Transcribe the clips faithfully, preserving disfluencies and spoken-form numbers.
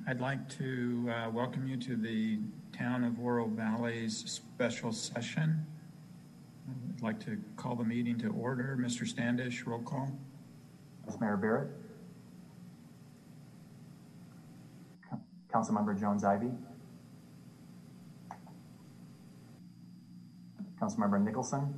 I'd like to uh, welcome you to the Town of Oro Valley's special session. I'd like to call the meeting to order. Mister Standish, roll call. Vice Mayor Barrett. Councilmember Jones-Ivy. Councilmember Nicholson.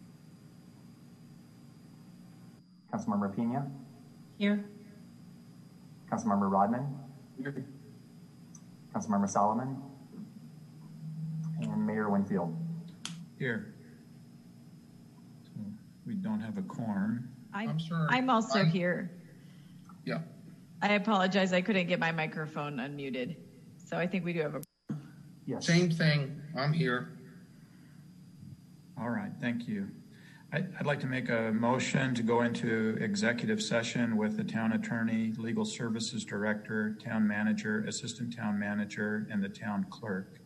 Councilmember Pena. Here. Councilmember Rodman. Here. Councilmember Solomon. And Mayor Winfield. Here. So we don't have a quorum. I'm, I'm sorry. I'm also I'm, here. Yeah. I apologize. I couldn't get my microphone unmuted. So I think we do have a. Yes. Same thing. I'm here. All right. Thank you. I'd like to make a motion to go into executive session with the town attorney, legal services director, town manager, assistant town manager, and the town clerk.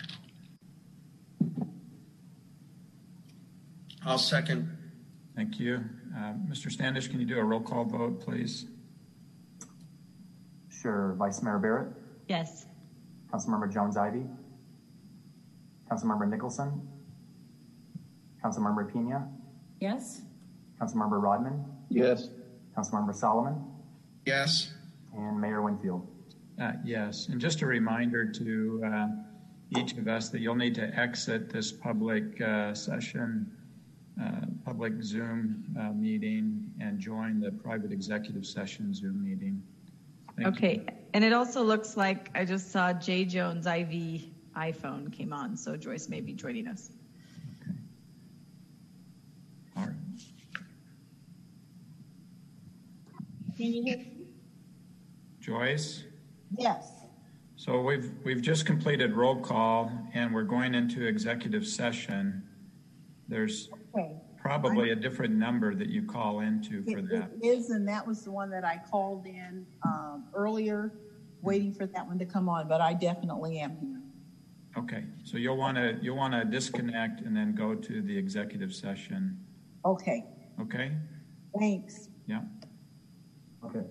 I'll second. Thank you. Uh, Mister Standish, can you do a roll call vote, please? Sure. Vice Mayor Barrett. Yes. Councilmember Jones-Ivy. Councilmember Nicholson. Councilmember Pena. Yes. Councilmember Rodman. Yes. Councilmember Solomon. Yes. And Mayor Winfield. Uh, yes. And just a reminder to uh, each of us that you'll need to exit this public uh, session, uh, public Zoom uh, meeting, and join the private executive session Zoom meeting. Thank Okay. you. And it also looks like I just saw J Jones I V iPhone came on, so Joyce may be joining us. Okay. All right. Can you hear? Joyce? Yes. So we've we've just completed roll call and we're going into executive session. There's Okay. probably a different number that you call into for It, that. it is, and that was the one that I called in um, earlier, waiting for that one to come on, but I definitely am here. Okay, so you'll want to you'll want to disconnect and then go to the executive session. Okay. Okay? Thanks. Yeah. Okay.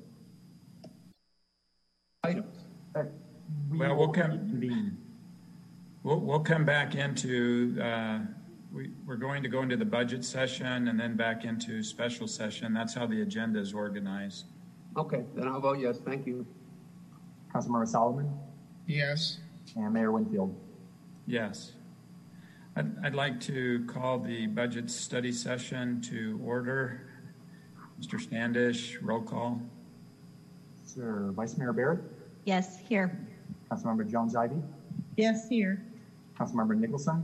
Items. Uh, we Well, will we'll come- reconvene. We'll we'll come back into uh, we we're going to go into the budget session and then back into special session. That's how the agenda is organized. Okay, then I'll vote yes. Thank you. Councilmember Solomon Yes. and Mayor Winfield. Yes. I'd, I'd like to call the budget study session to order. Mister Standish, roll call. Sir, Vice Mayor Barrett. Yes, here. Councilmember Jones-Ivy. Yes, here. Councilmember Nicholson.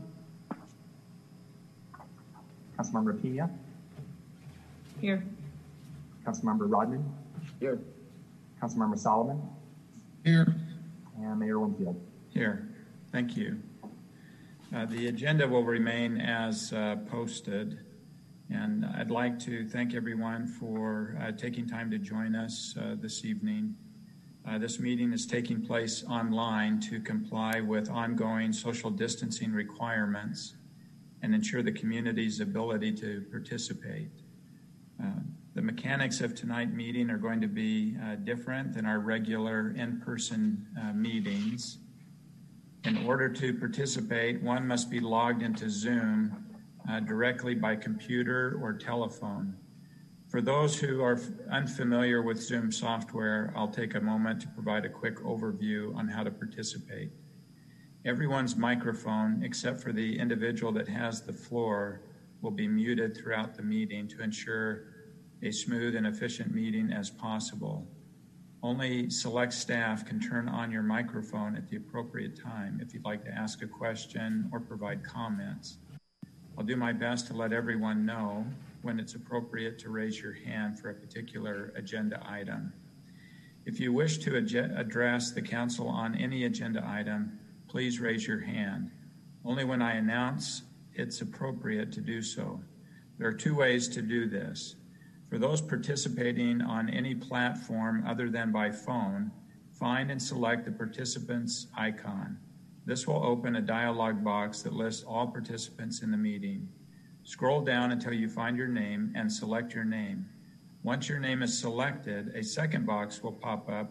Councilmember Pena. Here. Councilmember Rodman. Here. Councilmember Solomon. Here. And Mayor Winfield. Here. Thank you. Uh, the agenda will remain as uh, posted. And I'd like to thank everyone for uh, taking time to join us uh, this evening. Uh, this meeting is taking place online to comply with ongoing social distancing requirements and ensure the community's ability to participate. Uh, the mechanics of tonight's meeting are going to be uh, different than our regular in-person uh, meetings. In order to participate, one must be logged into Zoom Uh, directly by computer or telephone. For those who are f- unfamiliar with Zoom software, I'll take a moment to provide a quick overview on how to participate. Everyone's microphone, except for the individual that has the floor, will be muted throughout the meeting to ensure a smooth and efficient meeting as possible. Only select staff can turn on your microphone at the appropriate time if you'd like to ask a question or provide comments. I'll do my best to let everyone know when it's appropriate to raise your hand for a particular agenda item. If you wish to ad- address the council on any agenda item, please raise your hand. Only when I announce it's appropriate to do so. There are two ways to do this. For those participating on any platform other than by phone, find and select the participants icon. This will open a dialog box that lists all participants in the meeting. Scroll down until you find your name and select your name. Once your name is selected, a second box will pop up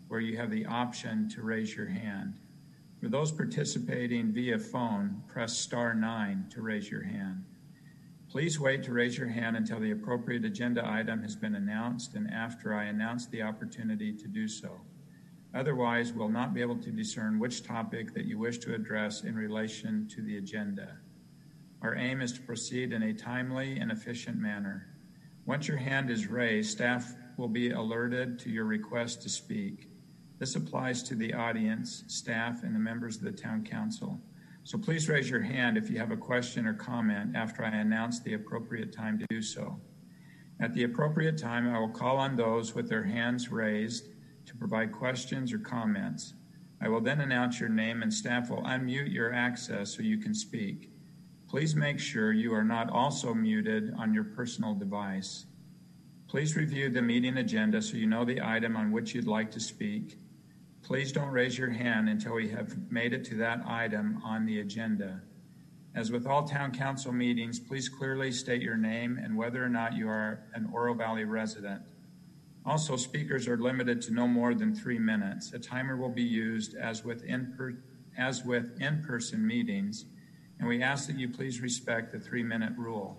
where you have the option to raise your hand. For those participating via phone, press star nine to raise your hand. Please wait to raise your hand until the appropriate agenda item has been announced and after I announce the opportunity to do so. Otherwise, we'll not be able to discern which topic that you wish to address in relation to the agenda. Our aim is to proceed in a timely and efficient manner. Once your hand is raised, staff will be alerted to your request to speak. This applies to the audience, staff, and the members of the Town Council. So please raise your hand if you have a question or comment after I announce the appropriate time to do so. At the appropriate time, I will call on those with their hands raised to provide questions or comments. I will then announce your name and staff will unmute your access so you can speak. Please make sure you are not also muted on your personal device. Please review the meeting agenda so you know the item on which you'd like to speak. Please don't raise your hand until we have made it to that item on the agenda. As with all Town Council meetings, please clearly state your name and whether or not you are an Oro Valley resident. Also, speakers are limited to no more than three minutes. A timer will be used as with in-per- as with in-person meetings, and we ask that you please respect the three-minute rule.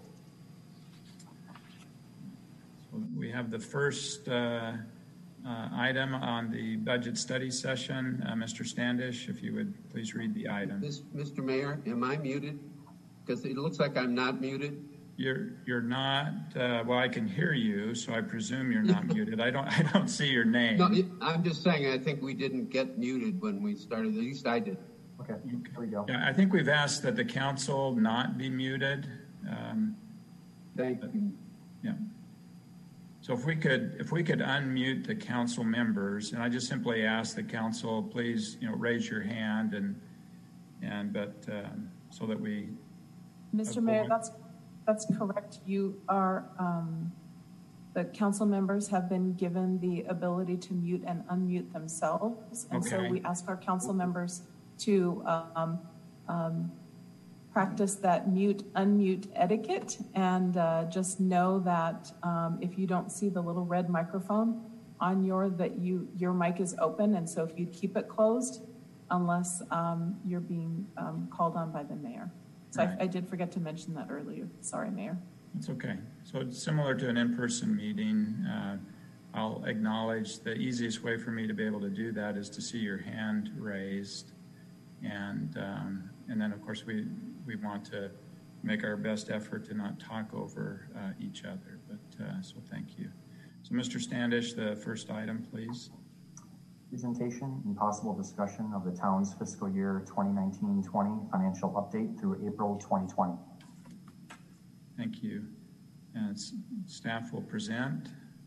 So we have the first uh, uh, item on the budget study session. Uh, Mister Standish, if you would please read the item. This, Mister Mayor, am I muted? Because it looks like I'm not muted. You're you're not. Uh, well, I can hear you, so I presume you're not muted. I don't I don't see your name. No, I'm just saying I think we didn't get muted when we started. At least I did. Okay, here we go. Yeah, I think we've asked that the council not be muted. Um, Thank you. yeah. So if we could if we could unmute the council members, and I just simply ask the council, please, you know, raise your hand and and but um, so that we. Mister Mayor, that's that's correct. You are um, the council members have been given the ability to mute and unmute themselves, and Okay. so we ask our council members to um, um, practice that mute unmute etiquette, and uh, just know that um, if you don't see the little red microphone on your that you your mic is open, and so if you keep it closed unless um, you're being um, called on by the mayor. So Right. I, I did forget to mention that earlier. Sorry, Mayor. It's okay. So it's similar to an in-person meeting. Uh, I'll acknowledge the easiest way for me to be able to do that is to see your hand raised, and um, and then of course we we want to make our best effort to not talk over uh, each other. But uh, so thank you. So Mister Standish, the first item, please. Presentation and possible discussion of the town's fiscal year twenty nineteen twenty financial update through April twenty twenty. Thank you. And s- staff will present.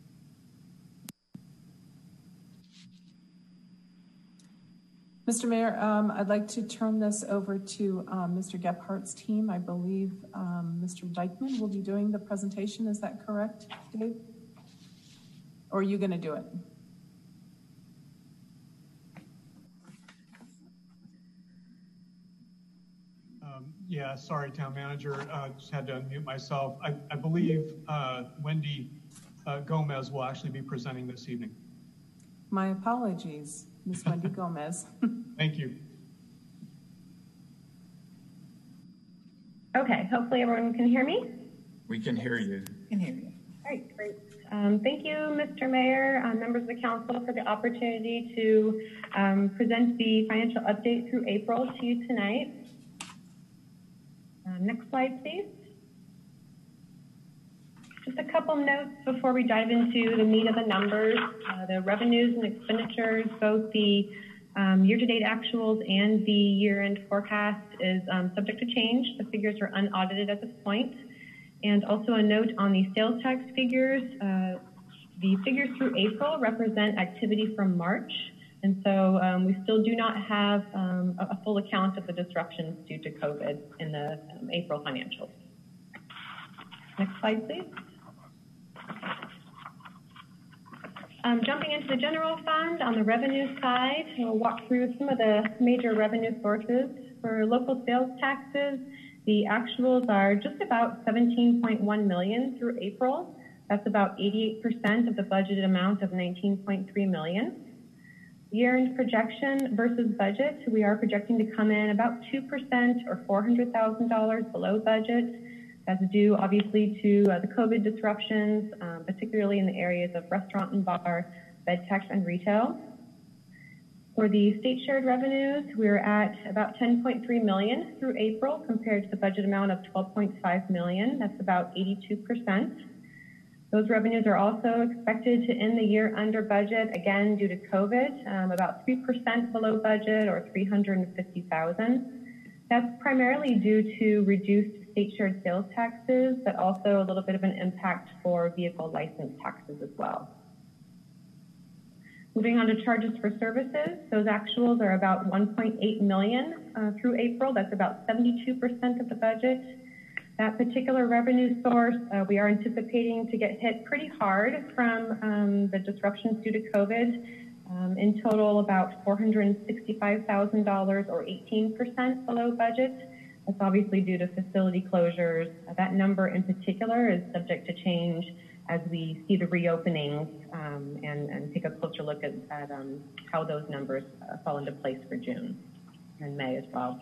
Mister Mayor, um, I'd like to turn this over to um, Mister Gephardt's team. I believe um, Mister Dykeman will be doing the presentation. Is that correct, Dave? Or are you going to do it? Um, yeah, sorry, Town Manager. Uh, just had to unmute myself. I, I believe uh, Wendy uh, Gomez will actually be presenting this evening. My apologies, Miz Wendy Gomez. Thank you. Okay, hopefully everyone can hear me. We can hear you. Can hear you. All right, great. Um, thank you, Mister Mayor, uh, members of the council, for the opportunity to um, present the financial update through April to you tonight. Uh, next slide, please. Just a couple notes before we dive into the meat of the numbers. Uh, the revenues and expenditures, both the um, year-to-date actuals and the year-end forecast is um, subject to change. The figures are unaudited at this point. And also a note on the sales tax figures. Uh, the figures through April represent activity from March. And so um, we still do not have um, a, a full account of the disruptions due to COVID in the um, April financials. Next slide, please. Um, jumping into the general fund on the revenue side, we'll walk through some of the major revenue sources. For local sales taxes, the actuals are just about seventeen point one million dollars through April. That's about eighty-eight percent of the budgeted amount of nineteen point three million dollars. Year-end projection versus budget, we are projecting to come in about two percent or four hundred thousand dollars below budget. That's due obviously to uh, the COVID disruptions, um, particularly in the areas of restaurant and bar, bed tax, and retail. For the state shared revenues, we're at about ten point three million dollars through April compared to the budget amount of twelve point five million dollars. That's about eighty-two percent. Those revenues are also expected to end the year under budget, again, due to COVID, um, about three percent below budget or three hundred fifty thousand dollars. That's primarily due to reduced state shared sales taxes, but also a little bit of an impact for vehicle license taxes as well. Moving on to charges for services, those actuals are about one point eight million dollars uh, through April. That's about seventy-two percent of the budget. That particular revenue source, uh, we are anticipating to get hit pretty hard from um, the disruptions due to COVID. Um, in total, about four hundred sixty-five thousand dollars or eighteen percent below budget. That's obviously due to facility closures. Uh, that number in particular is subject to change as we see the reopenings um, and, and take a closer look at, at um, how those numbers uh, fall into place for June and May as well.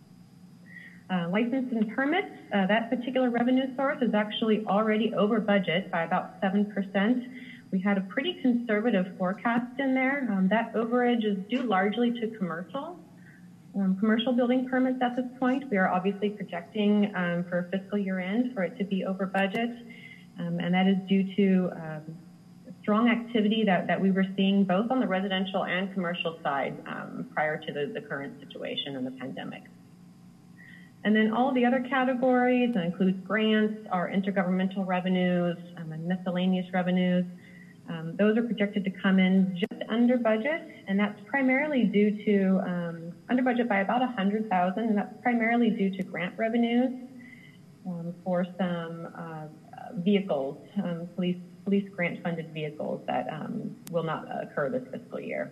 Uh, license and permits, uh, that particular revenue source is actually already over budget by about seven percent. We had a pretty conservative forecast in there. Um, that overage is due largely to commercial. Um, commercial building permits at this point. We are obviously projecting um, for fiscal year end for it to be over budget. Um, and that is due to um, strong activity that, that we were seeing both on the residential and commercial side um, prior to the, the current situation and the pandemic. And then all the other categories, that includes grants, our intergovernmental revenues, um, and miscellaneous revenues. Um, those are projected to come in just under budget, and that's primarily due to um, under budget by about one hundred thousand dollars, and that's primarily due to grant revenues um, for some uh, vehicles, um, police police grant-funded vehicles that um, will not occur this fiscal year.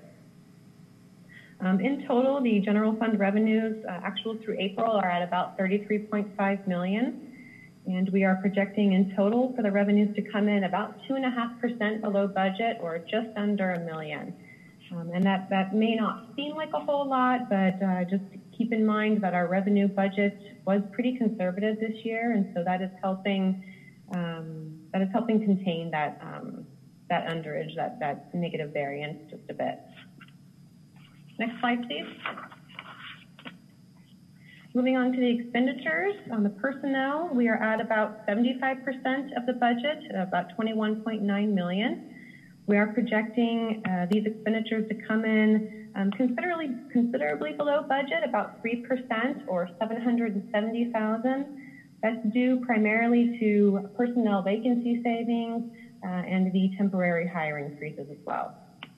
Um, in total, the general fund revenues uh, actuals through April are at about thirty-three point five million dollars. And we are projecting in total for the revenues to come in about two and a half percent below budget or just under a million. Um, and that, that may not seem like a whole lot, but uh, just keep in mind that our revenue budget was pretty conservative this year. And so that is helping, um, that is helping contain that, um, that underage, that, that negative variance just a bit. Next slide, please. Moving on to the expenditures, on the personnel, we are at about seventy-five percent of the budget, about twenty-one point nine million dollars. We are projecting uh, these expenditures to come in um, considerably, considerably below budget, about three percent or seven hundred seventy thousand dollars. That's due primarily to personnel vacancy savings uh, and the temporary hiring freezes as well.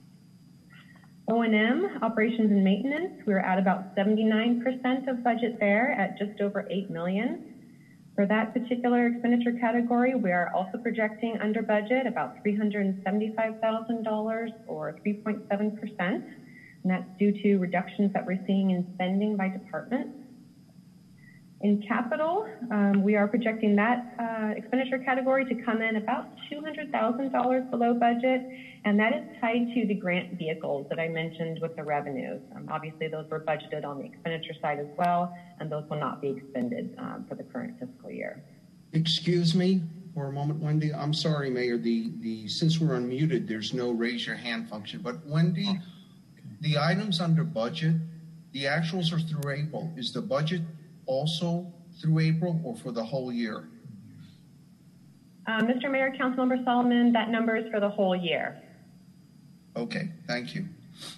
O and M, operations and maintenance, we're at about seventy-nine percent of budget there at just over eight million dollars. For that particular expenditure category, we are also projecting under budget about three hundred seventy-five thousand dollars or three point seven percent. And that's due to reductions that we're seeing in spending by department. In capital, um, we are projecting that uh, expenditure category to come in about two hundred thousand dollars below budget, and that is tied to the grant vehicles that I mentioned with the revenues. Um, obviously, those were budgeted on the expenditure side as well, and those will not be expended um, for the current fiscal year. Excuse me for a moment, Wendy. I'm sorry, Mayor. The the since we're unmuted, there's no raise your hand function. But Wendy, oh, okay. The items under budget, the actuals are through April. Is the budget also through April or for the whole year? Uh, Mister Mayor, Councilmember Solomon, that number is for the whole year. Okay, thank you.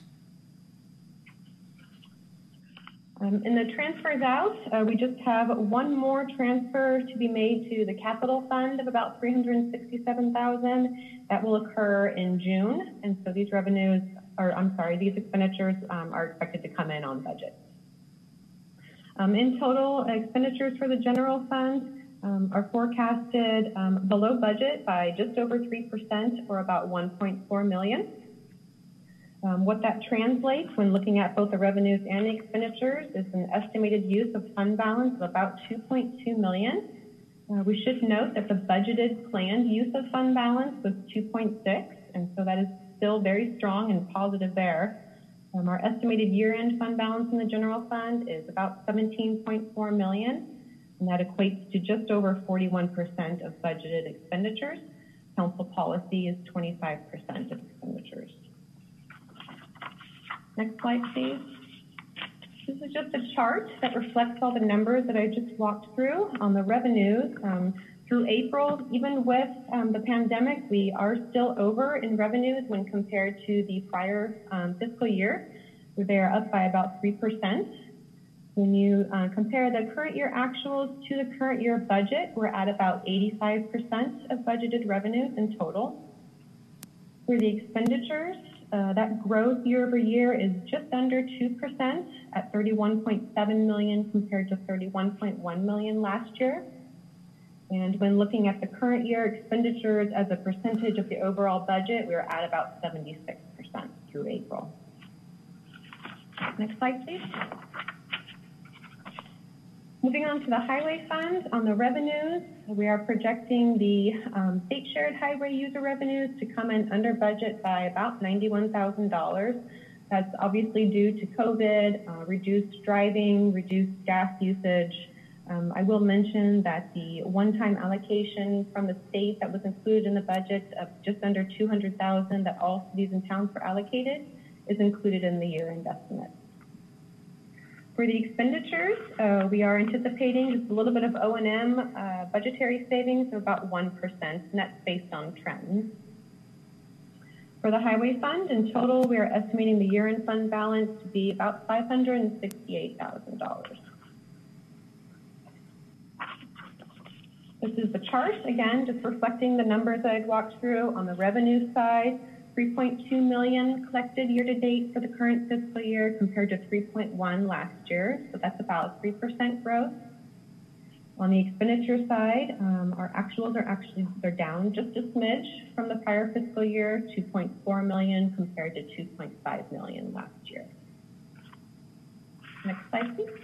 Um, in the transfers out, uh, we just have one more transfer to be made to the capital fund of about three hundred sixty-seven thousand dollars. That will occur in June, and so these revenues, or I'm sorry, these expenditures um, are expected to come in on budget. Um, in total, expenditures for the general fund um, are forecasted um, below budget by just over three percent or about one point four million dollars. Um, what that translates when looking at both the revenues and the expenditures is an estimated use of fund balance of about two point two million dollars. Uh, we should note that the budgeted planned use of fund balance was two point six, and so that is still very strong and positive there. Um, our estimated year-end fund balance in the general fund is about seventeen point four million dollars, and that equates to just over forty-one percent of budgeted expenditures. Council policy is twenty-five percent of expenditures. Next slide, please. This is just a chart that reflects all the numbers that I just walked through on the revenues. Um, through April, even with um, the pandemic, we are still over in revenues when compared to the prior um, fiscal year. They are up by about three percent. When you uh, compare the current year actuals to the current year budget, we're at about eighty-five percent of budgeted revenues in total. For the expenditures, uh, that growth year over year is just under two percent at thirty-one point seven million dollars compared to thirty-one point one million dollars last year. And when looking at the current year expenditures as a percentage of the overall budget, we're at about seventy-six percent through April. Next slide, please. Moving on to the highway fund, on the revenues, we are projecting the um, state shared highway user revenues to come in under budget by about ninety-one thousand dollars. That's obviously due to COVID, uh, reduced driving, reduced gas usage. Um, I will mention that the one-time allocation from the state that was included in the budget of just under two hundred thousand dollars that all cities and towns were allocated is included in the year-end estimate. For the expenditures, uh, we are anticipating just a little bit of O and M uh, budgetary savings of about one percent, and that's based on trends. For the highway fund, in total, we are estimating the year-end fund balance to be about five hundred sixty-eight thousand dollars. This is the chart, again, just reflecting the numbers that I'd walked through on the revenue side. three point two million dollars collected year to date for the current fiscal year compared to three point one last year, so that's about three percent growth. On the expenditure side, um, our actuals are actually, they're down just a smidge from the prior fiscal year, two point four million dollars compared to two point five million dollars last year. Next slide, please.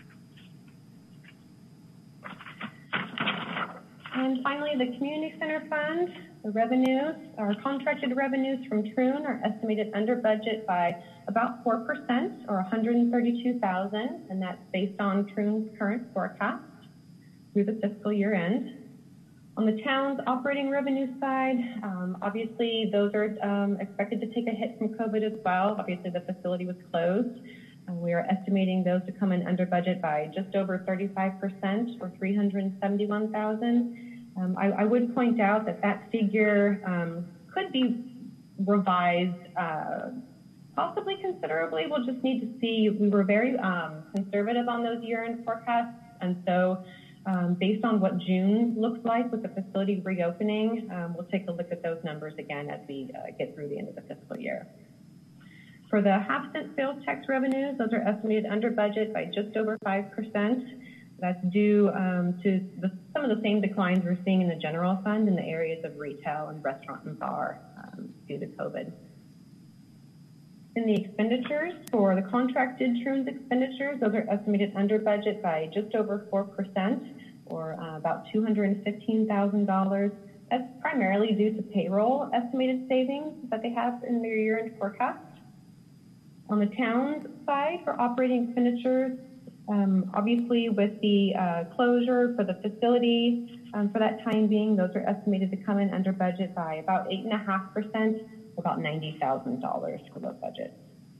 And finally, the community center fund, the revenues, our contracted revenues from Troon are estimated under budget by about four percent or one hundred thirty-two thousand dollars, and that's based on Troon's current forecast through the fiscal year end. On the town's operating revenue side, um, obviously those are um, expected to take a hit from COVID as well. Obviously the facility was closed. And we are estimating those to come in under budget by just over thirty-five percent or three hundred seventy-one thousand dollars. Um, I, I would point out that that figure um, could be revised uh, possibly considerably. We'll just need to see. We were very um, conservative on those year-end forecasts, and so um, based on what June looks like with the facility reopening, um, we'll take a look at those numbers again as we uh, get through the end of the fiscal year. For the half cent sales tax revenues, those are estimated under budget by just over five percent. That's due um, to the, some of the same declines we're seeing in the general fund in the areas of retail and restaurant and bar um, due to COVID. In the expenditures, for the contracted Troon's expenditures, those are estimated under budget by just over four percent or uh, about two hundred fifteen thousand dollars. That's primarily due to payroll estimated savings that they have in their year-end forecast. On the town's side, for operating expenditures, um, obviously with the uh, closure for the facility, um, for that time being, those are estimated to come in under budget by about eight point five percent, about ninety thousand dollars for those budgets.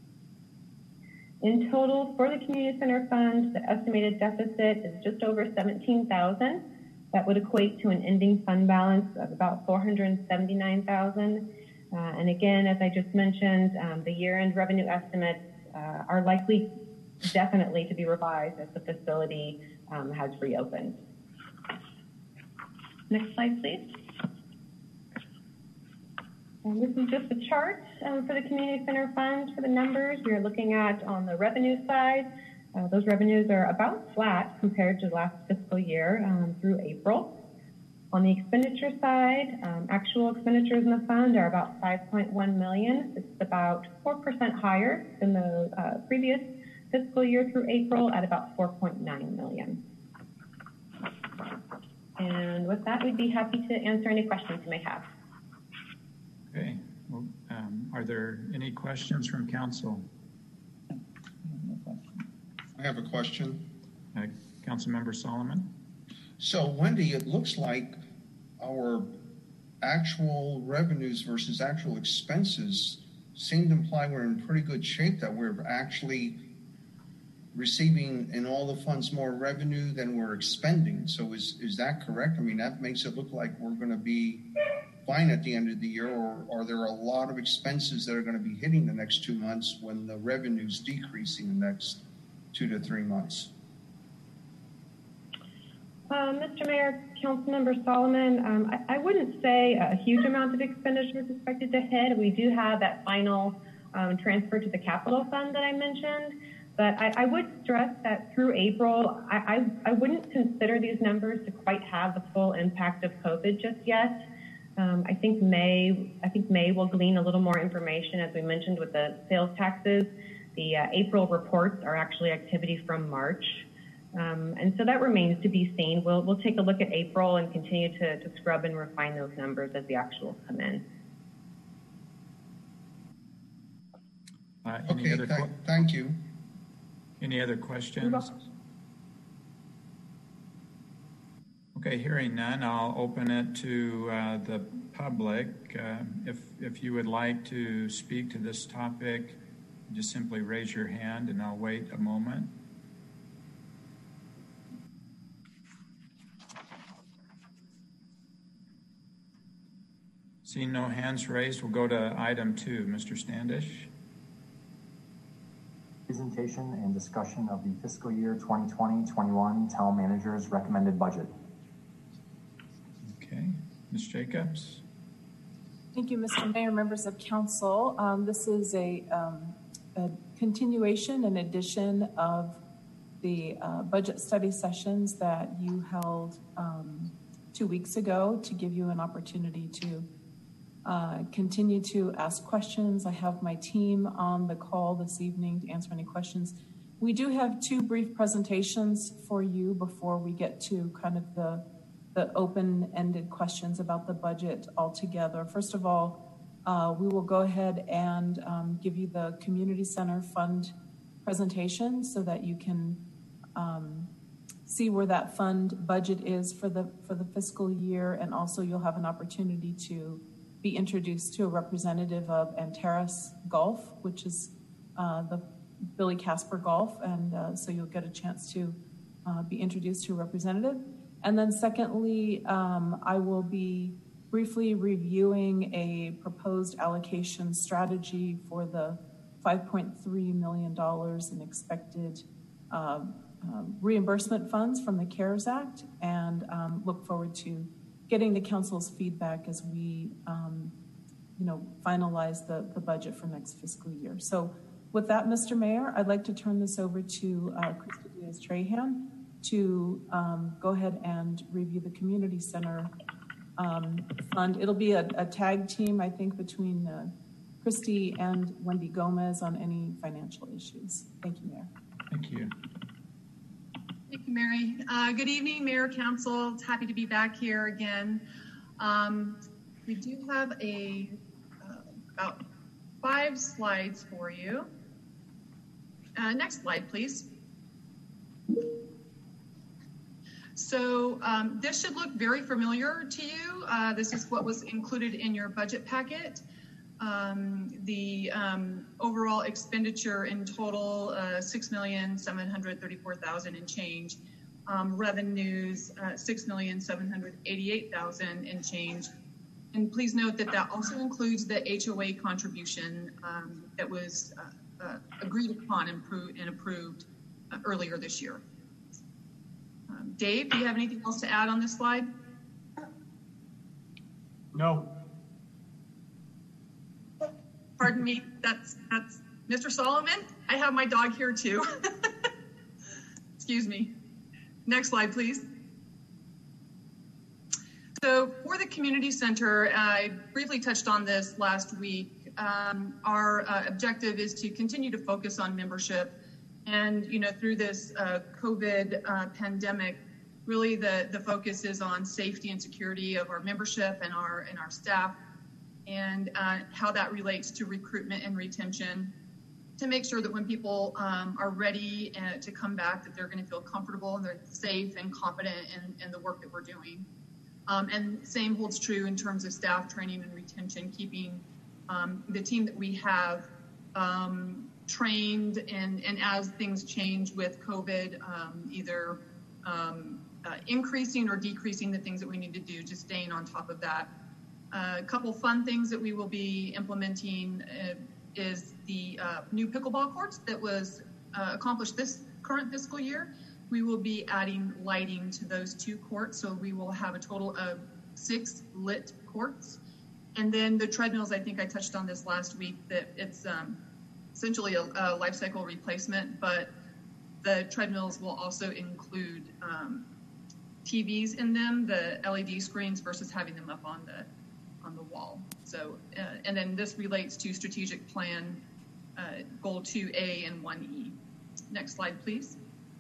In total, for the community center fund, the estimated deficit is just over seventeen thousand dollars. That would equate to an ending fund balance of about four hundred seventy-nine thousand dollars. Uh, and again, as I just mentioned, um, the year-end revenue estimates uh, are likely definitely to be revised as the facility um, has reopened. Next slide, please. And this is just a chart um, for the community center fund for the numbers. We are looking at on the revenue side. Uh, those revenues are about flat compared to last fiscal year um, through April. On the expenditure side, um, actual expenditures in the fund are about five point one million dollars. It's about four percent higher than the uh, previous fiscal year through April at about four point nine million dollars. And with that, we'd be happy to answer any questions you may have. Okay. Well, um, are there any questions from council? I have a question. Uh, Councilmember Solomon. So, Wendy, it looks like our actual revenues versus actual expenses seem to imply we're in pretty good shape, that we're actually receiving in all the funds more revenue than we're expending. So is, is that correct? I mean, that makes it look like we're going to be fine at the end of the year, or are there a lot of expenses that are going to be hitting the next two months when the revenue's decreasing the next two to three months? Uh, Mister Mayor, Councilmember Solomon, um, I, I wouldn't say a huge amount of expenditure is expected to hit. We do have that final um, transfer to the capital fund that I mentioned, but I, I would stress that through April, I, I, I wouldn't consider these numbers to quite have the full impact of COVID just yet. Um, I think May, I think May will glean a little more information, as we mentioned with the sales taxes. The uh, April reports are actually activity from March. Um, and so that remains to be seen. We'll, we'll take a look at April and continue to, to scrub and refine those numbers as the actuals come in. Uh, any okay, other th- qu- thank you. Any other questions? Okay, hearing none, I'll open it to uh, the public. Uh, if, if you would like to speak to this topic, just simply raise your hand and I'll wait a moment. Seeing no hands raised, we'll go to item two. Mister Standish. Presentation and discussion of the fiscal year twenty twenty twenty-one town manager's recommended budget. Okay, Miz Jacobs. Thank you, Mister Mayor, members of council. Um, this is a, um, a continuation and addition of the uh, budget study sessions that you held um, two weeks ago to give you an opportunity to uh, continue to ask questions. I have my team on the call this evening to answer any questions. We do have two brief presentations for you before we get to kind of the the open-ended questions about the budget altogether. First of all, uh, we will go ahead and um, give you the Community Center Fund presentation so that you can um, see where that fund budget is for the for the fiscal year, and also you'll have an opportunity to be introduced to a representative of Antares Golf, which is uh, the Billy Casper Golf, and uh, so you'll get a chance to uh, be introduced to a representative. And then secondly, um, I will be briefly reviewing a proposed allocation strategy for the five point three million dollars in expected uh, uh, reimbursement funds from the CARES Act, and um, look forward to getting the council's feedback as we um, you know, finalize the, the budget for next fiscal year. So with that, Mister Mayor, I'd like to turn this over to uh, Christy Diaz-Trahan to um, go ahead and review the community center um, fund. It'll be a, a tag team, I think, between uh, Christy and Wendy Gomez on any financial issues. Thank you, Mayor. Thank you. Thank you, Mary. Uh, good evening, Mayor, Council. It's happy to be back here again. Um, we do have a uh, about five slides for you. Uh, next slide, please. So um, this should look very familiar to you. Uh, this is what was included in your budget packet. Um, the um, overall expenditure in total, uh, six million seven hundred thirty-four thousand and change. Um, revenues, uh, six million seven hundred eighty-eight thousand and change. And please note that that also includes the H O A contribution um, that was uh, uh, agreed upon and, pro- and approved uh, earlier this year. Um, Dave, do you have anything else to add on this slide? No. Pardon me, that's, that's Mister Solomon. I have my dog here too. Excuse me. Next slide, please. So for the community center, I briefly touched on this last week. Um, our uh, objective is to continue to focus on membership. And, you know, through this uh, COVID uh, pandemic, really the, the focus is on safety and security of our membership and our, and our staff, and uh, how that relates to recruitment and retention. to make sure that when people um, are ready uh, to come back, that they're going to feel comfortable and they're safe and confident in, in the work that we're doing. Um, and same holds true in terms of staff training and retention, keeping um, the team that we have um, trained and, and as things change with COVID, um, either um, uh, increasing or decreasing the things that we need to do, just staying on top of that. Uh, a couple fun things that we will be implementing uh, is the uh, new pickleball courts that was uh, accomplished this current fiscal year. We will be adding lighting to those two courts, so we will have a total of six lit courts. And then the treadmills, I think I touched on this last week, that it's um, essentially a, a life cycle replacement, but the treadmills will also include um, T Vs in them, the L E D screens versus having them up on the on the wall. So, uh, and then this relates to strategic plan uh, goal two A and one E. Next slide, please.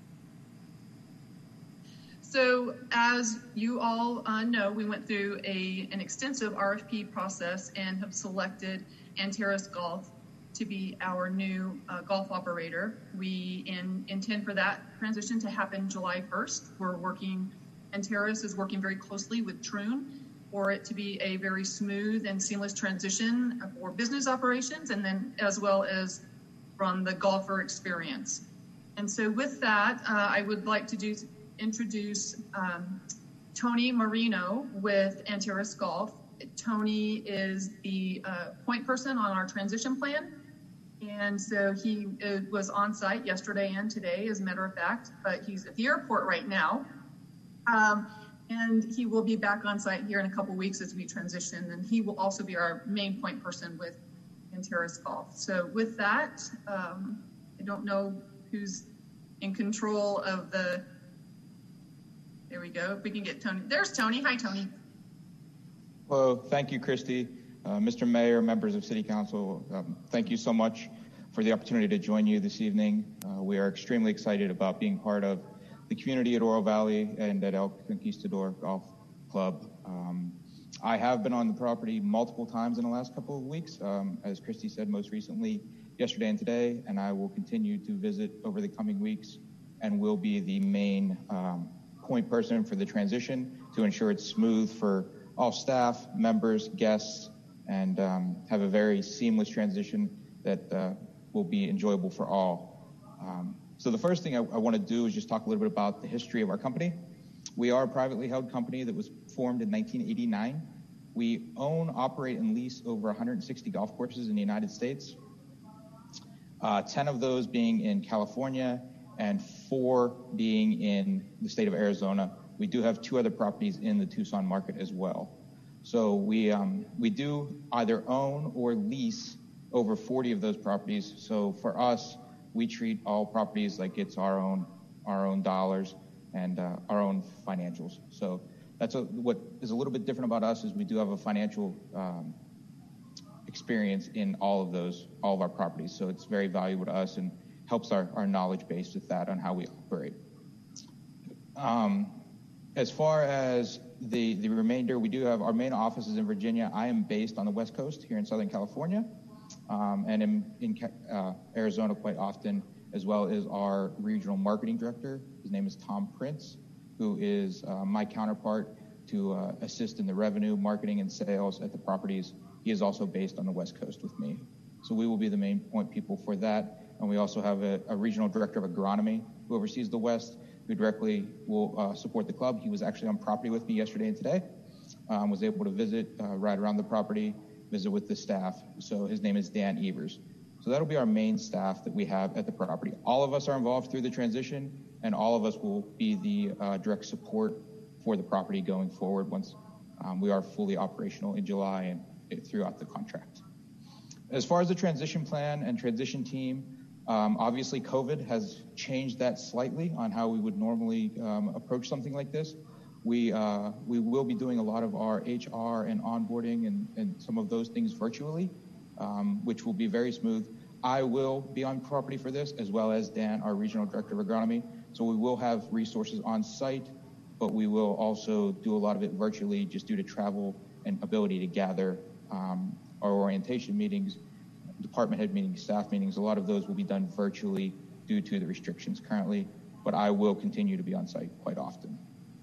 So as you all uh, know, we went through a, an extensive R F P process and have selected Antares Golf to be our new uh, golf operator. We in, intend for that transition to happen July first. We're working, Antares is working very closely with Troon for it to be a very smooth and seamless transition for business operations, and then as well as from the golfer experience. And so with that, uh, I would like to do introduce um, Tony Marino with Antares Golf. Tony is the uh, point person on our transition plan. And so he uh, was on site yesterday and today, as a matter of fact, but he's at the airport right now. Um, And he will be back on site here in a couple weeks as we transition. And he will also be our main point person with Antares Golf. So with that, um, I don't know who's in control of the, there we go. If we can get Tony. There's Tony. Hi, Tony. Hello. Thank you, Christy. Uh, Mister Mayor, members of City Council, um, thank you so much for the opportunity to join you this evening. Uh, we are extremely excited about being part of the community at Oro Valley and at El Conquistador Golf Club. Um, I have been on the property multiple times in the last couple of weeks, um, as Christy said, most recently yesterday and today, and I will continue to visit over the coming weeks and will be the main um, point person for the transition to ensure it's smooth for all staff, members, guests, and um, have a very seamless transition that uh, will be enjoyable for all. Um, So the first thing I, I want to do is just talk a little bit about the history of our company. We are a privately held company that was formed in nineteen eighty-nine. We own, operate, and lease over one hundred sixty golf courses in the United States, uh, ten of those being in California and four being in the state of Arizona. We do have two other properties in the Tucson market as well. So we, um, we do either own or lease over forty of those properties. So for us, we treat all properties like it's our own, our own dollars and uh, our own financials. So that's a, what is a little bit different about us is we do have a financial um, experience in all of those, all of our properties. So it's very valuable to us and helps our, our knowledge base with that on how we operate. Um, as far as the, the remainder, we do have our main offices in Virginia. I am based on the West Coast here in Southern California. Um, and in, in uh, Arizona quite often, as well as our regional marketing director. His name is Tom Prince, who is uh, my counterpart to uh, assist in the revenue, marketing, and sales at the properties. He is also based on the West Coast with me. So we will be the main point people for that. And we also have a, a regional director of agronomy who oversees the West, who directly will uh, support the club. He was actually on property with me yesterday and today, um, was able to visit, uh, ride around the property, visit with the staff. So his name is Dan Evers. So that'll be our main staff that we have at the property. All of us are involved through the transition, and all of us will be the uh, direct support for the property going forward once um, we are fully operational in July and throughout the contract. As far as the transition plan and transition team, um, obviously COVID has changed that slightly on how we would normally um, approach something like this. We uh, we will be doing a lot of our H R and onboarding and, and some of those things virtually, um, which will be very smooth. I will be on property for this, as well as Dan, our regional director of agronomy. So we will have resources on site, but we will also do a lot of it virtually just due to travel and ability to gather um, our orientation meetings department head meetings, staff meetings, a lot of those will be done virtually due to the restrictions currently, but I will continue to be on site quite often.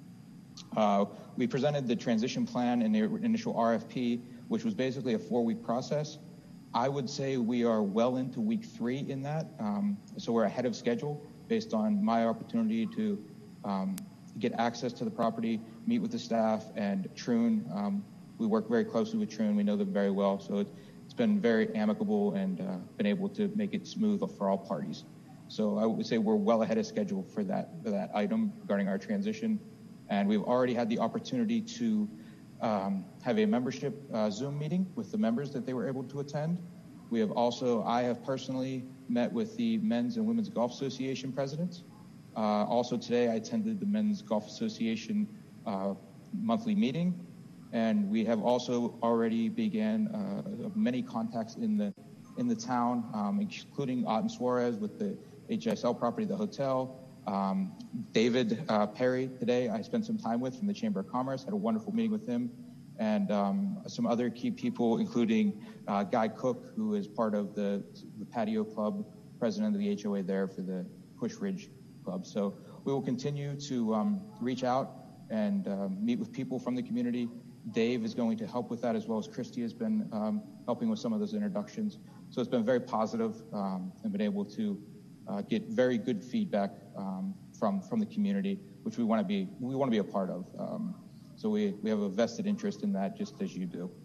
Uh, we presented the transition plan in the initial R F P, which was basically a four-week process. I would say we are well into week three in that, um, so we're ahead of schedule based on my opportunity to um, get access to the property, meet with the staff, and Troon. Um, we work very closely with Troon. We know them very well, so it, it's been very amicable and uh, been able to make it smooth for all parties. So I would say we're well ahead of schedule for that, for that item regarding our transition. And we've already had the opportunity to um, have a membership uh, Zoom meeting with the members that they were able to attend. We have also, I have personally met with the Men's and Women's Golf Association presidents. Uh, also today, I attended the Men's Golf Association uh, monthly meeting. And we have also already began uh, many contacts in the in the town, um, including Otten Suarez with the H S L property, the hotel. Um, David uh, Perry today, I spent some time with from the Chamber of Commerce, had a wonderful meeting with him, and um, some other key people, including uh, Guy Cook, who is part of the, the patio club, president of the H O A there for the Push Ridge Club. So we will continue to um, reach out and uh, meet with people from the community. Dave is going to help with that, as well as Christy has been um, helping with some of those introductions. So it's been very positive um, and been able to uh, get very good feedback um, from from the community, which we want to be we want to be a part of. Um, so we we have a vested interest in that, just as you do.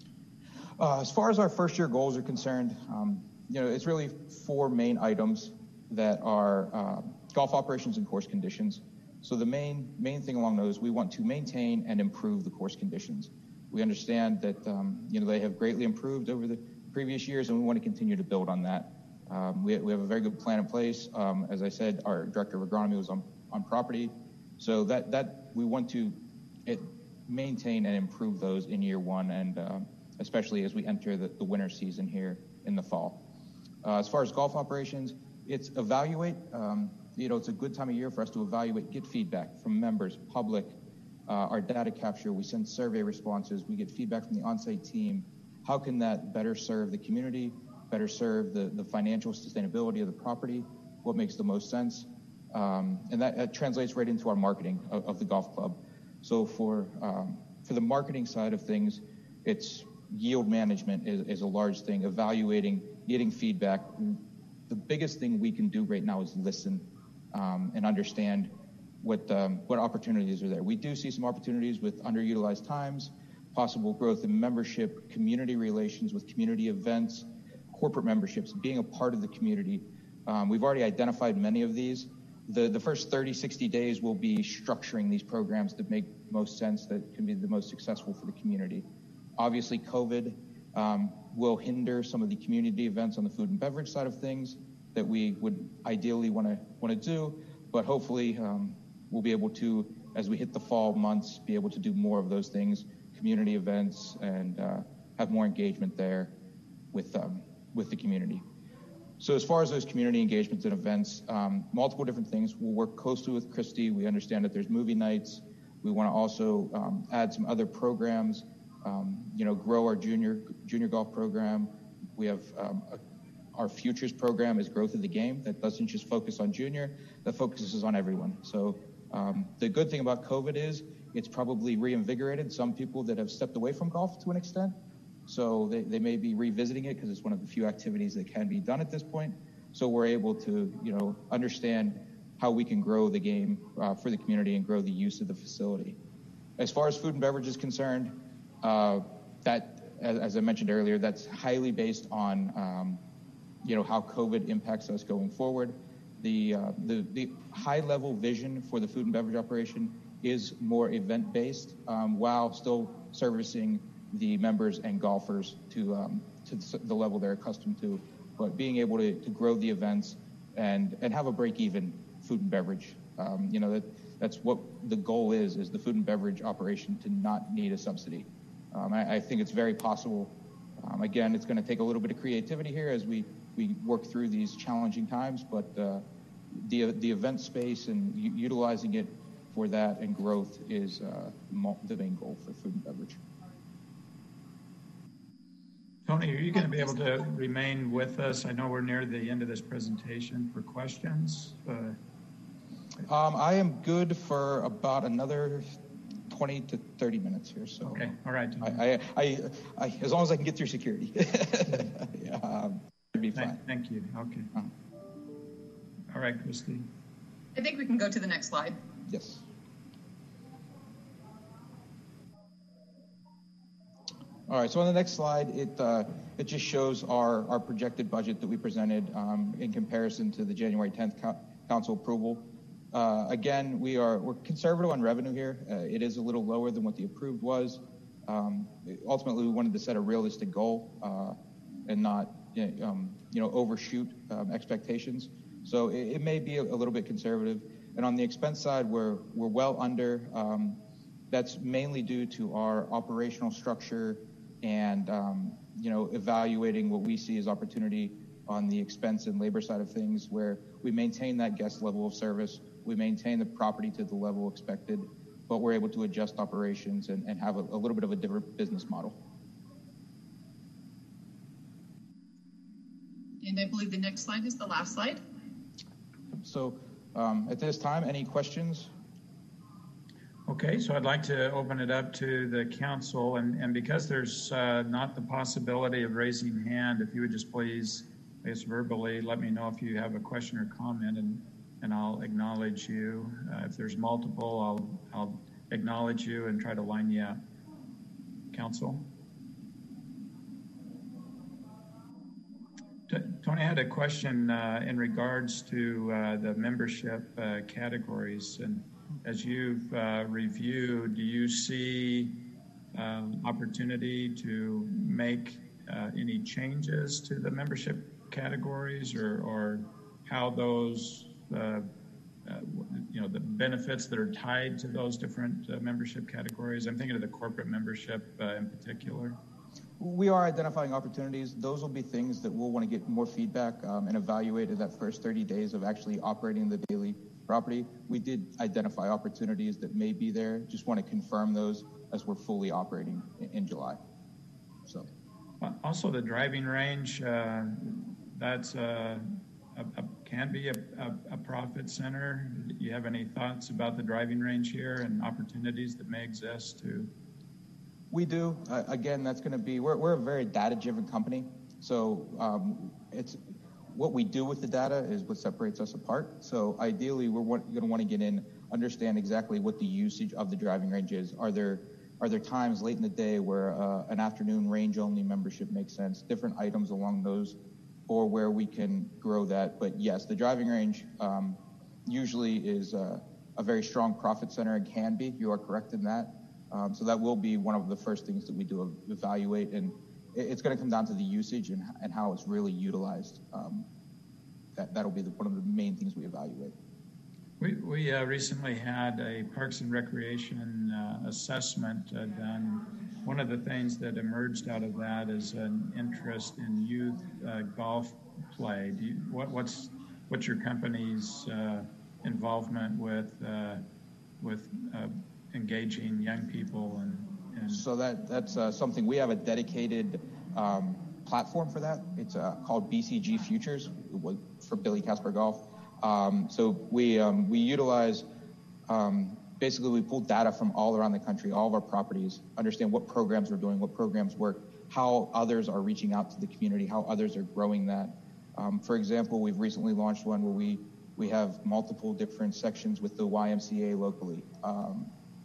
Uh, as far as our first year goals are concerned, um, you know, it's really four main items that are uh, golf operations and course conditions. So the main main thing along those, we want to maintain and improve the course conditions. We understand that um, you know they have greatly improved over the previous years, and we want to continue to build on that. Um, we, we have a very good plan in place. Um, as I said, our director of agronomy was on, on property, so that that we want to it, maintain and improve those in year one, and uh, especially as we enter the, the winter season here in the fall. Uh, as far as golf operations, it's evaluate. Um, You know, it's a good time of year for us to evaluate, get feedback from members, public, uh, our data capture. We send survey responses. We get feedback from the on-site team. How can that better serve the community, better serve the, the financial sustainability of the property? What makes the most sense? Um, and that, that translates right into our marketing of, of the golf club. So for um, for the marketing side of things, it's yield management is, is a large thing, evaluating, getting feedback. The biggest thing we can do right now is listen. Um, and understand what um, what opportunities are there. We do see some opportunities with underutilized times, possible growth in membership, community relations with community events, corporate memberships, being a part of the community. Um, we've already identified many of these. The the first thirty, sixty days will be structuring these programs that make most sense, that can be the most successful for the community. Obviously, COVID um, will hinder some of the community events on the food and beverage side of things that we would ideally want to want to do, but hopefully um, we'll be able to, as we hit the fall months, be able to do more of those things, community events, and uh, have more engagement there with um, with the community. So as far as those community engagements and events, um, multiple different things. We'll work closely with Christy. We understand that there's movie nights. We want to also um, add some other programs. Um, you know, grow our junior junior golf program. We have um, a Our futures program is growth of the game. That doesn't just focus on junior, that focuses on everyone. So um, the good thing about COVID is it's probably reinvigorated some people that have stepped away from golf to an extent. So they, they may be revisiting it because it's one of the few activities that can be done at this point. So we're able to, you know, understand how we can grow the game uh, for the community and grow the use of the facility. As far as food and beverage is concerned, uh, that, as, as I mentioned earlier, that's highly based on um, you know, how COVID impacts us going forward. The, uh, the the high-level vision for the food and beverage operation is more event-based, um, while still servicing the members and golfers to um, to the level they're accustomed to. But being able to, to grow the events and and have a break-even food and beverage, um, you know, that that's what the goal is: is the food and beverage operation to not need a subsidy. Um, I, I think it's very possible. Um, again, it's going to take a little bit of creativity here as we. we work through these challenging times, but uh, the the event space and u- utilizing it for that and growth is uh, the main goal for food and beverage. Tony, are you going to be able to remain with us? I know we're near the end of this presentation for questions. Uh, um, I am good for about another twenty to thirty minutes here. So okay, all right. I, I, I, I as long as I can get through security, yeah, um, it'd be fine. Thank you. Okay. Uh-huh. All right, Christy. I think we can go to the next slide. Yes. All right, so on the next slide, it uh, it just shows our, our projected budget that we presented um, in comparison to the January tenth co- council approval. Uh, again, we are we're conservative on revenue here. Uh, it is a little lower than what the approved was. Um, ultimately, we wanted to set a realistic goal uh, and not um, you know overshoot um, expectations. So it, it may be a, a little bit conservative. And on the expense side, we're we're well under. Um, that's mainly due to our operational structure and um, you know evaluating what we see as opportunity on the expense and labor side of things, where we maintain that guest level of service, we maintain the property to the level expected, but we're able to adjust operations and, and have a, a little bit of a different business model. And I believe the next slide is the last slide. So um, at this time, any questions? Okay, so I'd like to open it up to the council, and, and because there's uh, not the possibility of raising hand, if you would just please, I guess verbally, let me know if you have a question or comment, and, and I'll acknowledge you. Uh, if there's multiple, I'll, I'll acknowledge you and try to line you up. Council? T- Tony, I had a question uh, in regards to uh, the membership uh, categories, and as you've uh, reviewed, do you see um, opportunity to make uh, any changes to the membership categories, or, or how those, uh, uh, you know, the benefits that are tied to those different uh, membership categories? I'm thinking of the corporate membership uh, in particular. We are identifying opportunities. Those will be things that we'll want to get more feedback um, and evaluate in that first thirty days of actually operating the daily property. We did identify opportunities that may be there. Just want to confirm those as we're fully operating in, in July. So, also the driving range, uh, that's uh, a, a, can be a, a, a profit center. Do you have any thoughts about the driving range here and opportunities that may exist to? We do. Uh, again, that's going to be. We're we're a very data-driven company, so um, it's. What we do with the data is what separates us apart. So ideally, we're going to want to get in, understand exactly what the usage of the driving range is. Are there are there times late in the day where uh, an afternoon range-only membership makes sense? Different items along those, or where we can grow that. But yes, the driving range um, usually is uh, a very strong profit center. It can be. You are correct in that. Um, so that will be one of the first things that we do evaluate, and it's going to come down to the usage and, and how it's really utilized. Um, that, that'll be the, one of the main things we evaluate. We, we uh, recently had a Parks and Recreation uh, assessment uh, done. One of the things that emerged out of that is an interest in youth uh, golf play. Do you, what, what's what's your company's uh, involvement with uh, with uh, engaging young people? And, and so that that's uh, something we have a dedicated um, platform for that. It's uh, called B C G Futures for Billy Casper Golf. Um, so we um, we utilize um, basically we pull data from all around the country, all of our properties, understand what programs we're doing, what programs work, how others are reaching out to the community, how others are growing that. Um, for example, we've recently launched one where we we have multiple different sections with the Y M C A locally, um,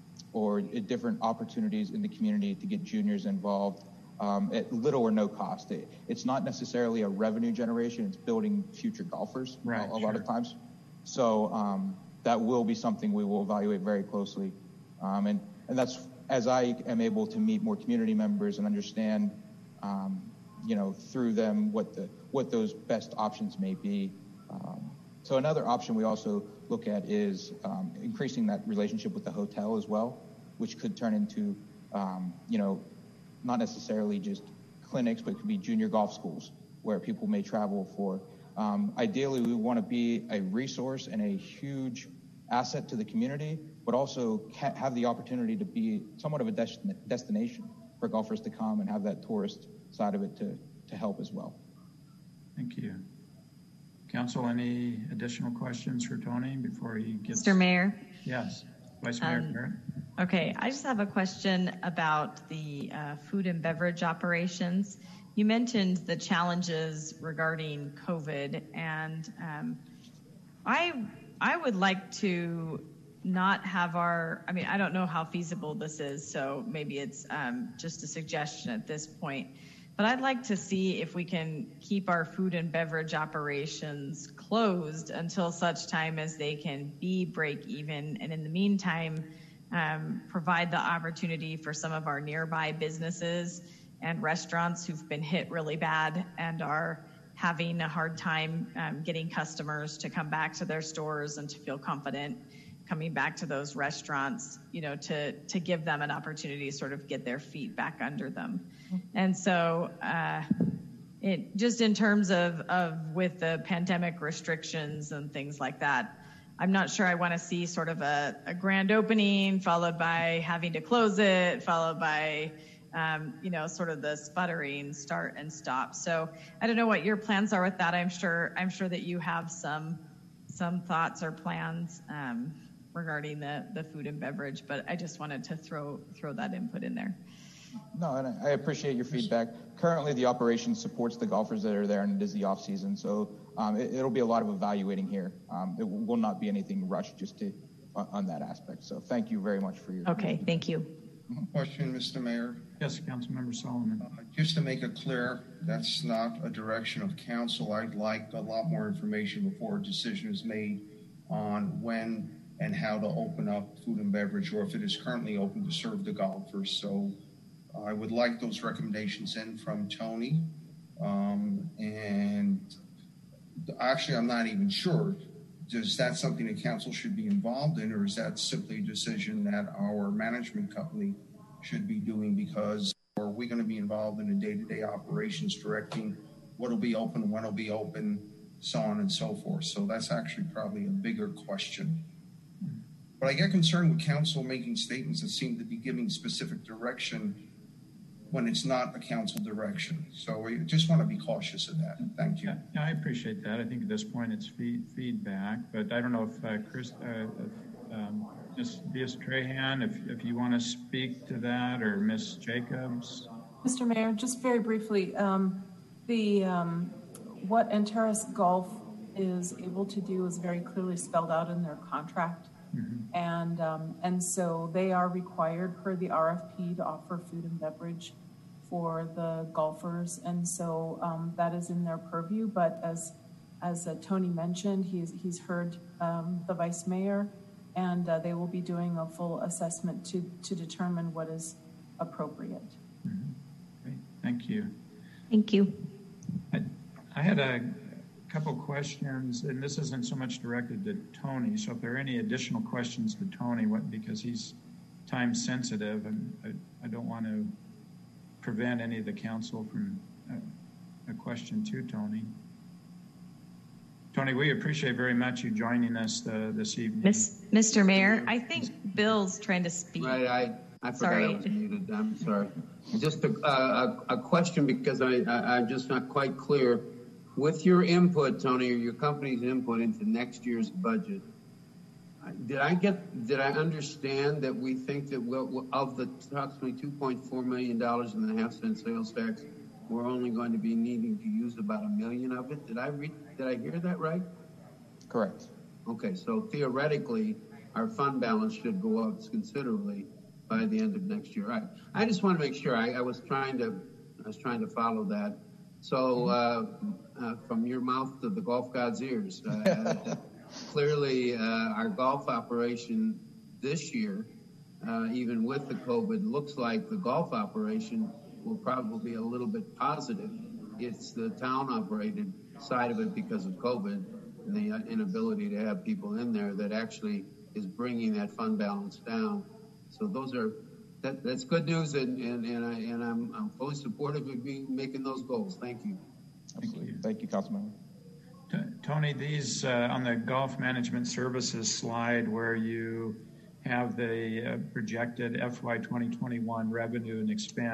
or different opportunities in the community to get juniors involved. Um, at little or no cost. It, it's not necessarily a revenue generation. It's building future golfers right, a, a sure. lot of times. So um, that will be something we will evaluate very closely. Um, and, and that's as I am able to meet more community members and understand, um, you know, through them what the what those best options may be. Um, so another option we also look at is um, increasing that relationship with the hotel as well, which could turn into, um, you know, not necessarily just clinics, but it could be junior golf schools where people may travel for. Um, ideally, we want to be a resource and a huge asset to the community, but also ca- have the opportunity to be somewhat of a des- destination for golfers to come and have that tourist side of it to, to help as well. Thank you. Council, any additional questions for Tony before he gets... Mister Mayor? Yes. Vice Mayor Um, Barrett? Okay, I just have a question about the uh, food and beverage operations. You mentioned the challenges regarding COVID, and um, I I would like to not have our, I mean, I don't know how feasible this is, so maybe it's um, just a suggestion at this point, but I'd like to see if we can keep our food and beverage operations closed until such time as they can be break even, and in the meantime, um, provide the opportunity for some of our nearby businesses and restaurants who've been hit really bad and are having a hard time um, getting customers to come back to their stores and to feel confident coming back to those restaurants, you know, to to give them an opportunity to sort of get their feet back under them. And so uh, it just in terms of, of with the pandemic restrictions and things like that, I'm not sure I want to see sort of a, a grand opening followed by having to close it, followed by Um, you know, sort of the sputtering start and stop. So I don't know what your plans are with that. I'm sure I'm sure that you have some some thoughts or plans um, regarding the, the food and beverage, but I just wanted to throw throw that input in there. No, and I appreciate your feedback. Currently, the operation supports the golfers that are there, and it is the off season, so um, it, it'll be a lot of evaluating here. Um, it will not be anything rushed just to on, on that aspect. So thank you very much for your. Okay, thank you. Question, Mister Mayor. Yes, Councilmember Solomon. Uh, just to make it clear, that's not a direction of council. I'd like a lot more information before a decision is made on when and how to open up food and beverage, or if it is currently open to serve the golfers. So uh, I would like those recommendations in from Tony. Um, and actually, I'm not even sure. Is that something that council should be involved in, or is that simply a decision that our management company should be doing? Because are we going to be involved in the day-to-day operations, directing what will be open, when will be open, so on and so forth? So that's actually probably a bigger question. But I get concerned with council making statements that seem to be giving specific direction when it's not a council direction. So I just want to be cautious of that. Thank you. Yeah, I appreciate that. I think at this point it's feed, feedback, but I don't know if uh, Chris, uh, if, um, Miz Diaz Trahan, if, if you want to speak to that, or Miz Jacobs. Mister Mayor, just very briefly, um, the um, what Antares Golf is able to do is very clearly spelled out in their contract. Mm-hmm. And um, and so they are required per the R F P to offer food and beverage for the golfers, and so um, that is in their purview. But as as uh, Tony mentioned, he's he's heard um, the vice mayor, and uh, they will be doing a full assessment to to determine what is appropriate. Mm-hmm. Great, thank you. Thank you. I, I had a couple questions, and this isn't so much directed to Tony. So if there are any additional questions to Tony, what because he's time sensitive, and I, I don't want to prevent any of the council from a, a question to Tony. Tony, we appreciate very much you joining us the, this evening. Miss, Mister Mayor, I think Bill's trying to speak. Right, I, I forgot sorry. I was muted. I'm sorry. Just a, a, a question, because I, I, I'm just not quite clear. With your input, Tony, or your company's input into next year's budget, did I get, did I understand that we think that we'll, of the approximately two point four million dollars in the half cent sales tax, we're only going to be needing to use about a million of it? Did I read, did I hear that right? Correct. Okay, so theoretically, our fund balance should go up considerably by the end of next year. Right. I just want to make sure. I, I was trying to, I was trying to follow that. So uh, uh, from your mouth to the golf god's ears, uh, clearly uh, our golf operation this year, uh, even with the COVID, looks like the golf operation will probably be a little bit positive. It's the town operated side of it because of COVID and the inability to have people in there that actually is bringing that fund balance down. So those are, that, that's good news, and, and, and, I, and I'm, I'm fully supportive of being, making those goals. Thank you. Absolutely. Thank you, Councilmember. T- Tony, these uh, on the golf management services slide where you have the uh, projected F Y twenty twenty-one revenue and expense,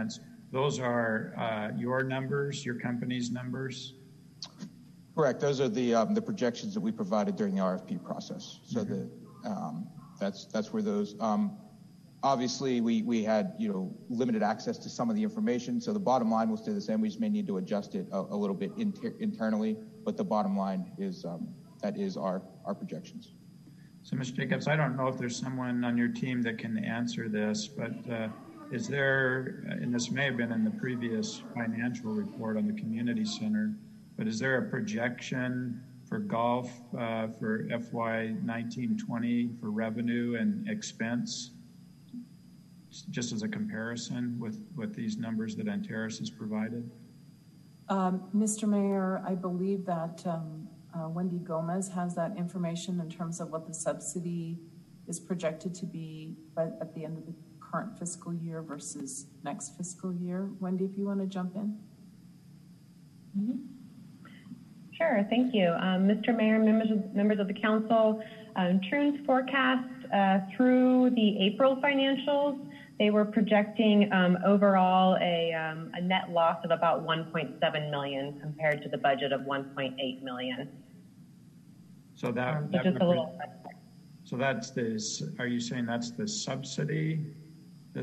those are uh, your numbers, your company's numbers? Correct. Those are the um, the projections that we provided during the R F P process. So mm-hmm. the um, that's that's where those. Um, obviously, we we had you know limited access to some of the information, so the bottom line will stay the same. We just may need to adjust it a, a little bit inter- internally, but the bottom line is um, that is our our projections. So, Mister Jacobs, I don't know if there's someone on your team that can answer this, but uh, is there, and this may have been in the previous financial report on the community center, but is there a projection for golf uh, for F Y nineteen twenty for revenue and expense, just as a comparison with, with these numbers that Antares has provided? Um, Mister Mayor, I believe that um, uh, Wendy Gomez has that information in terms of what the subsidy is projected to be by, at the end of the current fiscal year versus next fiscal year. Wendy, if you want to jump in. Mm-hmm. Sure, thank you. Um, Mister Mayor, members of, members of the council, um, Troon's forecast uh, through the April financials, they were projecting um, overall a, um, a net loss of about one point seven million compared to the budget of one point eight million. So that, um, so that just a little. So that's this. Are you saying that's the subsidy? That...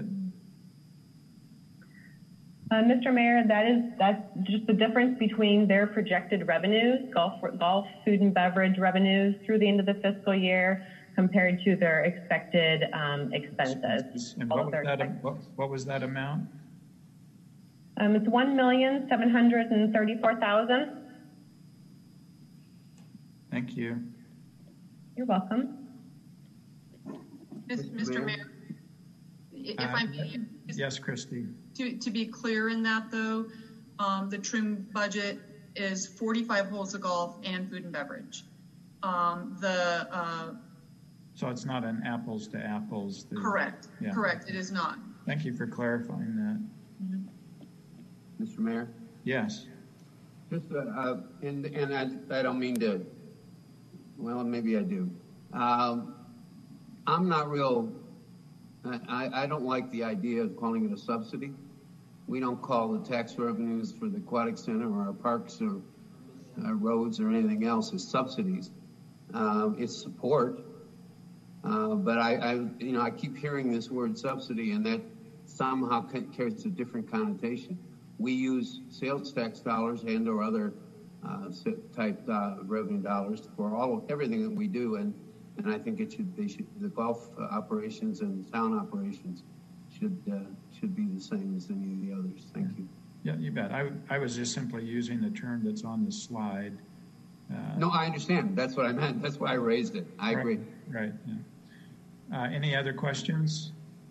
Uh, Mister Mayor, that is that's just the difference between their projected revenues, golf, golf, food and beverage revenues through the end of the fiscal year, compared to their expected um, expenses. And what was, that, what, what was that amount? Um, it's one million seven hundred and thirty-four thousand. Thank you. You're welcome. Mister Mayor, if uh, I may. Yes, Christy. To, to be clear in that, though, um, the Troon budget is forty-five holes of golf and food and beverage. Um, the uh, So it's not an apples to apples. The, correct. Yeah. Correct. It is not. Thank you for clarifying that. Mm-hmm. Mister Mayor? Yes. Just, uh, uh, and and I, I don't mean to, well, maybe I do. Um, I'm not real, I, I don't like the idea of calling it a subsidy. We don't call the tax revenues for the aquatic center or our parks or uh, roads or anything else as subsidies. Um, it's support. Uh, but I, I, you know, I keep hearing this word subsidy, and that somehow carries a different connotation. We use sales tax dollars and or other uh, type uh, revenue dollars for all of everything that we do, and and I think it should they should the golf uh, operations and town operations should uh, should be the same as any of the others. Thank you. Yeah, you bet. I I was just simply using the term that's on the slide. Uh, no, I understand. That's what I meant. That's why I raised it. I right, agree. Right. Yeah. Uh, any other questions?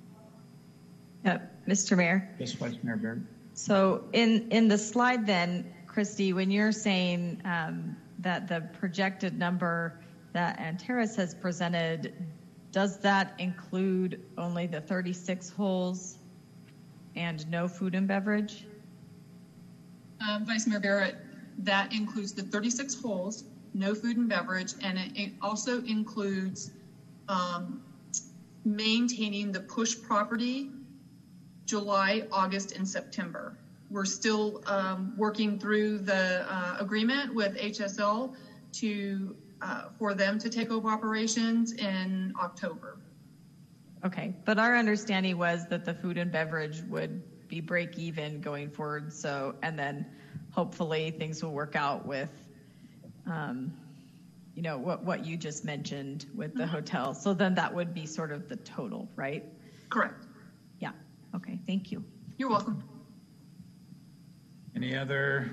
Uh, Mister Mayor. Yes, Vice Mayor Baird. So in, in the slide then, Christy, when you're saying um, that the projected number that Antares has presented, does that include only the thirty-six holes and no food and beverage? Uh, Vice Mayor Barrett, that includes the thirty-six holes, no food and beverage, and it, it also includes um, maintaining the push property July, August, and September. We're still um, working through the uh, agreement with H S L to uh, for them to take over operations in October. Okay, but our understanding was that the food and beverage would be break even going forward. So, and then hopefully things will work out with, um, you know, what what you just mentioned with the mm-hmm. hotel. So then that would be sort of the total, right? Correct. Yeah. Okay. Thank you. You're welcome. Any other?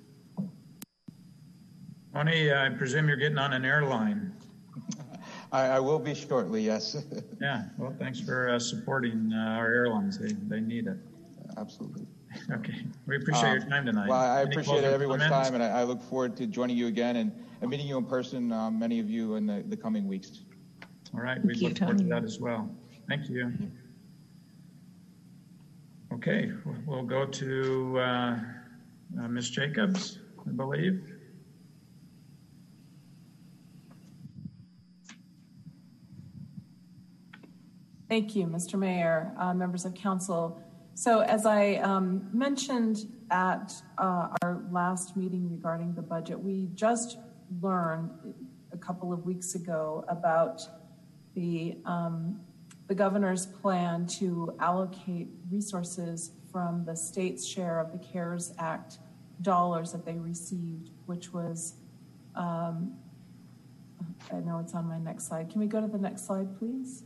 Tony, I presume you're getting on an airline. I, I will be shortly, yes. Yeah, well, thanks for uh, supporting uh, our airlines. They they need it. Absolutely. Okay, we appreciate um, your time tonight. Well, I Any appreciate everyone's comments? time, and I, I look forward to joining you again and, and meeting you in person, um, many of you in the, the coming weeks. All right, we look forward to that as well. Thank you. Okay, we'll go to uh, uh, Miz Jacobs, I believe. Thank you, Mister Mayor, uh, members of council. So as I um, mentioned at uh, our last meeting regarding the budget, we just learned a couple of weeks ago about the um, the governor's plan to allocate resources from the state's share of the CARES Act dollars that they received, which was, um, I know it's on my next slide. Can we go to the next slide, please?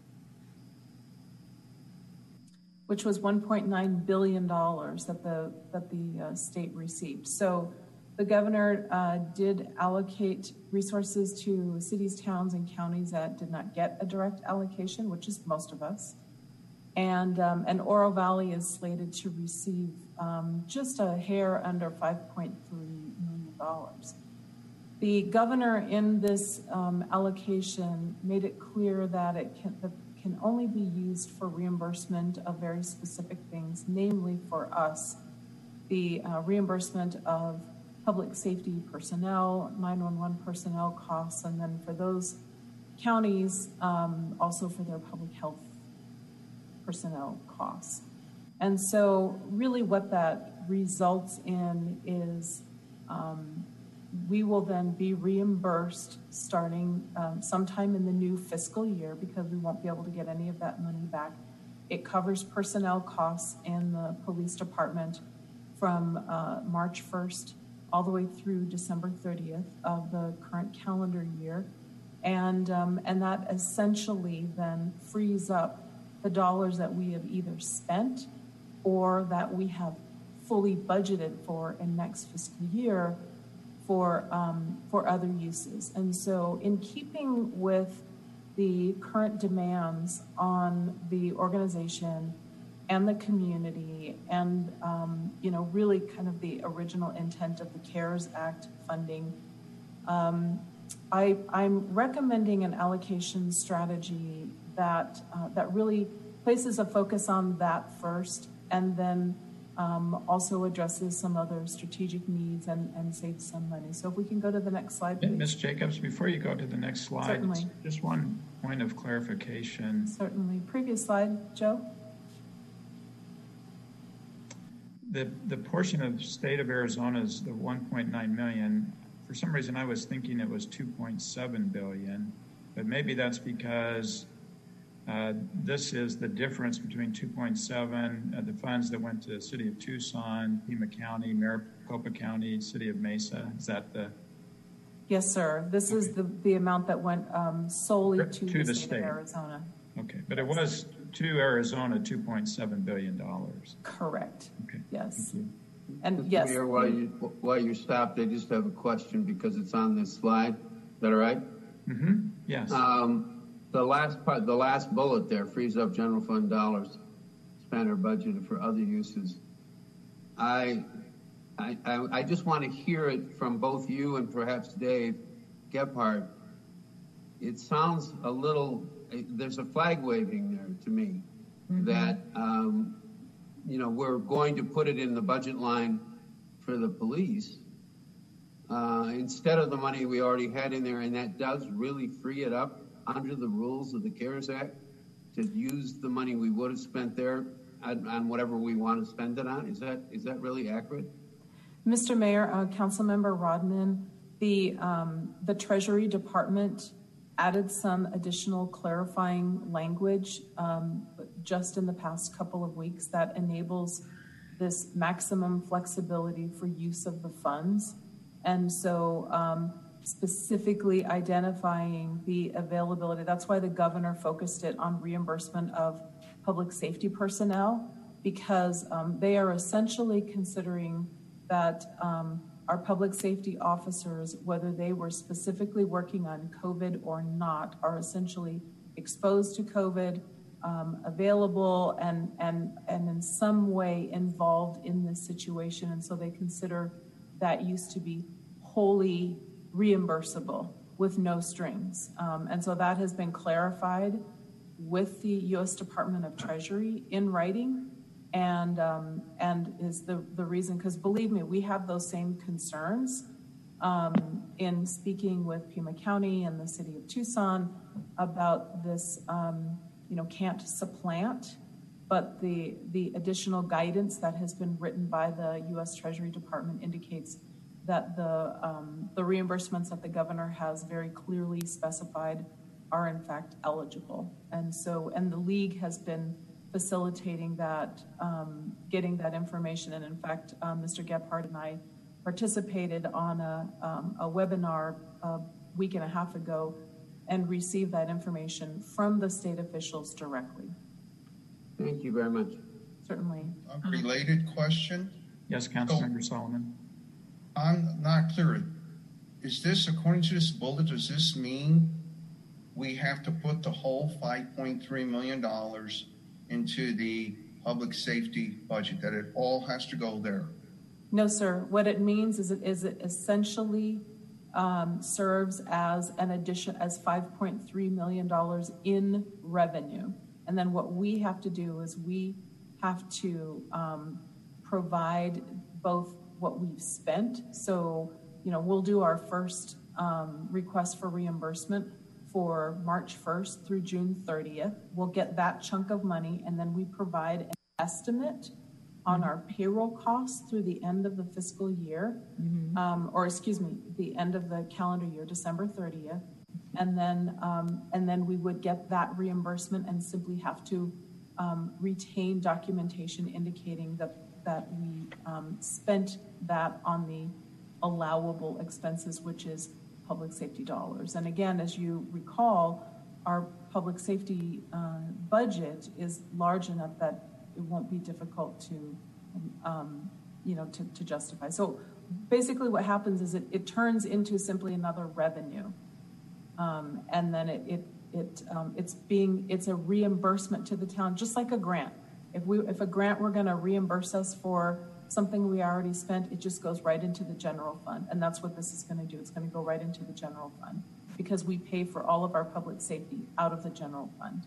Which was one point nine billion dollars that the, that the uh, state received. So the governor uh, did allocate resources to cities, towns, and counties that did not get a direct allocation, which is most of us. And, um, and Oro Valley is slated to receive um, just a hair under five point three million dollars. The governor in this um, allocation made it clear that it can, that can only be used for reimbursement of very specific things, namely for us, the uh, reimbursement of public safety personnel, nine one one personnel costs, and then for those counties, um, also for their public health personnel costs. And so really what that results in is um, we will then be reimbursed starting um, sometime in the new fiscal year, because we won't be able to get any of that money back. It covers personnel costs in the police department from uh, March first all the way through December thirtieth of the current calendar year. And, um, and that essentially then frees up the dollars that we have either spent or that we have fully budgeted for in next fiscal year for, um, for other uses. And so in keeping with the current demands on the organization and the community, and um, you know, really kind of the original intent of the CARES Act funding, um, I, I'm recommending an allocation strategy that uh, that really places a focus on that first, and then um, also addresses some other strategic needs and, and saves some money. So if we can go to the next slide, please. Miz Jacobs, before you go to the next slide, Certainly. Just one point of clarification. Certainly. Previous slide, Joe. The, the portion of the state of Arizona is the one point nine million. For some reason, I was thinking it was two point seven billion, but maybe that's because uh, this is the difference between two point seven, uh, the funds that went to the city of Tucson, Pima County, Maricopa County, city of Mesa. Is that the? Yes, sir. This okay. is the, the amount that went um, solely to, to the, the state, state of Arizona. Okay, but it was to Arizona two point seven billion dollars. Correct. Okay. Yes. Thank you. And Mister yes. Mayor, while you while you stopped, I just have a question because it's on this slide. Is that all right? Mm-hmm. Yes. Um, the last part, the last bullet there, frees up general fund dollars spent or budgeted for other uses. I, I, I, I just want to hear it from both you and perhaps Dave Gephardt. It sounds a little. There's a flag waving there to me mm-hmm. that. Um, you know, we're going to put it in the budget line for the police uh, instead of the money we already had in there. And that does really free it up under the rules of the CARES Act to use the money we would have spent there on, on whatever we want to spend it on. Is that is that really accurate? Mister Mayor, uh, Councilmember Rodman, the um, the Treasury Department added some additional clarifying language um, just in the past couple of weeks that enables this maximum flexibility for use of the funds. And so um, specifically identifying the availability, that's why the governor focused it on reimbursement of public safety personnel, because um, they are essentially considering that um, our public safety officers, whether they were specifically working on COVID or not, are essentially exposed to COVID, um, available, and, and, and in some way involved in this situation. And so they consider that use to be wholly reimbursable with no strings. Um, and so that has been clarified with the U S Department of Treasury in writing. And um, and is the, the reason, because believe me, we have those same concerns um, in speaking with Pima County and the city of Tucson about this, um, you know, can't supplant but the, the additional guidance that has been written by the U S Treasury Department indicates that the, um, the reimbursements that the governor has very clearly specified are in fact eligible. And so, and the league has been facilitating that, um, getting that information. And in fact, um, Mister Gephardt and I participated on a, um, a webinar a week and a half ago and received that information from the state officials directly. Thank you very much. Certainly. A related question? Yes, Councilmember so, Solomon. I'm not clear. Is this, according to this bullet, does this mean we have to put the whole five point three million dollars into the public safety budget, that it all has to go there? No, sir. What it means is it, is it essentially um, serves as an addition, as five point three million dollars in revenue. And then what we have to do is we have to um, provide both what we've spent. So, you know, we'll do our first um, request for reimbursement for March first through June thirtieth. We'll get that chunk of money, and then we provide an estimate on our payroll costs through the end of the fiscal year, mm-hmm. um, or excuse me, the end of the calendar year, December thirtieth. And then, um, and then we would get that reimbursement and simply have to um, retain documentation indicating that that we um, spent that on the allowable expenses, which is public safety dollars. And again, as you recall, our public safety uh, budget is large enough that it won't be difficult to, um, you know, to, to justify. So basically what happens is it, it turns into simply another revenue. Um, and then it, it, it um, it's being, it's a reimbursement to the town, just like a grant. If we, if a grant were going to reimburse us for something we already spent, it just goes right into the general fund. And that's what this is going to do. It's going to go right into the general fund because we pay for all of our public safety out of the general fund.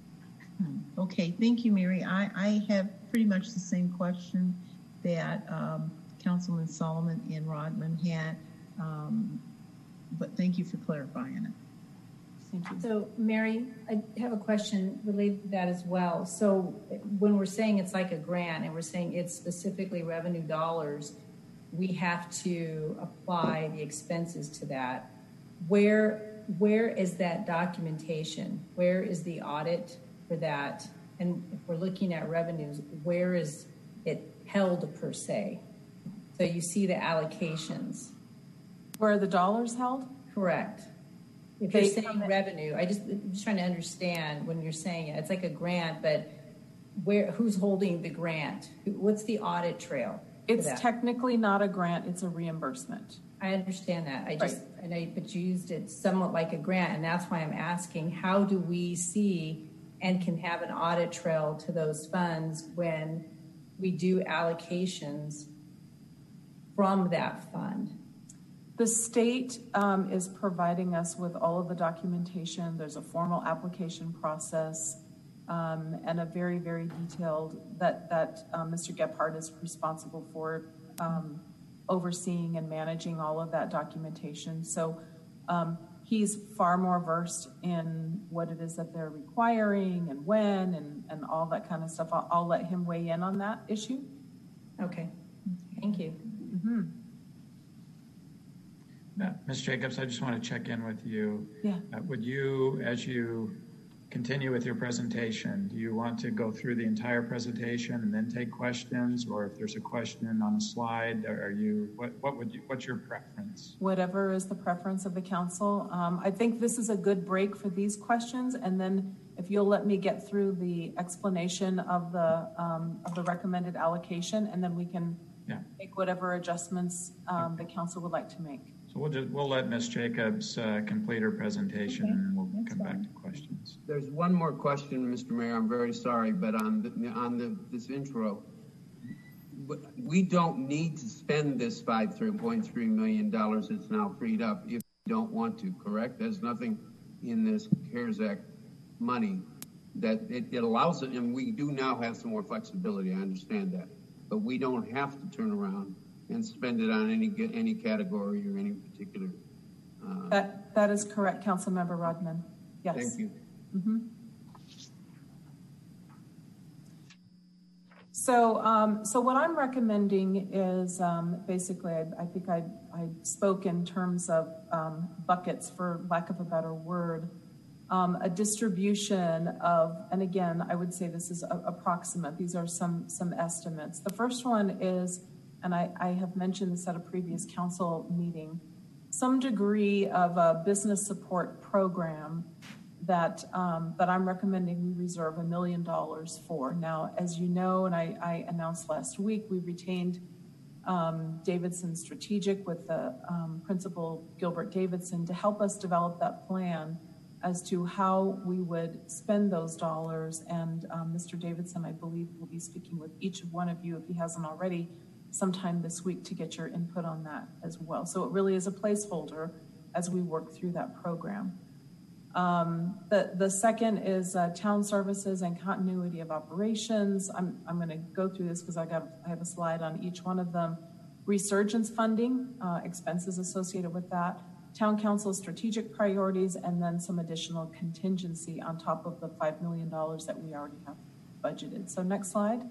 Okay, thank you, Mary. I, I have pretty much the same question that um, Councilman Solomon and Rodman had, um, but thank you for clarifying it. Thank you. So, Mary, I have a question related to that as well. So when we're saying it's like a grant and we're saying it's specifically revenue dollars, we have to apply the expenses to that. Where, where is that documentation? Where is the audit for that? And if we're looking at revenues, where is it held per se? So you see the allocations. Where are the dollars held? Correct. If you're saying revenue, I just, I'm just trying to understand when you're saying it, it's like a grant, but where, who's holding the grant? What's the audit trail? It's technically not a grant, it's a reimbursement. I understand that. I just, right. and I, but you used it somewhat like a grant, and that's why I'm asking, how do we see and can have an audit trail to those funds when we do allocations from that fund? The state um, is providing us with all of the documentation. There's a formal application process um, and a very, very detailed that, that um, Mister Gephardt is responsible for um, overseeing and managing all of that documentation. So um, he's far more versed in what it is that they're requiring and when and, and all that kind of stuff. I'll, I'll let him weigh in on that issue. Okay, thank you. Mm-hmm. Uh, Miz Jacobs, I just want to check in with you. Yeah. Uh, would you, as you continue with your presentation, do you want to go through the entire presentation and then take questions, or if there's a question on a slide, are you, what, what would you, what's your preference? Whatever is the preference of the council. Um, I think this is a good break for these questions, and then if you'll let me get through the explanation of the um, of the recommended allocation, and then we can yeah. make whatever adjustments um, okay. the council would like to make. So we'll just, we'll let Miz Jacobs uh, complete her presentation, okay. and we'll That's come fine. back to questions. There's one more question, Mister Mayor. I'm very sorry, but on the, on the, this intro, we don't need to spend this five point three million dollars that's now freed up if we don't want to, correct? There's nothing in this CARES Act money that it, it allows it, and we do now have some more flexibility. I understand that, but we don't have to turn around and spend it on any any category or any particular. Uh, that that is correct, Councilmember Rodman. Yes. Thank you. Mm-hmm. So, um, so what I'm recommending is um, basically, I, I think I, I spoke in terms of um, buckets, for lack of a better word, um, a distribution of, and again, I would say this is a, approximate. These are some some estimates. The first one is, and I, I have mentioned this at a previous council meeting, some degree of a business support program that um, that I'm recommending we reserve a million dollars for. Now, as you know, and I, I announced last week, we retained um, Davidson Strategic with the um, principal Gilbert Davidson to help us develop that plan as to how we would spend those dollars. And um, Mister Davidson, I believe, will be speaking with each of one of you, if he hasn't already, sometime this week to get your input on that as well. So it really is a placeholder as we work through that program. Um, the, the second is uh, town services and continuity of operations. I'm, I'm going to go through this because I got I have a slide on each one of them. Resurgence funding, uh, expenses associated with that, town council strategic priorities, and then some additional contingency on top of the five million dollars that we already have budgeted. So next slide.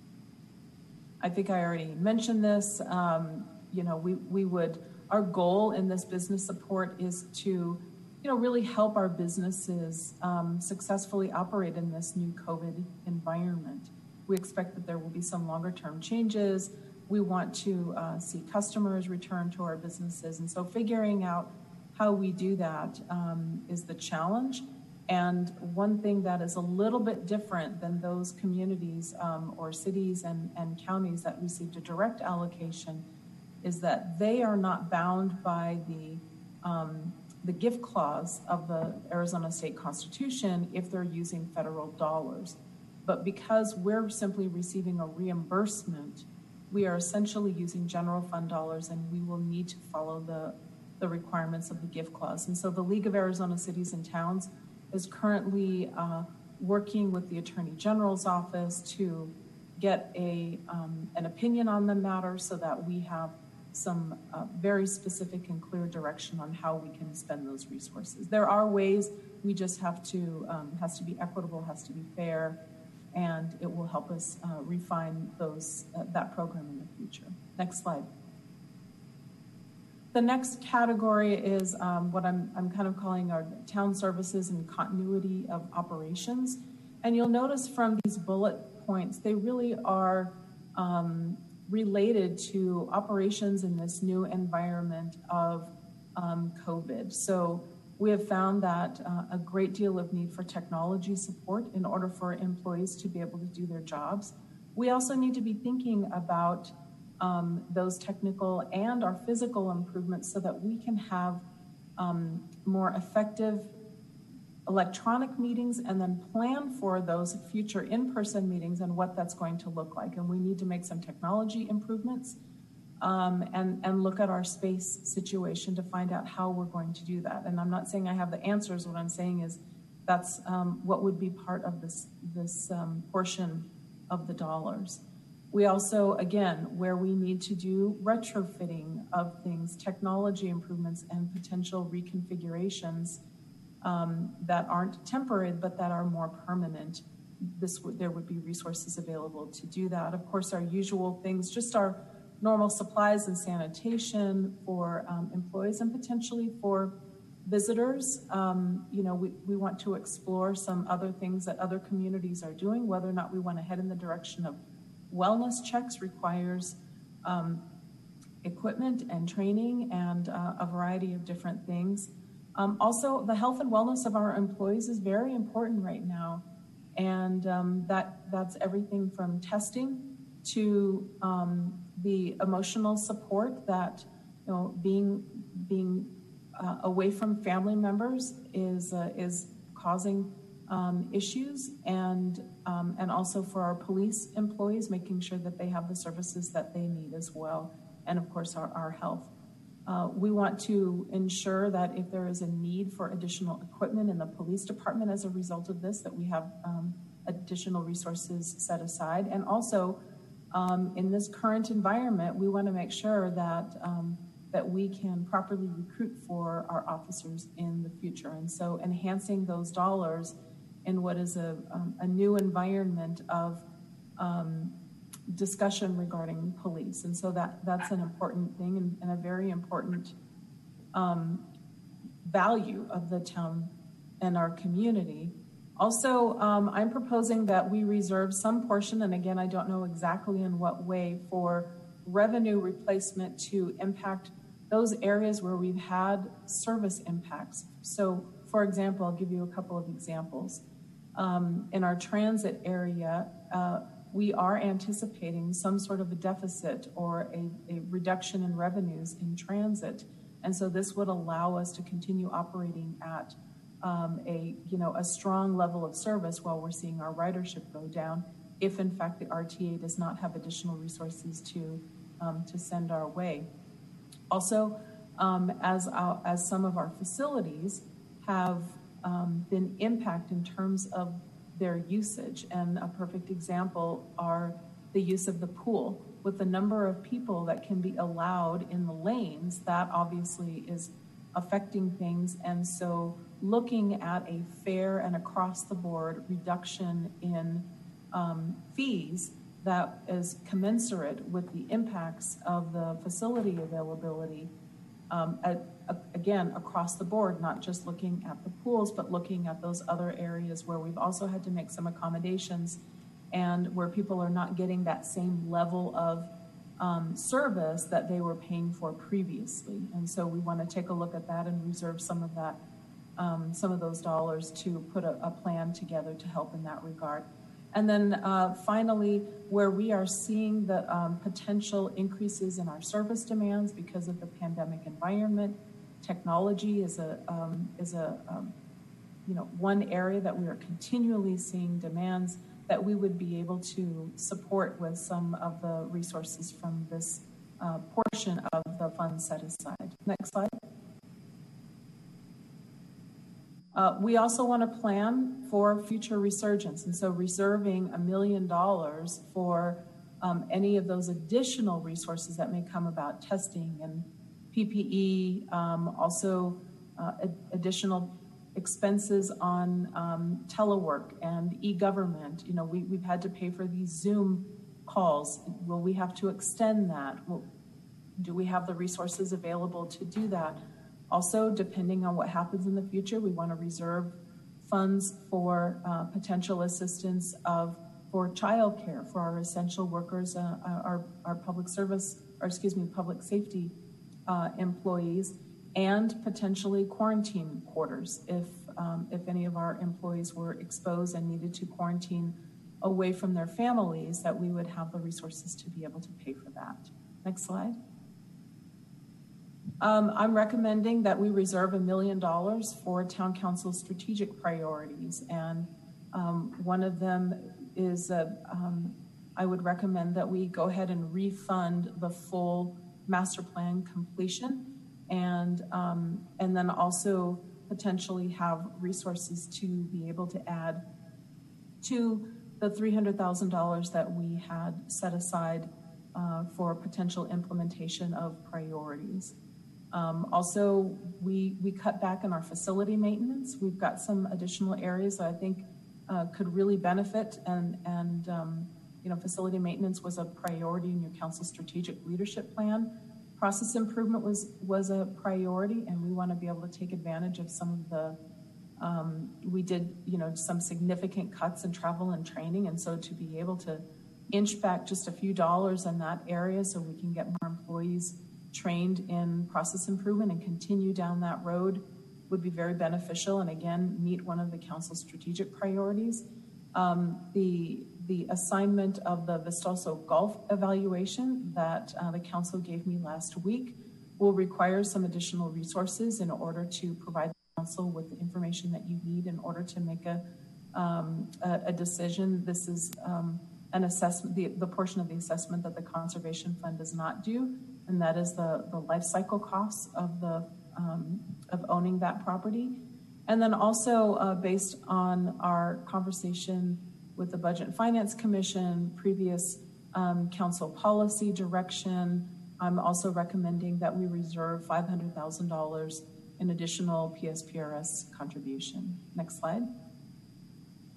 I think I already mentioned this. Um, you know, we, we would, our goal in this business support is to you know, really help our businesses um, successfully operate in this new COVID environment. We expect that there will be some longer term changes. We want to uh, see customers return to our businesses. And so figuring out how we do that um, is the challenge. And one thing that is a little bit different than those communities um, or cities and, and counties that received a direct allocation is that they are not bound by the um, the gift clause of the Arizona State Constitution if they're using federal dollars. But because we're simply receiving a reimbursement, we are essentially using general fund dollars, and we will need to follow the, the requirements of the gift clause. And so the League of Arizona Cities and Towns is currently uh, working with the Attorney General's office to get a um, an opinion on the matter so that we have some uh, very specific and clear direction on how we can spend those resources. There are ways, we just have to, um, has to be equitable, has to be fair, and it will help us uh, refine those uh, that program in the future. Next slide. The next category is um, what I'm, I'm kind of calling our town services and continuity of operations. And you'll notice from these bullet points, they really are um, related to operations in this new environment of um, COVID. So we have found that uh, a great deal of need for technology support in order for employees to be able to do their jobs. We also need to be thinking about um, those technical and our physical improvements so that we can have um, more effective electronic meetings and then plan for those future in-person meetings and what that's going to look like. And we need to make some technology improvements um, and, and look at our space situation to find out how we're going to do that. And I'm not saying I have the answers. What I'm saying is that's um, what would be part of this, this um, portion of the dollars. We also, again, where we need to do retrofitting of things, technology improvements and potential reconfigurations Um, that aren't temporary, but that are more permanent. This w- there would be resources available to do that. Of course, our usual things, just our normal supplies and sanitation for um, employees and potentially for visitors. Um, you know, we, we want to explore some other things that other communities are doing. Whether or not we want to head in the direction of wellness checks requires um, equipment and training and uh, a variety of different things. Um, also, the health and wellness of our employees is very important right now, and um, that that's everything from testing to um, the emotional support that you know being being uh, away from family members is uh, is causing um, issues, and um, and also for our police employees, making sure that they have the services that they need as well, and of course our, our health. Uh, we want to ensure that if there is a need for additional equipment in the police department as a result of this, that we have um, additional resources set aside. And also, um, in this current environment, we want to make sure that um, that we can properly recruit for our officers in the future. And so enhancing those dollars in what is a, um, a new environment of um, discussion regarding police. And so that, that's an important thing and, and a very important um, value of the town and our community. Also, um, I'm proposing that we reserve some portion, and again, I don't know exactly in what way, for revenue replacement to impact those areas where we've had service impacts. So, for example, I'll give you a couple of examples. Um, in our transit area, uh, we are anticipating some sort of a deficit or a, a reduction in revenues in transit. And so this would allow us to continue operating at um, a, you know, a strong level of service while we're seeing our ridership go down, if in fact the R T A does not have additional resources to, um, to send our way. Also, um, as, our, as some of our facilities have um, been impacted in terms of their usage, and a perfect example are the use of the pool. With the number of people that can be allowed in the lanes, that obviously is affecting things. And so looking at a fair and across the board reduction in um, fees that is commensurate with the impacts of the facility availability, um, at, uh, again, across the board, not just looking at the pools, but looking at those other areas where we've also had to make some accommodations and where people are not getting that same level of um, service that they were paying for previously. And so we want to take a look at that and reserve some of that, um, some of those dollars to put a, a plan together to help in that regard. And then uh, finally, where we are seeing the um, potential increases in our service demands because of the pandemic environment, technology is a, um, is a um, you know, one area that we are continually seeing demands that we would be able to support with some of the resources from this uh, portion of the funds set aside. Next slide. Uh, we also want to plan for future resurgence, and so reserving a million dollars for um, any of those additional resources that may come about, testing and P P E, um, also uh, ad- additional expenses on um, telework and e-government. You know, we, we've had to pay for these Zoom calls. Will we have to extend that? Will, do we have the resources available to do that? Also, depending on what happens in the future, we want to reserve funds for uh, potential assistance of for childcare for our essential workers, uh, our our public service, or excuse me, public safety uh, employees, and potentially quarantine quarters if um, if any of our employees were exposed and needed to quarantine away from their families, that we would have the resources to be able to pay for that. Next slide. Um, I'm recommending that we reserve a million dollars for town council strategic priorities, and um, one of them is uh, um, I would recommend that we go ahead and refund the full master plan completion, and um, and then also potentially have resources to be able to add to the three hundred thousand dollars that we had set aside uh, for potential implementation of priorities. Um, also, we we cut back on our facility maintenance. We've got some additional areas that I think uh, could really benefit, and and um, you know, facility maintenance was a priority in your council strategic leadership plan. Process improvement was was a priority, and we want to be able to take advantage of some of the. Um, we did, you know, some significant cuts in travel and training, and so to be able to inch back just a few dollars in that area, so we can get more employees trained in process improvement and continue down that road would be very beneficial, and again meet one of the council's strategic priorities. Um, the the assignment of the Vistoso Golf evaluation that uh, the council gave me last week will require some additional resources in order to provide the council with the information that you need in order to make a um, a, a decision. This is um, an assessment, the, the portion of the assessment that the Conservation Fund does not do, and that is the, the life cycle costs of the um, of owning that property. And then also uh, based on our conversation with the Budget and Finance Commission, previous um, council policy direction, I'm also recommending that we reserve five hundred thousand dollars in additional P S P R S contribution. Next slide.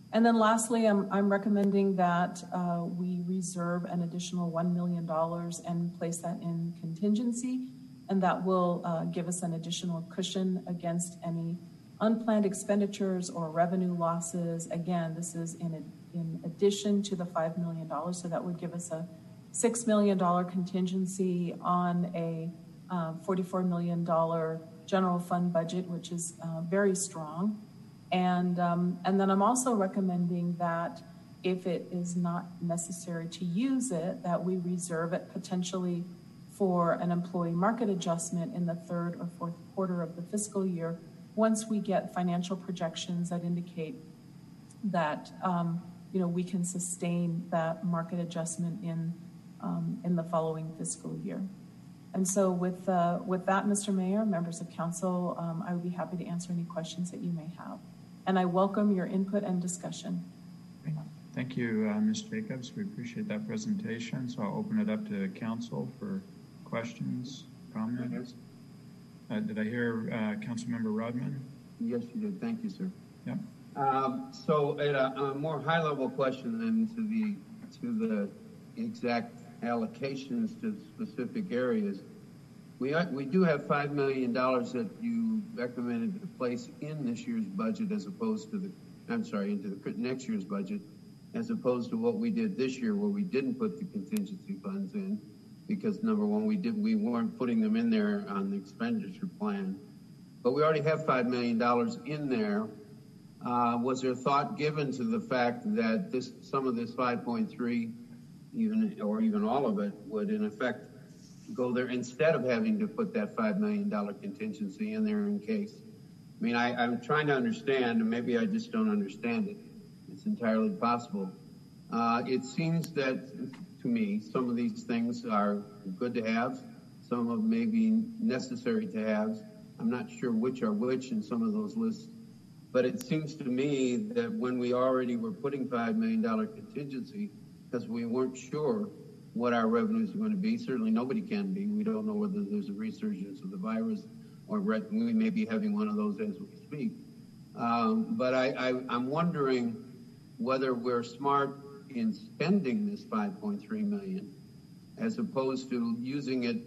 And then lastly, I'm, I'm recommending that uh, we reserve an additional one million dollars and place that in contingency, and that will uh, give us an additional cushion against any unplanned expenditures or revenue losses. Again, this is in, a, in addition to the five million dollars, so that would give us a six million dollars contingency on a uh, forty-four million dollars general fund budget, which is uh, very strong. And, um, and then I'm also recommending that if it is not necessary to use it, that we reserve it potentially for an employee market adjustment in the third or fourth quarter of the fiscal year, once we get financial projections that indicate that um, you know, we can sustain that market adjustment in um, in the following fiscal year. And so with uh, with that, Mister Mayor, members of council, um, I would be happy to answer any questions that you may have. And I welcome your input and discussion. Thank you, uh, Miz Jacobs. We appreciate that presentation. So I'll open it up to council for questions, comments. Uh, did I hear uh, Councilmember Rodman? Yes, you did. Thank you, sir. Yep. Um, so at a, a more high-level question then to the to the exact allocations to specific areas, we are, we do have five million dollars that you recommended to place in this year's budget as opposed to the, I'm sorry, into the next year's budget, as opposed to what we did this year where we didn't put the contingency funds in because number one, we did we weren't putting them in there on the expenditure plan, but we already have five million dollars in there. Uh, was there thought given to the fact that this some of this five point three, even or even all of it, would in effect go there instead of having to put that five million dollars contingency in there in case? I mean, I, I'm trying to understand, and maybe I just don't understand it. It's entirely possible. Uh, it seems that, to me, some of these things are good to have. Some of them may be necessary to have. I'm not sure which are which in some of those lists. But it seems to me that when we already were putting five million dollars contingency, because we weren't sure what our revenues are going to be, certainly nobody can be. We don't know whether there's a resurgence of the virus or we may be having one of those as we speak. Um, but I, I, I'm wondering whether we're smart in spending this five point three million dollars as opposed to using it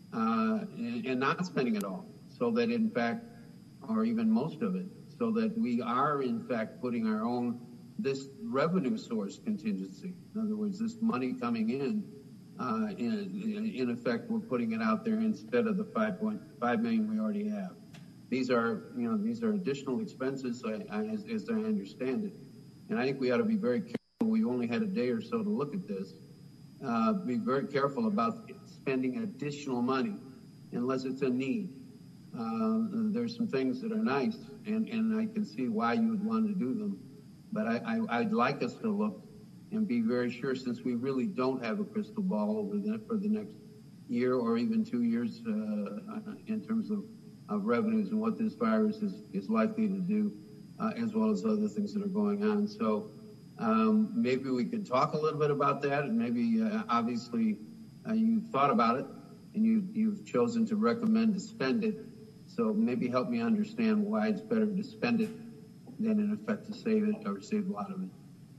uh, and, and not spending it all, so that in fact, or even most of it, so that we are in fact putting our own, this revenue source contingency. In other words, this money coming in, uh, in, in effect, we're putting it out there instead of the five point five million we already have. These are, you know, these are additional expenses I, I, as, as I understand it. And I think we ought to be very careful. We've only had a day or so to look at this. Uh, be very careful about spending additional money unless it's a need. Uh, there's some things that are nice, and, and I can see why you would want to do them. But I, I, I'd like us to look and be very sure, since we really don't have a crystal ball over the, for the next year or even two years uh, in terms of, of revenues and what this virus is, is likely to do, uh, as well as other things that are going on. So um, maybe we could talk a little bit about that, and maybe uh, obviously uh, you've thought about it and you, you've chosen to recommend to spend it. So maybe help me understand why it's better to spend it than in effect to save it or save a lot of it.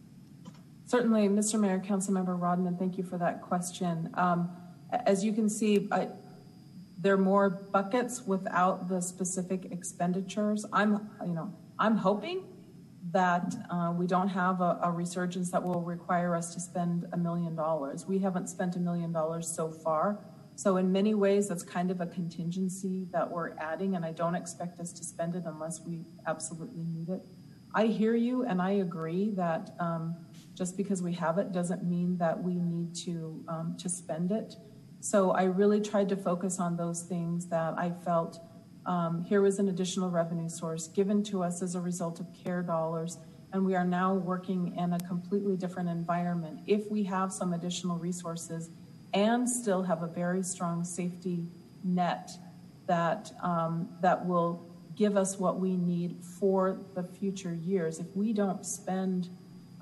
Certainly, Mister Mayor, Councilmember Rodman, thank you for that question. Um, as you can see, I, there are more buckets without the specific expenditures. I'm, you know, I'm hoping that uh, we don't have a, a resurgence that will require us to spend a million dollars. We haven't spent a million dollars so far. So in many ways, that's kind of a contingency that we're adding, and I don't expect us to spend it unless we absolutely need it. I hear you, and I agree that um, just because we have it doesn't mean that we need to um, to spend it. So I really tried to focus on those things that I felt um, here was an additional revenue source given to us as a result of CARE dollars, and we are now working in a completely different environment. If we have some additional resources and still have a very strong safety net that um, that will give us what we need for the future years. If we don't spend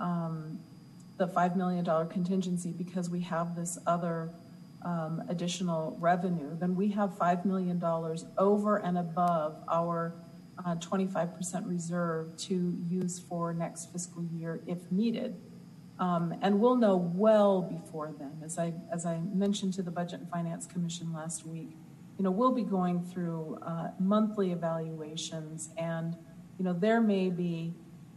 um, the five million dollars contingency because we have this other um, additional revenue, then we have five million dollars over and above our uh, twenty-five percent reserve to use for next fiscal year if needed. Um, and we'll know well before then. As I, as I mentioned to the Budget and Finance Commission last week, you know, we'll be going through uh, monthly evaluations, and, you know, there may be,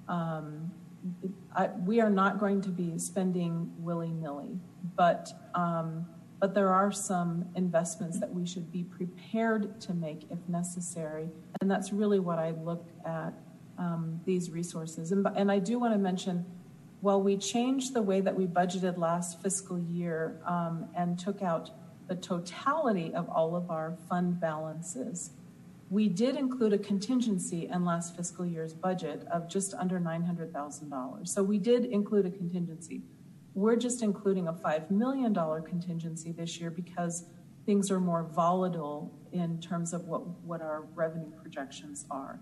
um, I, we are not going to be spending willy-nilly, but, um, but there are some investments that we should be prepared to make if necessary. And that's really what I look at um, these resources. And, and I do want to mention, while we changed the way that we budgeted last fiscal year um, and took out the totality of all of our fund balances, we did include a contingency in last fiscal year's budget of just under nine hundred thousand dollars. So we did include a contingency. We're just including a five million dollars contingency this year because things are more volatile in terms of what, what our revenue projections are.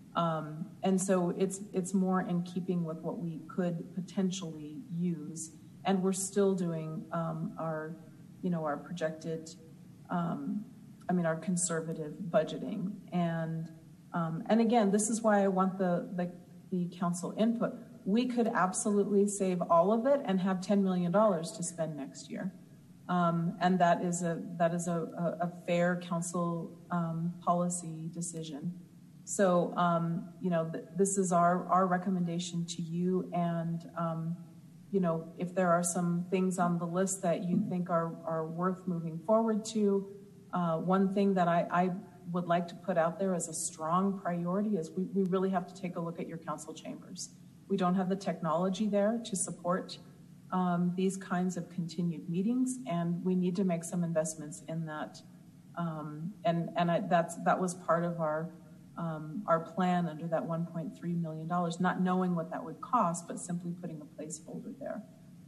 Um, and so it's it's more in keeping with what we could potentially use, and we're still doing um, our, you know, our projected, um, I mean, our conservative budgeting, and um, and again, this is why I want the, the the council input. We could absolutely save all of it and have ten million dollars to spend next year, um, and that is a that is a, a, a fair council um, policy decision. So, um, you know, th- this is our, our recommendation to you. And, um, you know, if there are some things on the list that you think are, are worth moving forward to, uh, one thing that I, I would like to put out there as a strong priority is we, we really have to take a look at your council chambers. We don't have the technology there to support um, these kinds of continued meetings, and we need to make some investments in that. Um, and and I, that's that was part of our Um, our plan under that one point three million dollars, not knowing what that would cost, but simply putting a placeholder there.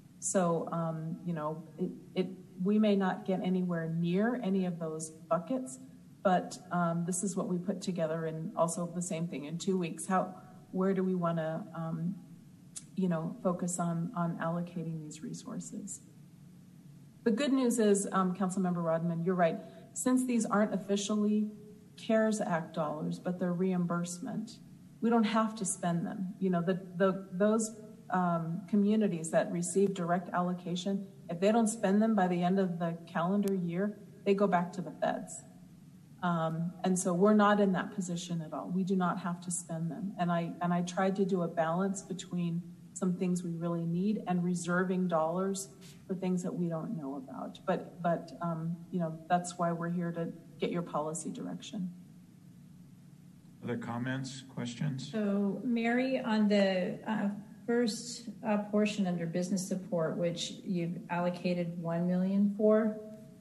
So, um, you know, it, it we may not get anywhere near any of those buckets, but um, this is what we put together, and also the same thing in two weeks. How, where do we want to, um, you know, focus on on allocating these resources? The good news is, um, Councilmember Rodman, you're right. Since these aren't officially CARES Act dollars, but they're reimbursement, we don't have to spend them. You know, the, the those um, communities that receive direct allocation, if they don't spend them by the end of the calendar year, they go back to the feds. Um, and so we're not in that position at all. We do not have to spend them. And I and I tried to do a balance between some things we really need and reserving dollars for things that we don't know about. But but um, you know, that's why we're here to get your policy direction. Other comments, questions? So, Mary, on the uh, first uh, portion under business support, which you've allocated one million dollars for,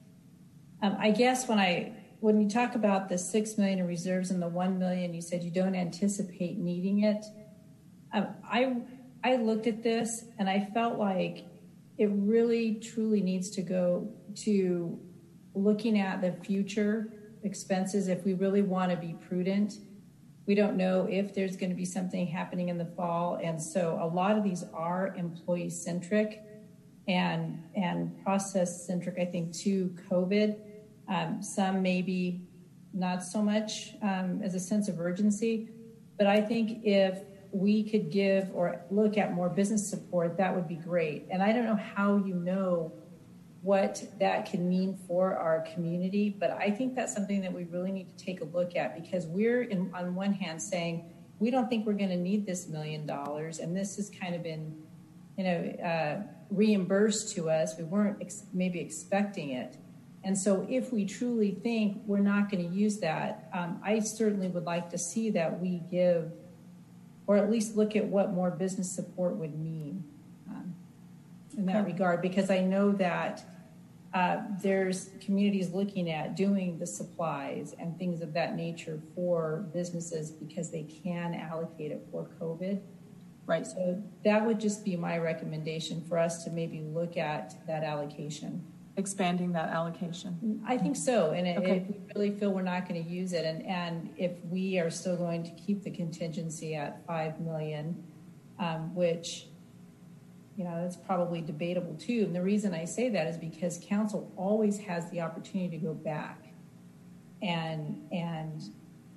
um, I guess when I when you talk about the six million dollars in reserves and the one million dollars, you said you don't anticipate needing it. Um, I I looked at this and I felt like it really truly needs to go to looking at the future expenses. If we really want to be prudent, we don't know if there's going to be something happening in the fall. And so a lot of these are employee centric and, and process centric, I think, to COVID. Um, some maybe not so much um, as a sense of urgency, but I think if we could give or look at more business support, that would be great. And I don't know how you know what that can mean for our community, but I think that's something that we really need to take a look at, because we're in, on one hand saying we don't think we're going to need this million dollars, and this has kind of been, you know, uh, reimbursed to us. We weren't ex- maybe expecting it, and so if we truly think we're not going to use that, um, I certainly would like to see that we give, or at least look at what more business support would mean um, in that regard, because I know that uh, there's communities looking at doing the supplies and things of that nature for businesses because they can allocate it for COVID. Right. So that would just be my recommendation for us to maybe look at that allocation. Expanding that allocation. I think so. And okay. if we really feel we're not going to use it, and, and if we are still going to keep the contingency at five million, um, which, you know, that's probably debatable too. And the reason I say that is because council always has the opportunity to go back and, and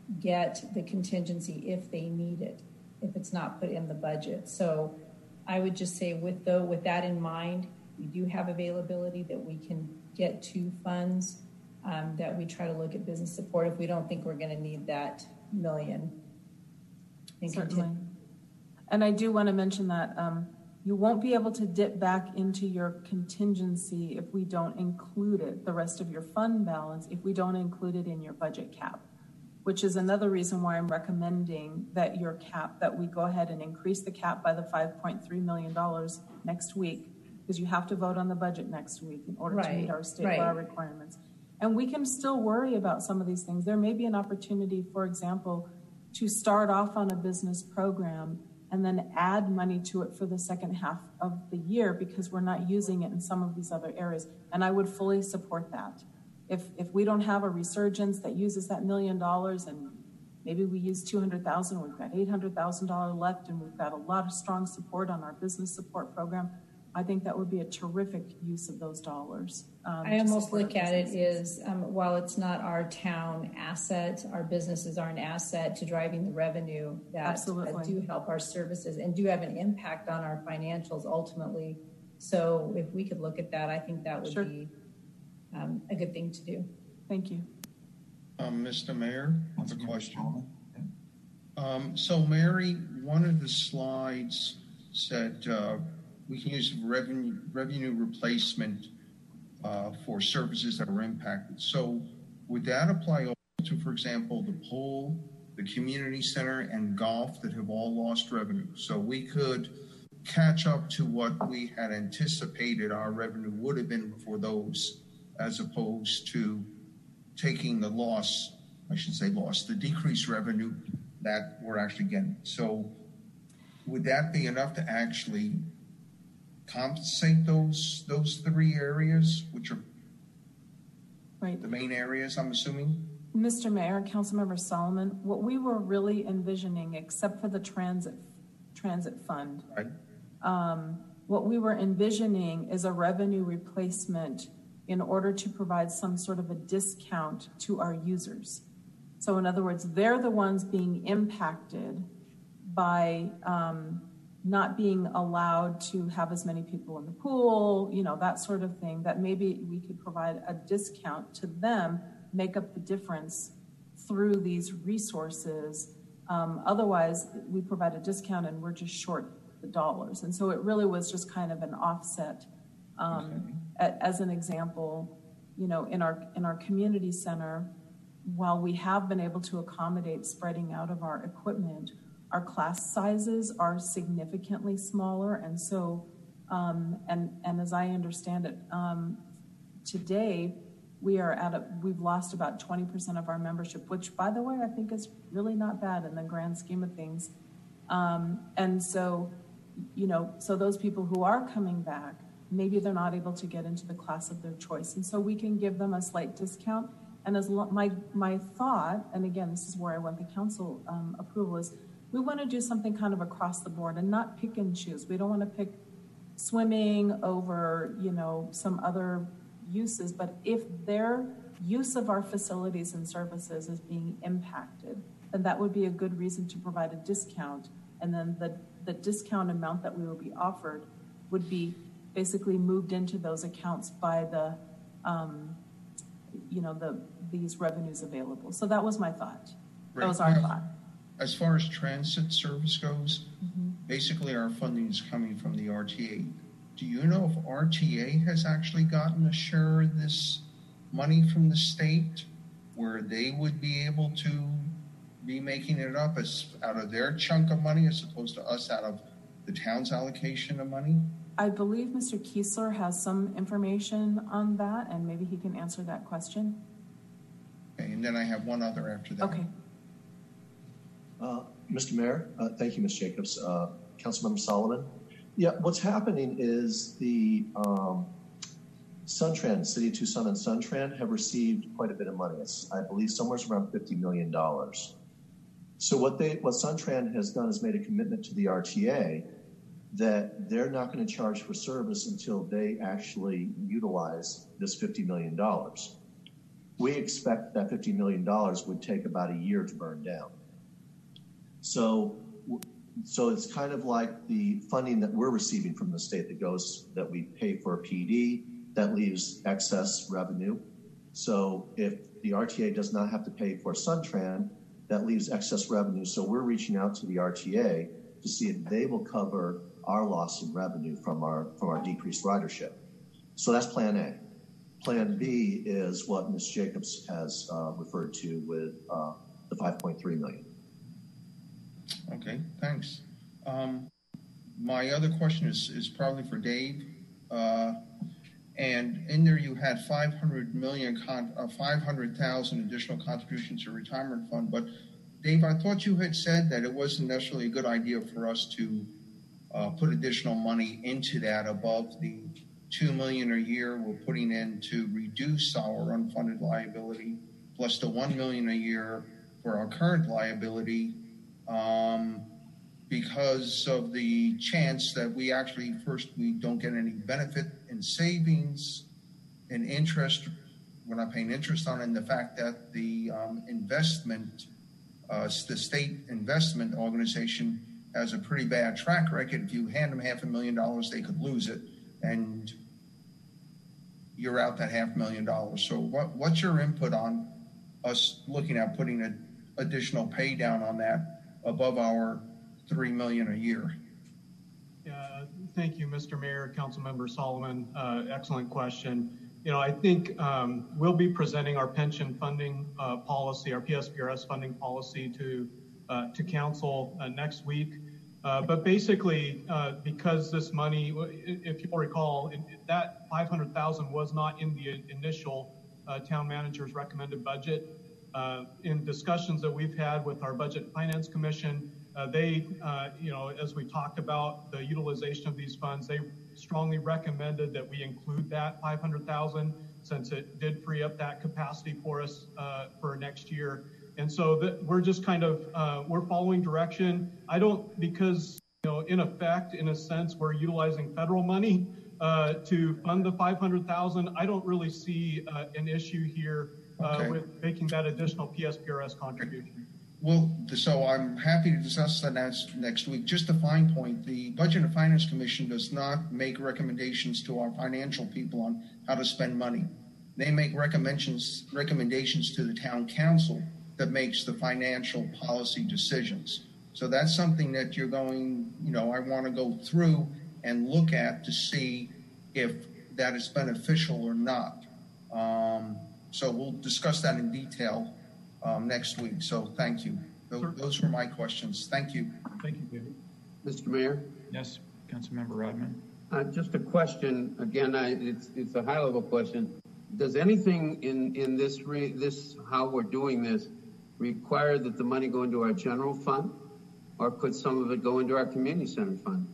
get the contingency if they need it, if it's not put in the budget. So I would just say with though with that in mind, we do have availability that we can get to funds, um, that we try to look at business support if we don't think we're going to need that million. Certainly. And I do want to mention that um, you won't be able to dip back into your contingency if we don't include it, the rest of your fund balance, if we don't include it in your budget cap, which is another reason why I'm recommending that your cap, that we go ahead and increase the cap by the five point three million dollars next week, because you have to vote on the budget next week in order right, to meet our state right. law requirements. And we can still worry about some of these things. There may be an opportunity, for example, to start off on a business program and then add money to it for the second half of the year because we're not using it in some of these other areas. And I would fully support that. If if we don't have a resurgence that uses that million dollars and maybe we use two hundred thousand dollars, we've got eight hundred thousand dollars left and we've got a lot of strong support on our business support program, I think that would be a terrific use of those dollars. Um, I almost look at it as, um, while it's not our town asset, our businesses are an asset to driving the revenue that, that do help our services and do have an impact on our financials ultimately. So if we could look at that, I think that would sure. be um, a good thing to do. Thank you. Um, Mister Mayor, I have a question. Um, so Mary, one of the slides said, uh, we can use revenue revenue replacement uh, for services that are impacted. So would that apply also to, for example, the pool, the community center, and golf that have all lost revenue? So we could catch up to what we had anticipated our revenue would have been for those, as opposed to taking the loss, I should say loss, the decreased revenue that we're actually getting. So would that be enough to actually compensate those those three areas, which are right. the main areas, I'm assuming? Mister Mayor, Councilmember Solomon, what we were really envisioning, except for the transit transit fund, right. um, what we were envisioning is a revenue replacement in order to provide some sort of a discount to our users. So in other words, they're the ones being impacted by um, not being allowed to have as many people in the pool, you know, that sort of thing, that maybe we could provide a discount to them, make up the difference through these resources. Um, otherwise, we provide a discount and we're just short the dollars. And so it really was just kind of an offset. Um, okay. a, as an example, you know, in our in our community center, while we have been able to accommodate spreading out of our equipment, our class sizes are significantly smaller. And so, um, and, and as I understand it, um, today we are at a, we've lost about twenty percent of our membership, which by the way, I think is really not bad in the grand scheme of things. Um, and so, you know, so those people who are coming back, maybe they're not able to get into the class of their choice. And so we can give them a slight discount. And as lo- my, my thought, and again, this is where I want the council um, approval is, we want to do something kind of across the board and not pick and choose. We don't want to pick swimming over, you know, some other uses, but if their use of our facilities and services is being impacted, then that would be a good reason to provide a discount. And then the, the discount amount that we will be offered would be basically moved into those accounts by the, um, you know, the these revenues available. So that was my thought. Right. That was our now, thought. As far as transit service goes, mm-hmm. basically our funding is coming from the R T A. Do you know if R T A has actually gotten a share of this money from the state where they would be able to be making it up as out of their chunk of money as opposed to us out of the town's allocation of money? I believe Mister Kiesler has some information on that, and maybe he can answer that question. Okay, and then I have one other after that. Okay. Uh, Mister Mayor, uh, thank you, Miz Jacobs. Uh, Councilmember Solomon. Yeah, what's happening is the um, SunTran, City of Tucson and SunTran have received quite a bit of money. It's, I believe, somewhere around fifty million dollars. So what they, what SunTran has done is made a commitment to the R T A that they're not going to charge for service until they actually utilize this fifty million dollars. we expect that fifty million dollars would take about a year to burn down. So, so it's kind of like the funding that we're receiving from the state that goes, that we pay for P D, that leaves excess revenue. So if the R T A does not have to pay for Suntran, that leaves excess revenue. So we're reaching out to the R T A to see if they will cover our loss in revenue from our from our decreased ridership. So that's plan A. Plan B is what Miz Jacobs has uh, referred to with uh, the five point three million. Okay, thanks. Um, my other question is, is probably for Dave. Uh, and in there you had five hundred million, con- uh, five hundred thousand additional contributions to retirement fund. But Dave, I thought you had said that it wasn't necessarily a good idea for us to uh, put additional money into that above the two million a year we're putting in to reduce our unfunded liability, plus the one million a year for our current liability, um, because of the chance that we actually first we don't get any benefit in savings and interest. We're not paying interest on it, and the fact that the um, investment, uh, the state investment organization has a pretty bad track record. If you hand them half a million dollars, they could lose it, and you're out that half million dollars. So what, what's your input on us looking at putting an additional pay down on that above our three million a year? Yeah, thank you, Mister Mayor, Councilmember Solomon. Uh, excellent question. You know, I think um, we'll be presenting our pension funding uh, policy, our P S P R S funding policy to uh, to council uh, next week. Uh, but basically, uh, because this money, if you'll recall, it, that five hundred thousand was not in the initial uh, town manager's recommended budget. Uh, in discussions that we've had with our Budget and Finance Commission, uh, they, uh, you know, as we talked about the utilization of these funds, they strongly recommended that we include that five hundred thousand since it did free up that capacity for us uh, for next year. And so that we're just kind of, uh, we're following direction. I don't, because, you know, in effect, in a sense, we're utilizing federal money uh, to fund the five hundred thousand. I don't really see uh, an issue here uh, okay. with making that additional P S P R S contribution. Well, so I'm happy to discuss that next, next week. Just a fine point, the Budget and Finance Commission does not make recommendations to our financial people on how to spend money. They make recommendations, recommendations to the town council that makes the financial policy decisions. So that's something that you're going, you know, I want to go through and look at to see if that is beneficial or not. Um, so we'll discuss that in detail um, next week. So thank you. Those, sure. those were my questions. Thank you. Thank you, David. Mister Mayor? Yes, Councilmember Rodman. Uh, just a question. Again, I, it's it's a high-level question. Does anything in, in this, re, this how we're doing this require that the money go into our general fund, or could some of it go into our community center fund?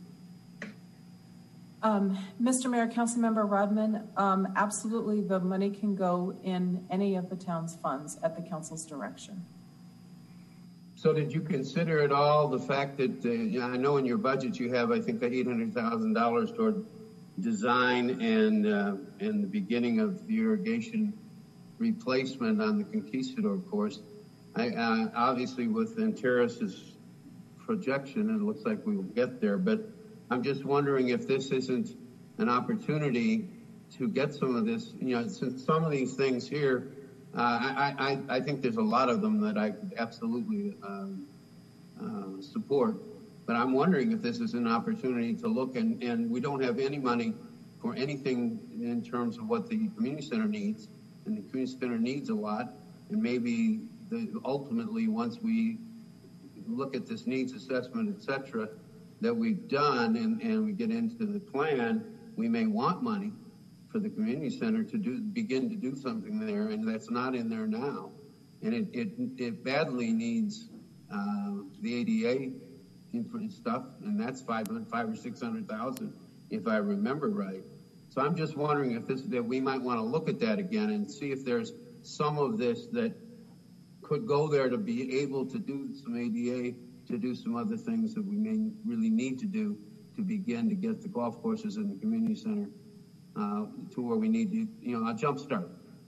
Um, Mister Mayor, Councilmember Rodman, um, absolutely the money can go in any of the town's funds at the council's direction. So did you consider at all the fact that, uh, I know in your budget you have, I think, eight hundred thousand dollars toward design and, uh, and the beginning of the irrigation replacement on the Conquistador course. I, uh, obviously with Antares's projection, it looks like we will get there, but I'm just wondering if this isn't an opportunity to get some of this, you know, since some of these things here, uh, I, I, I think there's a lot of them that I could absolutely um, uh, support, but I'm wondering if this is an opportunity to look, and, and we don't have any money for anything in terms of what the community center needs, and the community center needs a lot, and maybe the, ultimately once we look at this needs assessment, et cetera, that we've done and, and we get into the plan, we may want money for the community center to do begin to do something there, and that's not in there now. And it, it, it badly needs uh, the A D A stuff, and that's five hundred, five or six hundred thousand, if I remember right. So I'm just wondering if this that we might want to look at that again and see if there's some of this that could go there to be able to do some A D A, to do some other things that we may really need to do to begin to get the golf courses in the community center uh, to where we need to, you know, a jump start.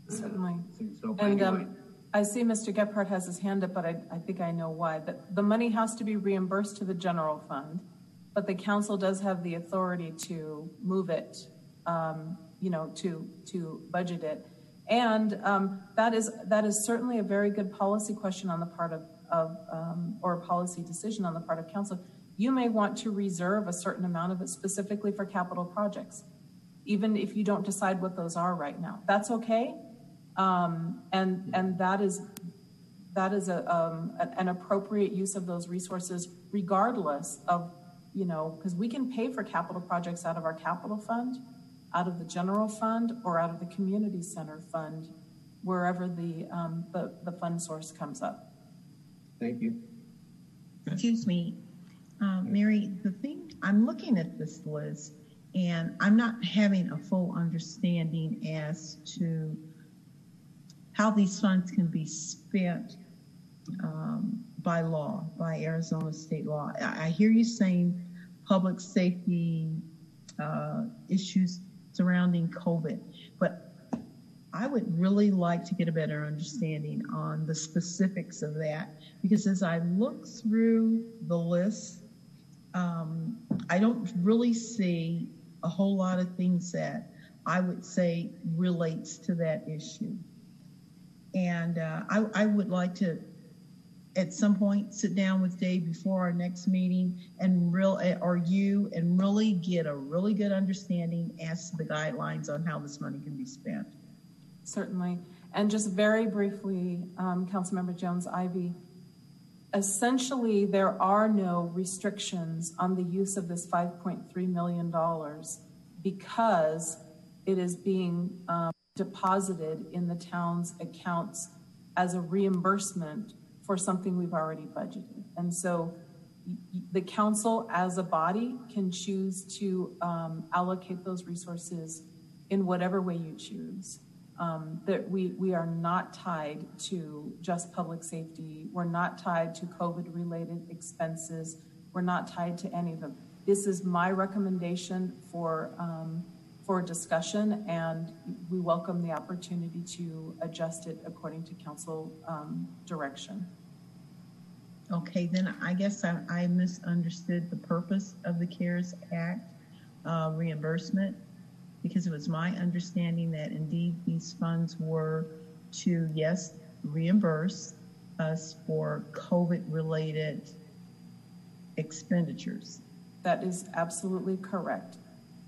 Certainly. So and anyway. um, I see Mister Gephardt has his hand up, but I, I think I know why. But the money has to be reimbursed to the general fund, but the council does have the authority to move it, um, you know, to to budget it. And um, that is that is certainly a very good policy question on the part of, of um, or a policy decision on the part of council. You may want to reserve a certain amount of it specifically for capital projects, even if you don't decide what those are right now. That's okay. Um, and and that is that is a, um, an appropriate use of those resources, regardless of, you know, because we can pay for capital projects out of our capital fund, out of the general fund, or out of the community center fund, wherever the um, the, the fund source comes up. Thank you. Excuse me, uh, Mary, the thing, I'm looking at this list and I'm not having a full understanding as to how these funds can be spent um, by law, by Arizona state law. I, I hear you saying public safety uh, issues surrounding COVID, but I would really like to get a better understanding on the specifics of that, because as I look through the list, um, I don't really see a whole lot of things that I would say relates to that issue. And uh, I, I would like to, at some point, sit down with Dave before our next meeting and real, or you, and really get a really good understanding as to the guidelines on how this money can be spent. Certainly. And just very briefly, um, Councilmember Jones-Ivy, essentially there are no restrictions on the use of this five point three million dollars because it is being um, deposited in the town's accounts as a reimbursement for something we've already budgeted. And so the council as a body can choose to um, allocate those resources in whatever way you choose. Um, that we, we are not tied to just public safety. We're not tied to COVID related expenses. We're not tied to any of them. This is my recommendation for um, for discussion, and we welcome the opportunity to adjust it according to council um, direction. Okay, then I guess I, I misunderstood the purpose of the CARES Act uh, reimbursement, because it was my understanding that indeed these funds were to, yes, reimburse us for COVID-related expenditures. That is absolutely correct.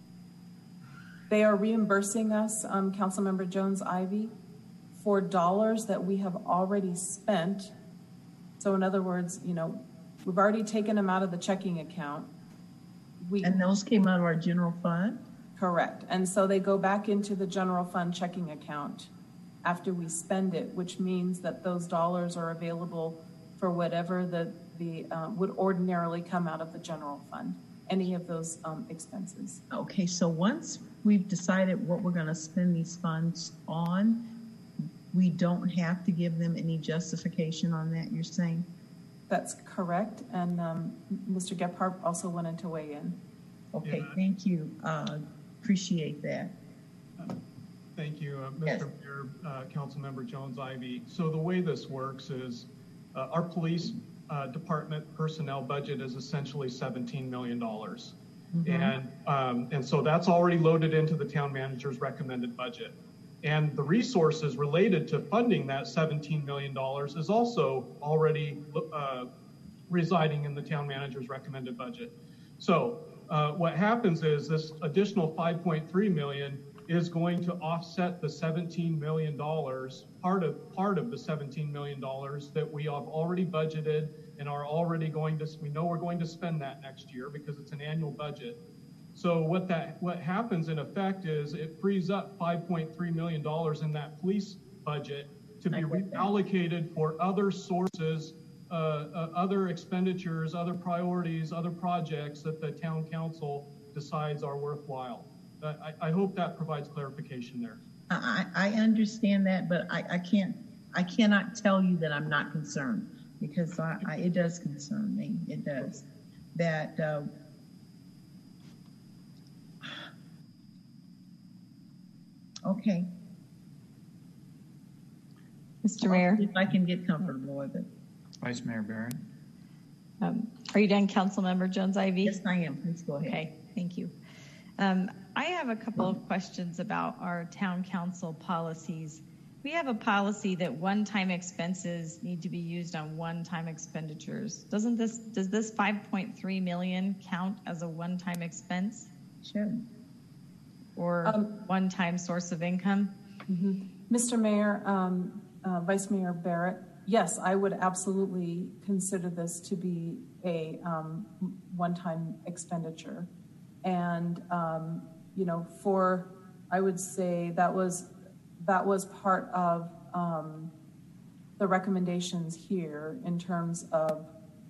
They are reimbursing us, um, Councilmember Jones-Ivy, for dollars that we have already spent. So in other words, you know, we've already taken them out of the checking account. We, and those came out of our general fund? Correct. And so they go back into the general fund checking account after we spend it, which means that those dollars are available for whatever the, the uh, would ordinarily come out of the general fund, any of those um, expenses. Okay, so once we've decided what we're going to spend these funds on, we don't have to give them any justification on that, you're saying? That's correct. And um, Mister Gephardt also wanted to weigh in. Okay, Yeah. thank you. Uh, appreciate that. Uh, thank you, uh, Mister Yes. Mayor, uh, Councilmember Jones-Ivy. So the way this works is uh, our police uh, department personnel budget is essentially seventeen million dollars. Mm-hmm. And, um, and so that's already loaded into the town manager's recommended budget. And the resources related to funding that seventeen million dollars is also already uh, residing in the town manager's recommended budget. So uh, what happens is this additional five point three million dollars is going to offset the seventeen million dollars, part of part of the seventeen million dollars that we have already budgeted and are already going to, we know we're going to spend that next year because it's an annual budget. So what that what happens in effect is it frees up five point three million dollars in that police budget to be reallocated for other sources, uh, uh, other expenditures, other priorities, other projects that the town council decides are worthwhile. Uh, I, I hope that provides clarification there. I, I understand that, but I, I can't, I cannot tell you that I'm not concerned, because I, I, it does concern me. It does. That uh, okay. Mister Mayor. If I can get comfortable with it. Vice Mayor Barrett. Um, are you done, Councilmember Jones-Ivy? Yes, I am. Please go ahead. Okay, thank you. Um, I have a couple of questions about our town council policies. We have a policy that one-time expenses need to be used on one-time expenditures. Doesn't this, does this five point three million count as a one-time expense? Sure. Or um, one-time source of income? Mm-hmm. Mister Mayor, um, uh, Vice Mayor Barrett, yes, I would absolutely consider this to be a um, one-time expenditure. And, um, you know, for, I would say that was, that was part of um, the recommendations here in terms of,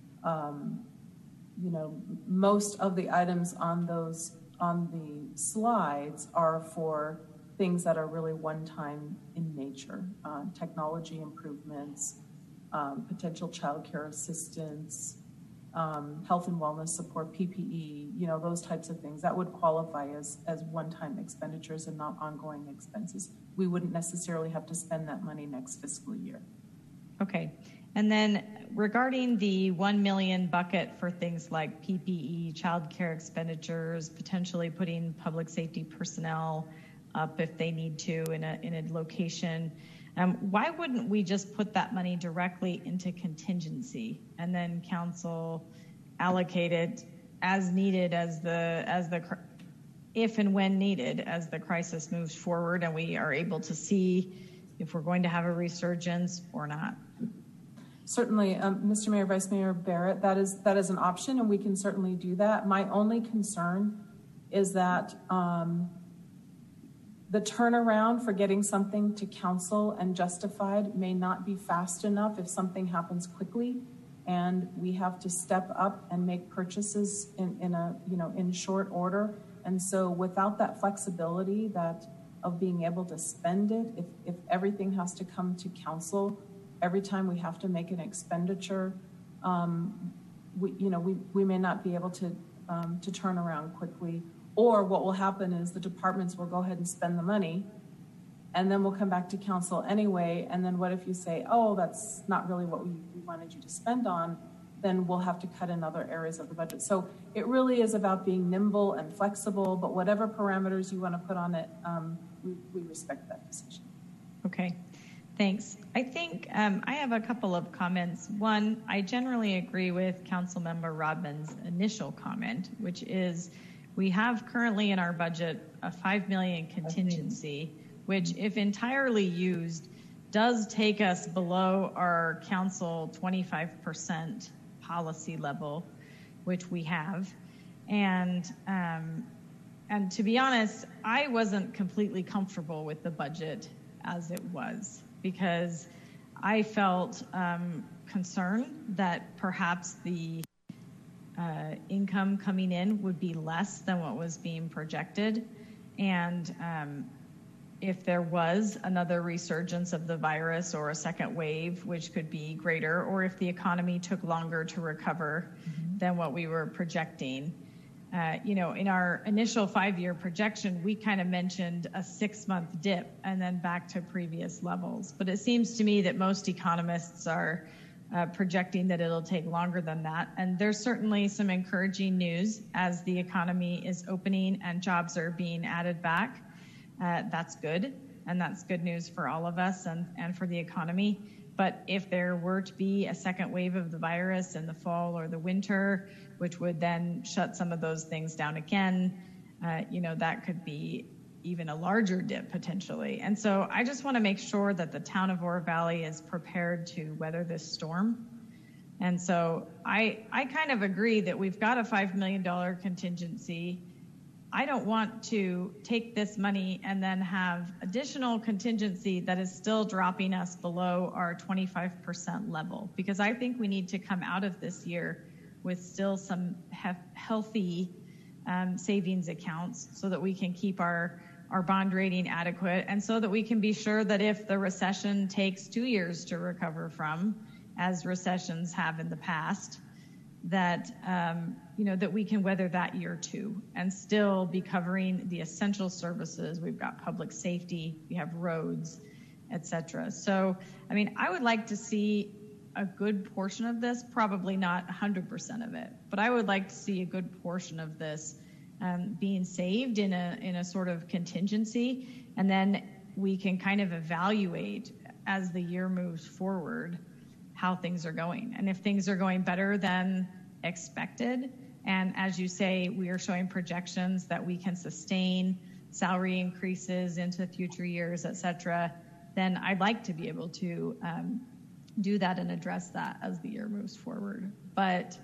um, you know, most of the items on those, on the slides are for things that are really one-time in nature, uh, technology improvements, um, potential childcare assistance, um, health and wellness support, P P E, you know, those types of things that would qualify as, as one-time expenditures and not ongoing expenses. We wouldn't necessarily have to spend that money next fiscal year. Okay. And then regarding the one million bucket for things like P P E, childcare expenditures, potentially putting public safety personnel up if they need to in a in a location. Um, why wouldn't we just put that money directly into contingency and then council allocate it as needed as the as the if and when needed as the crisis moves forward and we are able to see if we're going to have a resurgence or not? Certainly, um, Mister Mayor, Vice Mayor Barrett, that is that is an option, and we can certainly do that. My only concern is that um, the turnaround for getting something to council and justified may not be fast enough if something happens quickly and we have to step up and make purchases in, in a, you know, in short order. And so without that flexibility that of being able to spend it, if, if everything has to come to council every time we have to make an expenditure, um, we, you know, we, we may not be able to, um, to turn around quickly. Or what will happen is the departments will go ahead and spend the money and then we'll come back to council anyway. And then what if you say, oh, that's not really what we, we wanted you to spend on, then we'll have to cut in other areas of the budget. So it really is about being nimble and flexible, but whatever parameters you want to put on it, um, we, we respect that decision. Okay, thanks. I think um, I have a couple of comments. One, I generally agree with Councilmember Rodman's initial comment, which is we have currently in our budget a five million contingency, which if entirely used does take us below our council twenty-five percent policy level, which we have. And, um, and to be honest, I wasn't completely comfortable with the budget as it was because I felt um, concerned that perhaps the Uh, income coming in would be less than what was being projected. And um, if there was another resurgence of the virus or a second wave, which could be greater, or if the economy took longer to recover mm-hmm. than what we were projecting. Uh, you know, in our initial five-year projection, we kind of mentioned a six-month dip and then back to previous levels. But it seems to me that most economists are Uh, projecting that it'll take longer than that. And there's certainly some encouraging news as the economy is opening and jobs are being added back. Uh, that's good. And that's good news for all of us and, and for the economy. But if there were to be a second wave of the virus in the fall or the winter, which would then shut some of those things down again, uh, you know, that could be even a larger dip potentially. And so I just want to make sure that the town of Oro Valley is prepared to weather this storm. And so I I kind of agree that we've got a five million dollars contingency. I don't want to take this money and then have additional contingency that is still dropping us below our twenty-five percent level, because I think we need to come out of this year with still some he- healthy um, savings accounts so that we can keep our our bond rating adequate, and so that we can be sure that if the recession takes two years to recover from, as recessions have in the past, that um, you know that we can weather that year too, and still be covering the essential services. We've got public safety, we have roads, et cetera. So, I mean, I would like to see a good portion of this, probably not one hundred percent of it, but I would like to see a good portion of this um, being saved in a in a sort of contingency, and then we can kind of evaluate as the year moves forward how things are going. And if things are going better than expected, and as you say, we are showing projections that we can sustain salary increases into future years, et cetera, then I'd like to be able to um, do that and address that as the year moves forward. But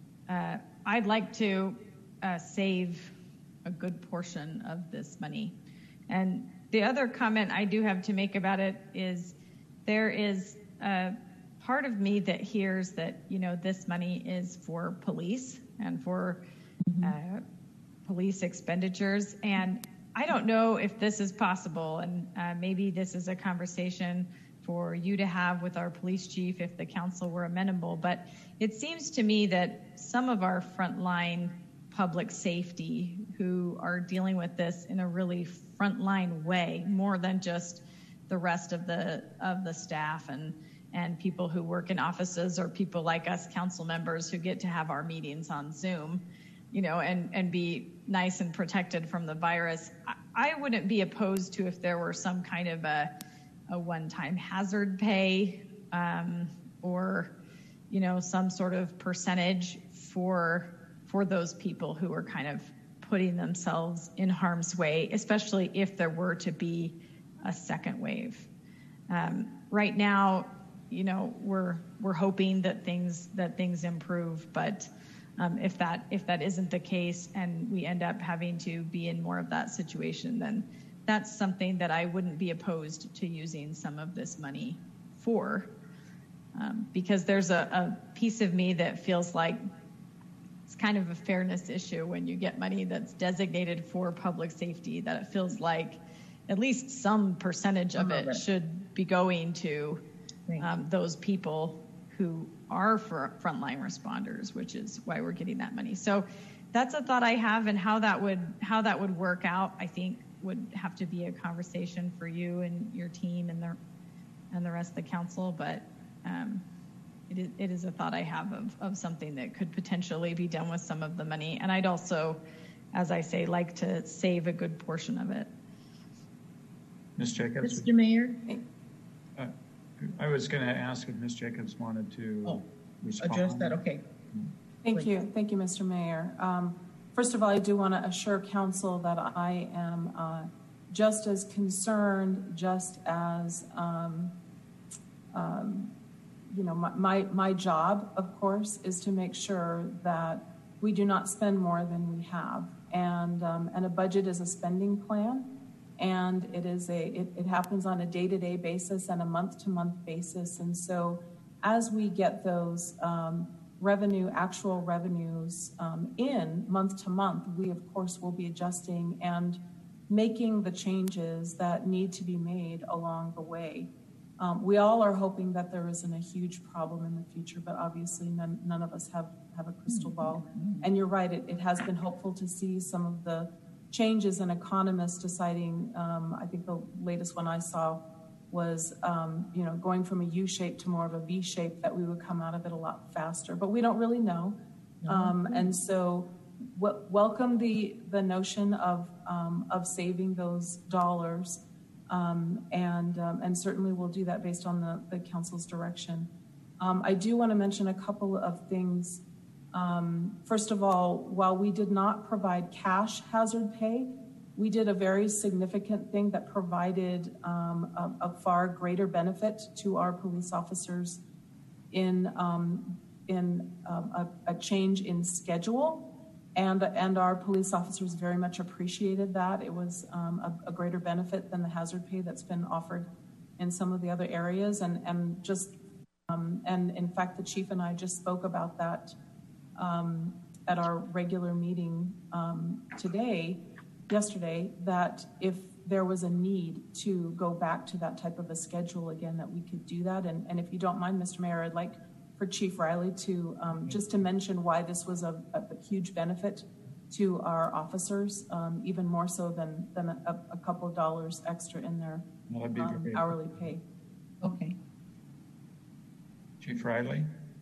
uh, I'd like to uh, save a good portion of this money. And the other comment I do have to make about it is there is a part of me that hears that, you know, this money is for police and for uh, police expenditures. And I don't know if this is possible, and uh, maybe this is a conversation for you to have with our police chief if the council were amenable, but it seems to me that some of our frontline public safety who are dealing with this in a really frontline way, more than just the rest of the of the staff and and people who work in offices or people like us council members who get to have our meetings on Zoom, you know, and, and be nice and protected from the virus. I, I wouldn't be opposed to if there were some kind of a a one-time hazard pay um, or, you know, some sort of percentage for for those people who are kind of putting themselves in harm's way, especially if there were to be a second wave. Um, right now, you know, we're we're hoping that things that things improve, but um, if that if that isn't the case and we end up having to be in more of that situation, then that's something that I wouldn't be opposed to using some of this money for, um, because there's a, a piece of me that feels like it's kind of a fairness issue when you get money that's designated for public safety, that it feels like at least some percentage of it should be going to um, those people who are for frontline responders, which is why we're getting that money. So that's a thought I have, and how that would how that would work out, I think, would have to be a conversation for you and your team and the and the rest of the council. But um, it is it is a thought I have of of something that could potentially be done with some of the money. And I'd also, as I say, like to save a good portion of it. Miz Jacobs, Mister Mayor, uh, I was going to ask if Miz Jacobs wanted to oh, respond. address that. Okay. Thank you. Thank you, Mister Mayor. Um, first of all, I do want to assure council that I am uh, just as concerned, just as, um, um, you know, my, my, my job, of course, is to make sure that we do not spend more than we have. And, um, and a budget is a spending plan. And it is a, it, it happens on a day-to-day basis and a month-to-month basis. And so as we get those um, revenue, actual revenues um, in month to month, we of course will be adjusting and making the changes that need to be made along the way. Um, we all are hoping that there isn't a huge problem in the future, but obviously none, none of us have, have a crystal ball. And you're right, it, it has been hopeful to see some of the changes in economists deciding, um, I think the latest one I saw was, um, you know, going from a U shape to more of a V shape, that we would come out of it a lot faster, but we don't really know. Um, and so w- welcome the, the notion of, um, of saving those dollars. Um, and, um, and certainly we'll do that based on the, the council's direction. Um, I do want to mention a couple of things. Um, first of all, while we did not provide cash hazard pay, we did a very significant thing that provided um, a, a far greater benefit to our police officers in um, in um, a, a change in schedule, and and our police officers very much appreciated that. It was um, a, a greater benefit than the hazard pay that's been offered in some of the other areas, and and just um, and in fact, the chief and I just spoke about that um, at our regular meeting um, today. yesterday, that if there was a need to go back to that type of a schedule again, that we could do that. And, and if you don't mind, Mister Mayor, I'd like for Chief Riley to um, just to mention why this was a, a huge benefit to our officers, um, even more so than, than a, a couple of dollars extra in their That'd be um, great. hourly pay. Okay. Chief Riley?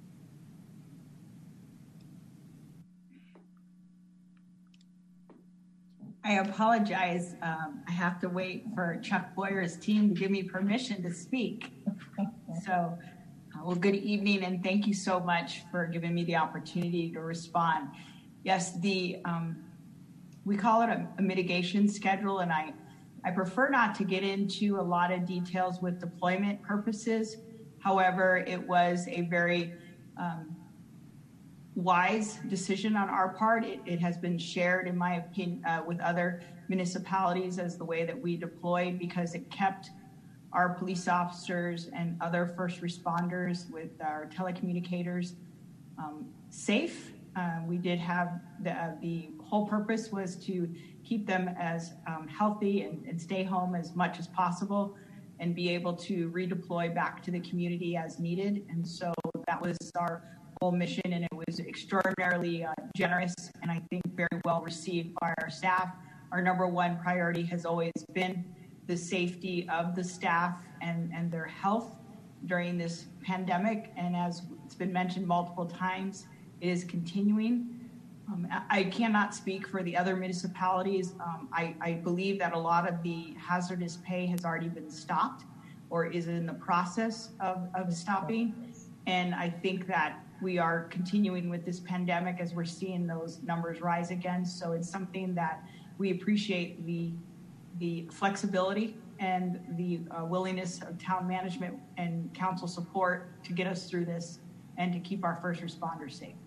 I apologize. Um, I have to wait for Chuck Boyer's team to give me permission to speak. So, uh, well, good evening, and thank you so much for giving me the opportunity to respond. Yes, the um, we call it a, a mitigation schedule, and I, I prefer not to get into a lot of details with deployment purposes. However, it was a very um, wise decision on our part. It, it has been shared, in my opinion, uh, with other municipalities as the way that we deployed, because it kept our police officers and other first responders with our telecommunicators um, safe. Uh, we did have the, uh, the whole purpose was to keep them as um, healthy and, and stay home as much as possible and be able to redeploy back to the community as needed. And so that was our whole mission, and it was extraordinarily uh, generous and I think very well received by our staff. Our number one priority has always been the safety of the staff and, and their health during this pandemic. And as it's been mentioned multiple times, it is continuing. Um, I cannot speak for the other municipalities. Um, I, I believe that a lot of the hazardous pay has already been stopped or is in the process of, of stopping. And I think that we are continuing with this pandemic as we're seeing those numbers rise again. So it's something that we appreciate the, the flexibility and the uh, willingness of town management and council support to get us through this and to keep our first responders safe.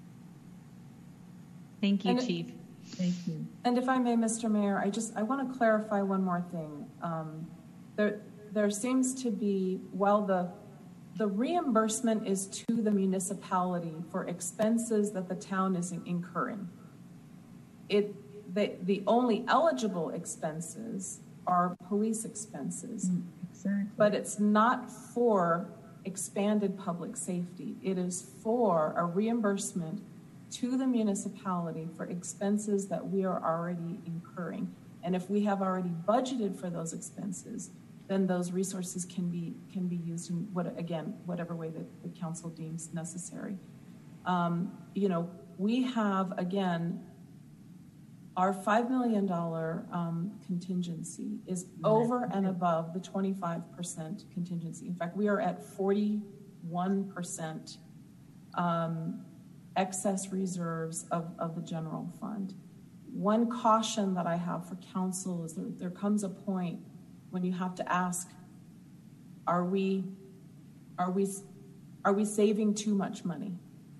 Thank you, And- Chief. Thank you. And if I may, Mister Mayor, I just, I want to clarify one more thing. Um, there, there seems to be, while the, the reimbursement is to the municipality for expenses that the town is incurring, it, the, the only eligible expenses are police expenses. Mm, exactly. But it's not for expanded public safety. It is for a reimbursement to the municipality for expenses that we are already incurring. And if we have already budgeted for those expenses, then those resources can be can be used in what again whatever way that the council deems necessary. Um, you know, we have again our five million dollar um, contingency is over and above the twenty-five percent contingency. In fact, we are at forty-one percent. Um, excess reserves of, of the general fund. One caution that I have for council is there, there comes a point when you have to ask, are we, are we, are we saving too much money?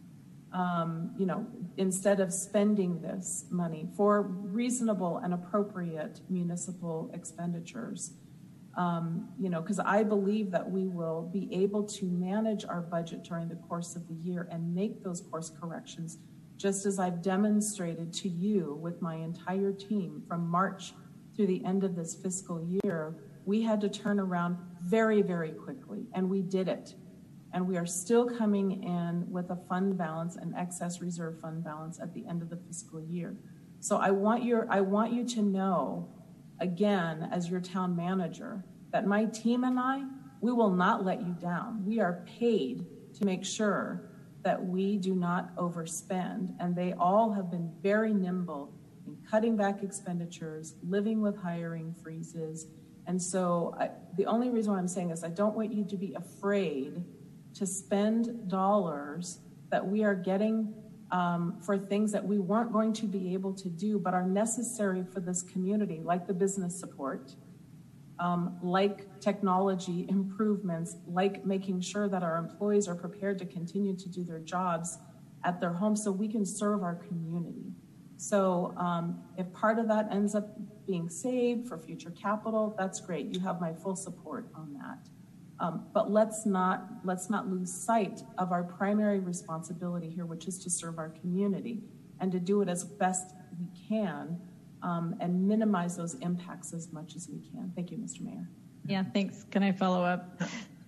Um, you know, instead of spending this money for reasonable and appropriate municipal expenditures. Um, you know, because I believe that we will be able to manage our budget during the course of the year and make those course corrections, just as I've demonstrated to you with my entire team from March through the end of this fiscal year. We had to turn around very, very quickly, and we did it. And we are still coming in with a fund balance, an excess reserve fund balance at the end of the fiscal year. So I want your, I want you to know, again, as your town manager, that my team and I, we will not let you down. We are paid to make sure that we do not overspend, and they all have been very nimble in cutting back expenditures, living with hiring freezes. And so I, the only reason why I'm saying this, I don't want you to be afraid to spend dollars that we are getting Um, for things that we weren't going to be able to do, but are necessary for this community, like the business support, um, like technology improvements, like making sure that our employees are prepared to continue to do their jobs at their home so we can serve our community. So um, if part of that ends up being saved for future capital, that's great. You have my full support on that. Um, but let's not let's not lose sight of our primary responsibility here, which is to serve our community and to do it as best we can um, and minimize those impacts as much as we can. Thank you, Mister Mayor. Yeah, thanks. Can I follow up?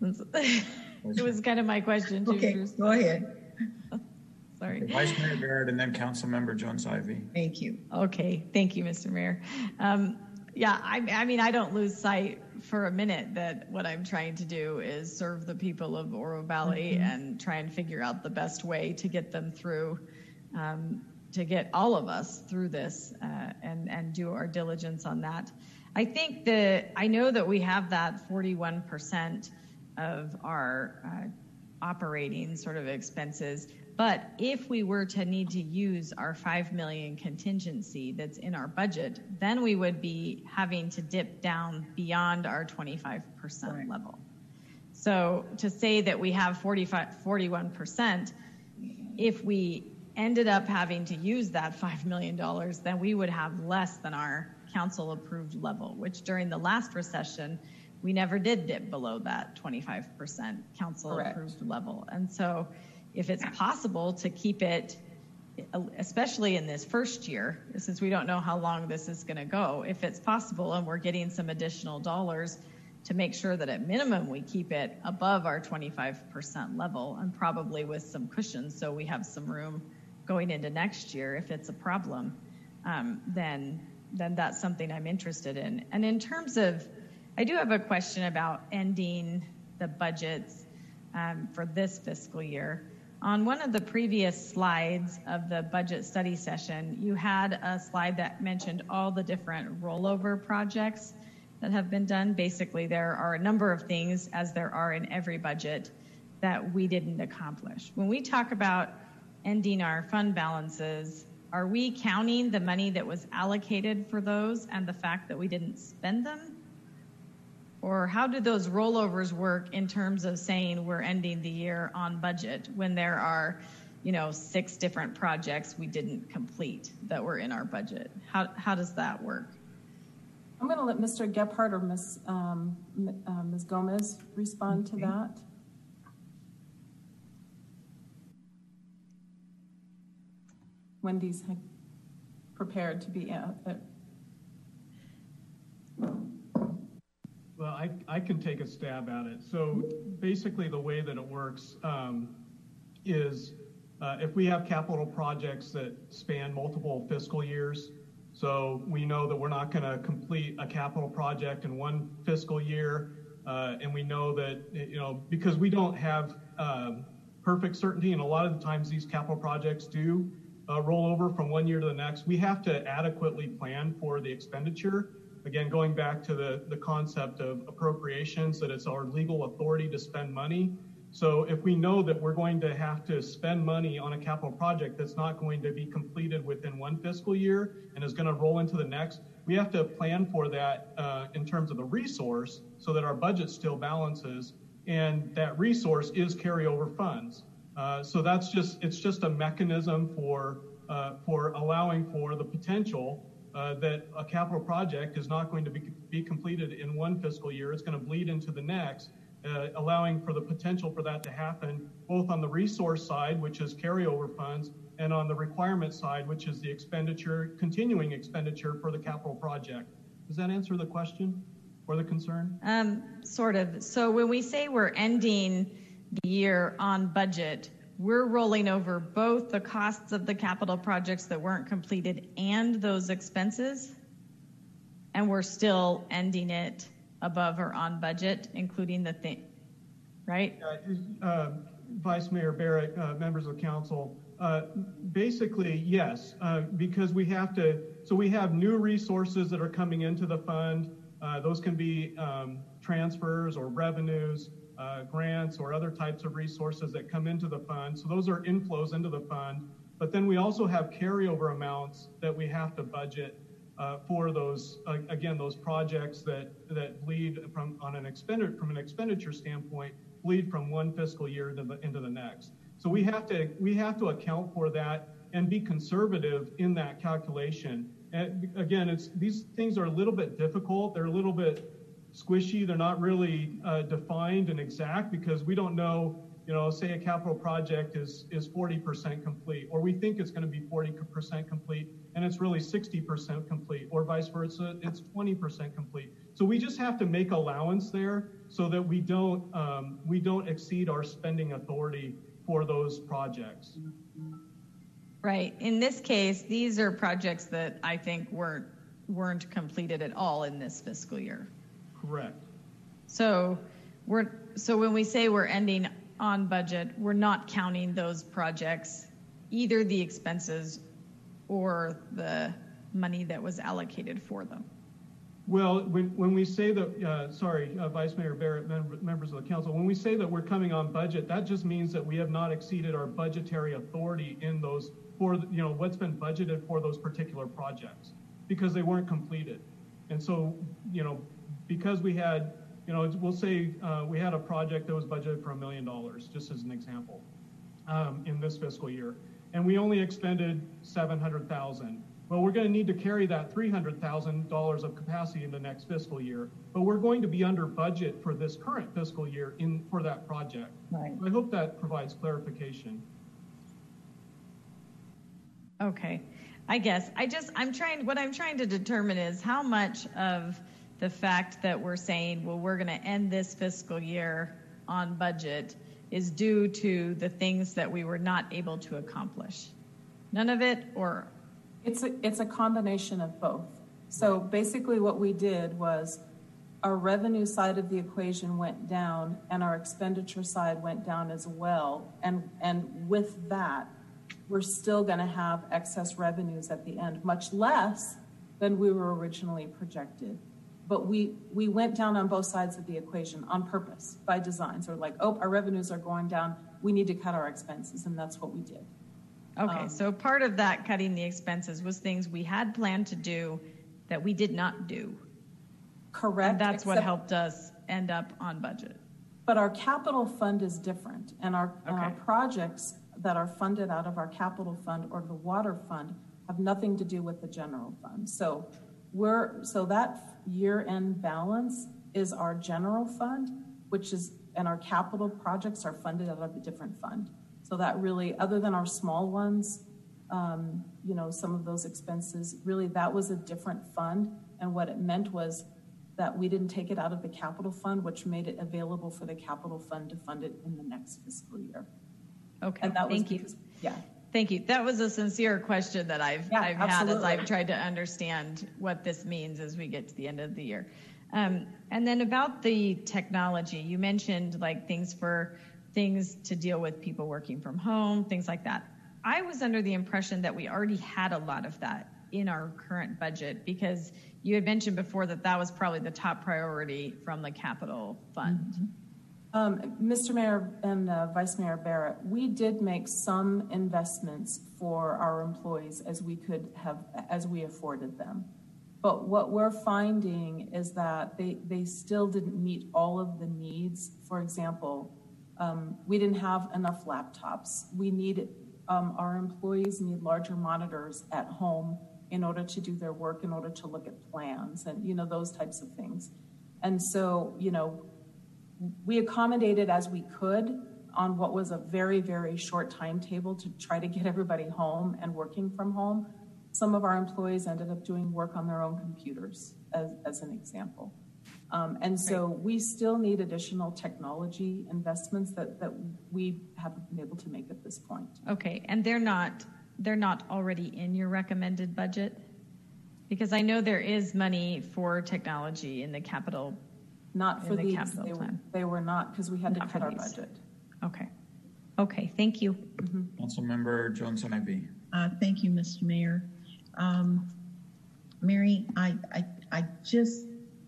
It was kind of my question too. Okay, Bruce. go ahead. Sorry. Vice Mayor Barrett and then Councilmember Jones Ivy. Thank you. Okay, thank you, Mister Mayor. Um, Yeah, I, I mean, I don't lose sight for a minute that what I'm trying to do is serve the people of Oro Valley mm-hmm. and try and figure out the best way to get them through, um, to get all of us through this uh, and, and do our diligence on that. I think that, I know that we have that forty-one percent of our uh, operating sort of expenses. But if we were to need to use our five million contingency that's in our budget, then we would be having to dip down beyond our twenty-five percent right. level. So to say that we have forty-five, forty-one percent, if we ended up having to use that five million dollars, then we would have less than our council approved level, which during the last recession, we never did dip below that twenty-five percent council approved level. And so if it's possible to keep it, especially in this first year, since we don't know how long this is going to go, if it's possible and we're getting some additional dollars to make sure that at minimum we keep it above our twenty-five percent level and probably with some cushions so we have some room going into next year if it's a problem, um, then, then that's something I'm interested in. And in terms of, I do have a question about ending the budgets um, for this fiscal year. On one of the previous slides of the budget study session, you had a slide that mentioned all the different rollover projects that have been done. Basically, there are a number of things, as there are in every budget, that we didn't accomplish. When we talk about ending our fund balances, are we counting the money that was allocated for those and the fact that we didn't spend them? Or how do those rollovers work in terms of saying we're ending the year on budget when there are, you know, six different projects we didn't complete that were in our budget? How how does that work? I'm going to let Mister Gephardt or Miz Um, uh, Miz Gomez respond okay. to that. Wendy's prepared to be. Uh, uh, Well, I, I can take a stab at it. So basically the way that it works um, is uh, if we have capital projects that span multiple fiscal years, so we know that we're not going to complete a capital project in one fiscal year, uh, and we know that, you know, because we don't have um, perfect certainty, and a lot of the times these capital projects do uh, roll over from one year to the next, we have to adequately plan for the expenditure. Again, going back to the, the concept of appropriations, that it's our legal authority to spend money. So if we know that we're going to have to spend money on a capital project that's not going to be completed within one fiscal year and is going to roll into the next, we have to plan for that uh, in terms of the resource so that our budget still balances, and that resource is carryover funds. Uh, so that's just, it's just a mechanism for, uh, for allowing for the potential Uh, that a capital project is not going to be, be completed in one fiscal year. It's going to bleed into the next, uh, allowing for the potential for that to happen both on the resource side, which is carryover funds, and on the requirement side, which is the expenditure, continuing expenditure for the capital project. Does that answer the question or the concern? Um, sort of. So when we say we're ending the year on budget, we're rolling over both the costs of the capital projects that weren't completed and those expenses, and we're still ending it above or on budget, including the thing, right? Uh, uh, Vice Mayor Barrett, uh, members of council, uh, basically, yes, uh, because we have to, so we have new resources that are coming into the fund. Uh, those can be um, transfers or revenues, Uh, grants or other types of resources that come into the fund. So those are inflows into the fund. But then we also have carryover amounts that we have to budget uh, for those, uh, again, those projects that, that bleed from on an expenditure, from an expenditure standpoint, bleed from one fiscal year into the, into the next. So we have to, we have to account for that and be conservative in that calculation. And again, it's, these things are a little bit difficult. They're a little bit squishy. They're not really uh, defined and exact because we don't know, you know, say a capital project is is forty percent complete, or we think it's going to be forty percent complete and it's really sixty percent complete, or vice versa, it's twenty percent complete. So we just have to make allowance there so that we don't um, we don't exceed our spending authority for those projects. Right. In this case, these are projects that I think weren't weren't completed at all in this fiscal year. Correct. So we're so when we say we're ending on budget, we're not counting those projects, either the expenses or the money that was allocated for them. Well, when, when we say that, uh, sorry, uh, Vice Mayor Barrett, mem- members of the council, when we say that we're coming on budget, that just means that we have not exceeded our budgetary authority in those, for, you know, what's been budgeted for those particular projects, because they weren't completed. And so, you know, because we had, you know, we'll say uh, we had a project that was budgeted for a million dollars, just as an example, um, in this fiscal year, and we only expended seven hundred thousand. Well, we're going to need to carry that three hundred thousand dollars of capacity in the next fiscal year, but we're going to be under budget for this current fiscal year in for that project. Right. I hope that provides clarification. Okay. I guess I just, I'm trying, what I'm trying to determine is how much of the fact that we're saying, well, we're going to end this fiscal year on budget is due to the things that we were not able to accomplish. None of it, or? It's a, it's a combination of both. So basically what we did was our revenue side of the equation went down and our expenditure side went down as well. And, and with that, we're still going to have excess revenues at the end, much less than we were originally projected. But we, we went down on both sides of the equation on purpose, by design. So we're like, oh, our revenues are going down. We need to cut our expenses. And that's what we did. Okay, Um, so part of that cutting the expenses was things we had planned to do that we did not do. Correct. And that's what except- helped us end up on budget. But our capital fund is different, and our, and our Okay. projects that are funded out of our capital fund or the water fund have nothing to do with the general fund. So we're so that year-end balance is our general fund, which is, and our capital projects are funded out of a different fund. So that really, other than our small ones, um, you know, some of those expenses, really that was a different fund. And what it meant was that we didn't take it out of the capital fund, which made it available for the capital fund to fund it in the next fiscal year. Okay, And that was thank you. because, yeah. Thank you. That was a sincere question that I've, Yeah, I've had as absolutely. I've tried to understand what this means as we get to the end of the year. Um, and then about the technology, you mentioned like things for things to deal with people working from home, things like that. I was under the impression that we already had a lot of that in our current budget, because you had mentioned before that that was probably the top priority from the capital fund. Mm-hmm. Um, Mister Mayor and uh, Vice Mayor Barrett, we did make some investments for our employees as we could have, as we afforded them. But what we're finding is that they, they still didn't meet all of the needs. For example, um, we didn't have enough laptops. We need, um, our employees need larger monitors at home in order to do their work, in order to look at plans and, you know, those types of things. And so, you know, we accommodated as we could on what was a very, very short timetable to try to get everybody home and working from home. Some of our employees ended up doing work on their own computers, as, as an example. Um, and so we still need additional technology investments that, that we haven't been able to make at this point. Okay, and they're not they're not already in your recommended budget? Because I know there is money for technology in the capital. Not for in the these, capital they, plan. they were not, because we had Not to for cut our these. budget. Okay. Okay, thank you. Mm-hmm. Councilmember Jones-Ivy. Uh, thank you, Mister Mayor. Um, Mary, I, I, I just,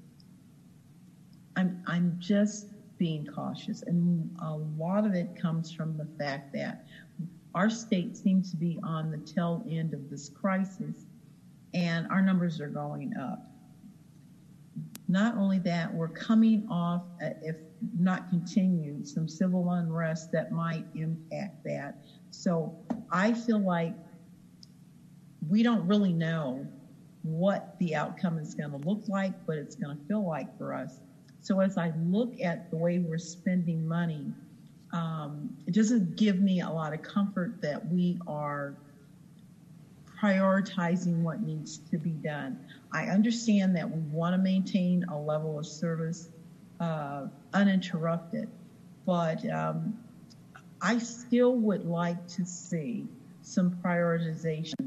I'm, I'm just being cautious, and a lot of it comes from the fact that our state seems to be on the tail end of this crisis, and our numbers are going up. Not only that, we're coming off, uh, if not continued, some civil unrest that might impact that. So I feel like we don't really know what the outcome is going to look like, but it's going to feel like for us. So as I look at the way we're spending money, um, it doesn't give me a lot of comfort that we are prioritizing what needs to be done. I understand that we want to maintain a level of service uh, uninterrupted, but um, I still would like to see some prioritization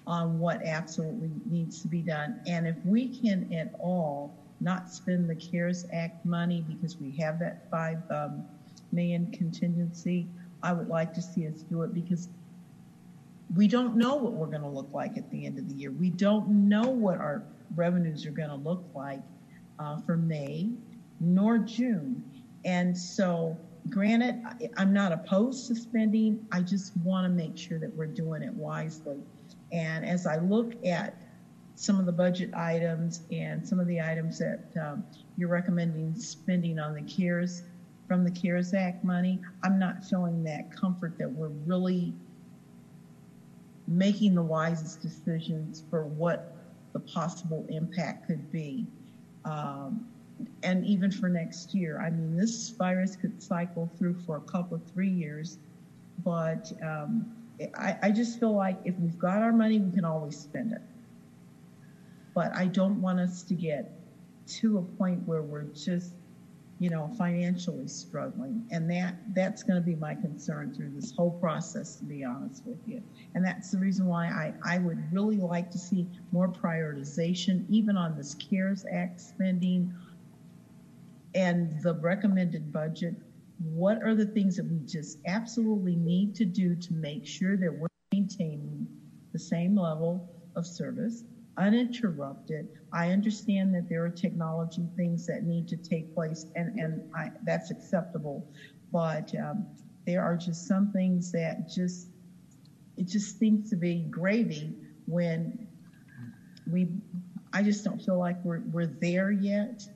on what absolutely needs to be done. And if we can at all not spend the CARES Act money because we have that five um, million contingency, I would like to see us do it, because we don't know what we're going to look like at the end of the year. We don't know what our revenues are going to look like uh, for May nor June. And so, granted, I'm not opposed to spending. I just want to make sure that we're doing it wisely. And as I look at some of the budget items and some of the items that um, you're recommending spending on the CARES, from the CARES Act money, I'm not feeling that comfort that we're really making the wisest decisions for what the possible impact could be. Um, and even for next year. I mean, this virus could cycle through for a couple of three years, but um, I, I just feel like if we've got our money, we can always spend it. But I don't want us to get to a point where we're just, you know, financially struggling. And that that's going to be my concern through this whole process, to be honest with you. And that's the reason why I, I would really like to see more prioritization, even on this CARES Act spending and the recommended budget. What are the things that we just absolutely need to do to make sure that we're maintaining the same level of service, uninterrupted? I understand that there are technology things that need to take place, and, and I, that's acceptable. But um, there are just some things that just, it just seems to be gravy when we, I just don't feel like we're, we're there yet.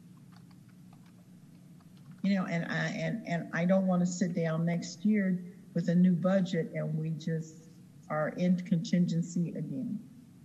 You know, and I, and, and I don't want to sit down next year with a new budget and we just are in contingency again.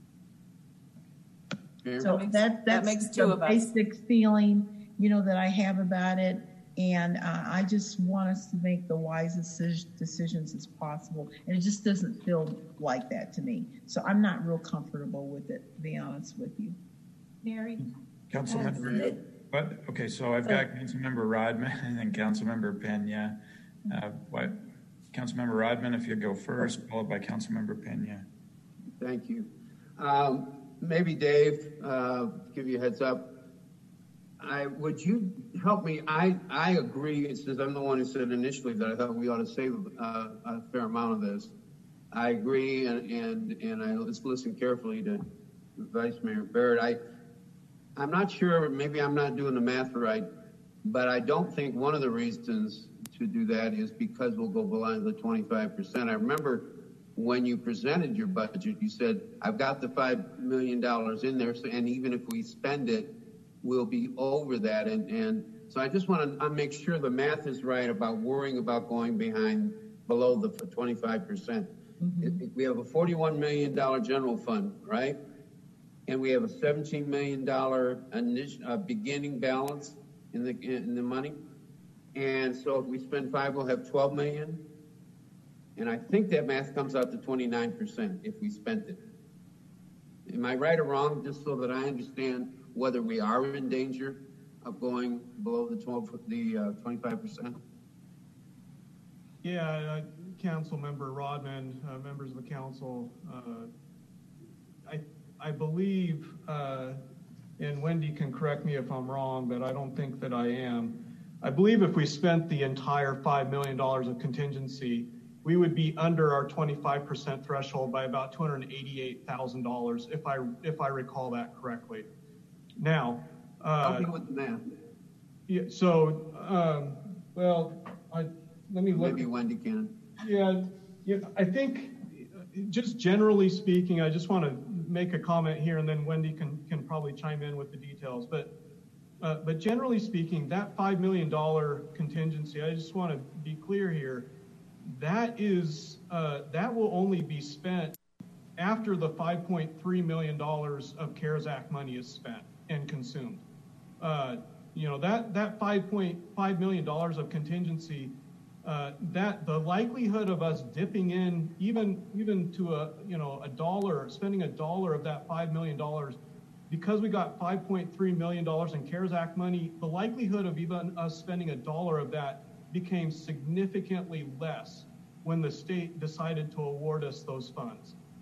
So that, that's that makes two the of us. basic feeling, you know, that I have about it. And uh, I just want us to make the wisest decisions as possible. And it just doesn't feel like that to me. So I'm not real comfortable with it, to be honest with you. Mary? Councilmember, but okay, so I've got Councilmember Rodman and then Councilmember Pena. Uh, what, Councilmember Rodman, if you go first, followed by Councilmember Pena. Thank you. Um, maybe Dave, uh, give you a heads up. I would you help me? I I agree. Since I'm the one who said initially that I thought we ought to save uh, a fair amount of this. I agree, and and and I let's listen carefully to Vice Mayor Barrett. I. I'm not sure, maybe I'm not doing the math right, but I don't think one of the reasons to do that is because we'll go below the twenty-five percent. I remember when you presented your budget, you said, I've got the five million dollars in there, so, and even if we spend it, we'll be over that. And, and so I just want to make sure the math is right about worrying about going behind below the twenty-five percent. Mm-hmm. We have a forty-one million dollars general fund, right? And we have a seventeen million dollars initial, uh, beginning balance in the in the money. And so if we spend five, we'll have twelve million dollars. And I think that math comes out to twenty-nine percent if we spent it. Am I right or wrong, just so that I understand whether we are in danger of going below the twelve, the uh, twenty-five percent? Yeah, uh, Council Member Rodman, uh, members of the council, uh, I I believe, uh, and Wendy can correct me if I'm wrong, but I don't think that I am. I believe if we spent the entire five million dollars of contingency, we would be under our twenty-five percent threshold by about two hundred eighty-eight thousand dollars, if I if I recall that correctly. Now, uh, help me with the math. Yeah. So, um, well, I, let me look. Maybe Wendy can. Yeah. Yeah. I think, just generally speaking, I just want to make a comment here, and then Wendy can can probably chime in with the details. But uh, but generally speaking, that five million dollars contingency, I just want to be clear here, that is uh, that will only be spent after the five point three million dollars of CARES Act money is spent and consumed. Uh, you know, that that five point five million dollars of contingency, uh, that the likelihood of us dipping in even even to a you know a dollar, spending a dollar of that five million dollars, because we got five point three million dollars in CARES Act money, the likelihood of even us spending a dollar of that became significantly less when the state decided to award us those funds.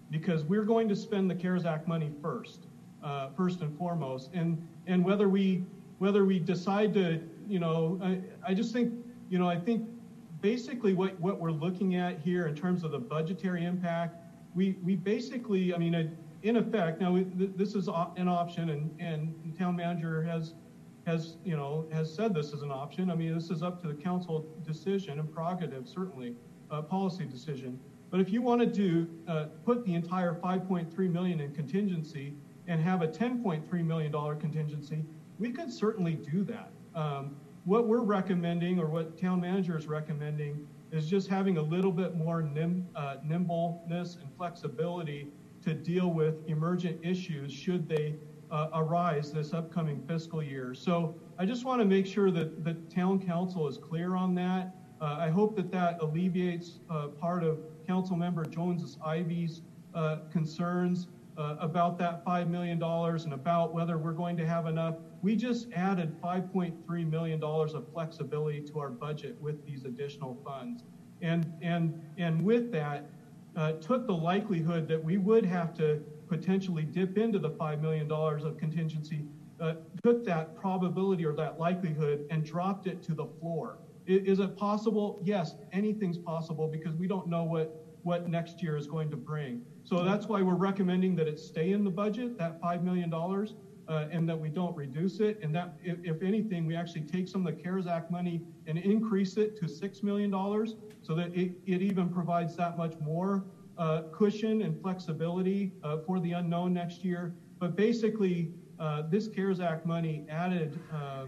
because we're going to spend the CARES Act money first, uh, first and foremost. And and whether we whether we decide to, you know, I, I just think, you know, I think basically what, what we're looking at here in terms of the budgetary impact, we we basically, I mean, in effect, now we, this is an option, and and the town manager has has you know has said this is an option. I mean, this is up to the council decision and prerogative, certainly, uh, policy decision. But if you wanted to uh, put the entire five point three million dollars in contingency and have a ten point three million dollars contingency, we could certainly do that. Um, what we're recommending, or what town manager is recommending, is just having a little bit more nim, uh, nimbleness and flexibility to deal with emergent issues should they uh, arise this upcoming fiscal year. So I just want to make sure that the town council is clear on that. Uh, I hope that that alleviates uh, part of Councilmember Jones-Ivy's uh, concerns uh, about that five million dollars and about whether we're going to have enough. We just added five point three million dollars of flexibility to our budget with these additional funds. And, and, and with that, uh, took the likelihood that we would have to potentially dip into the five million dollars of contingency, uh, took that probability or that likelihood and dropped it to the floor. Is it possible? Yes, anything's possible because we don't know what, what next year is going to bring. So that's why we're recommending that it stay in the budget, that five million dollars, uh, and that we don't reduce it. And that, if, if anything, we actually take some of the CARES Act money and increase it to six million dollars so that it, it even provides that much more uh, cushion and flexibility uh, for the unknown next year. But basically, uh, this CARES Act money added um,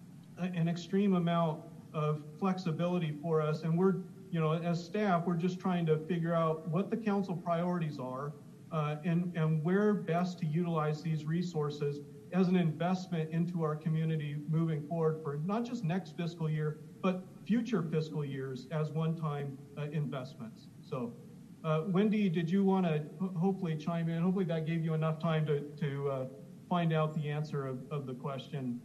an extreme amount of flexibility for us, and we're, you know, as staff, we're just trying to figure out what the council priorities are uh, and, and where best to utilize these resources as an investment into our community moving forward for not just next fiscal year, but future fiscal years as one-time uh, investments. So, uh, Wendy, did you want to hopefully chime in? Hopefully that gave you enough time to, to uh, find out the answer of, of the question.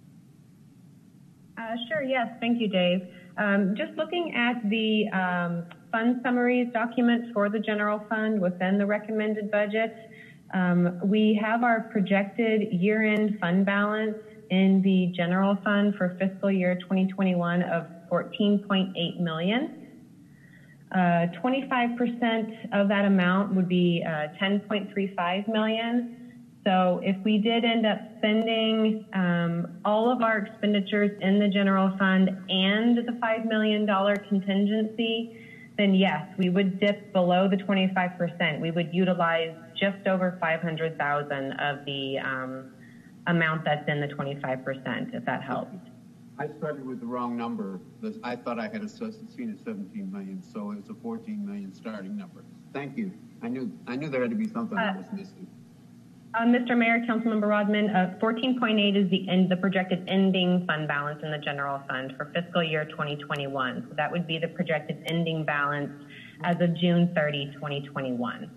Uh, sure, yes, thank you, Dave. Um, just looking at the um, fund summaries document for the general fund within the recommended budget, um, we have our projected year-end fund balance in the general fund for fiscal year twenty twenty-one of fourteen point eight million dollars. Uh, twenty-five percent of that amount would be uh, ten point three five million dollars. So if we did end up spending um, all of our expenditures in the general fund and the five million dollars contingency, then yes, we would dip below the twenty-five percent. We would utilize just over five hundred thousand dollars of the um, amount that's in the twenty-five percent, if that helps. I started with the wrong number. I thought I had a, seen a seventeen million, so it's a fourteen million starting number. Thank you. I knew I knew there had to be something uh, I was missing. Uh, Mister Mayor, Councilmember Rodman, uh, fourteen point eight is the end, the projected ending fund balance in the general fund for fiscal year twenty twenty-one. So that would be the projected ending balance as of June thirtieth, twenty twenty-one.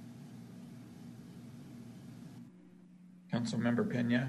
Councilmember Pena.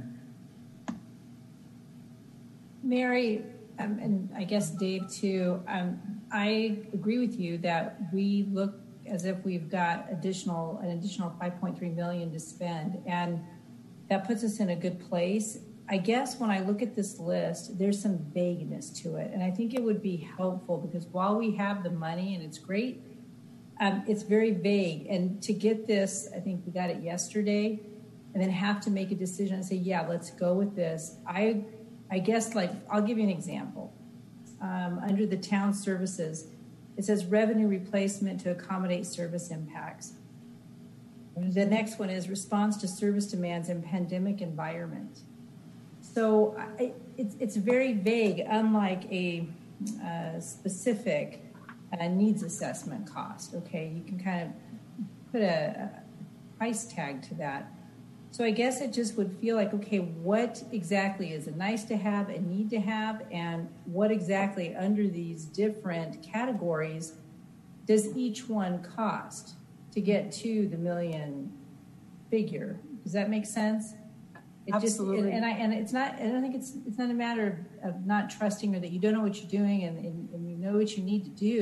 Mary, um, and I guess Dave too, um, I agree with you that we look as if we've got additional an additional five point three million dollars to spend, and that puts us in a good place. I guess when I look at this list, there's some vagueness to it, and I think it would be helpful because while we have the money and it's great, um, it's very vague. And to get this, I think we got it yesterday, and then have to make a decision and say, yeah, let's go with this. I, I guess, like, I'll give you an example. Um, under the town services, it says revenue replacement to accommodate service impacts. The next one is response to service demands in pandemic environment. So I, it's, it's very vague, unlike a uh, specific uh, needs assessment cost. Okay, you can kind of put a, a price tag to that. So I guess it just would feel like, okay, what exactly is a nice to have and need to have, and what exactly under these different categories does each one cost to get to the million figure? Does that make sense? It Absolutely. Just, and I and it's not. I don't think it's it's not a matter of, of not trusting or that you don't know what you're doing and, and, and you know what you need to do.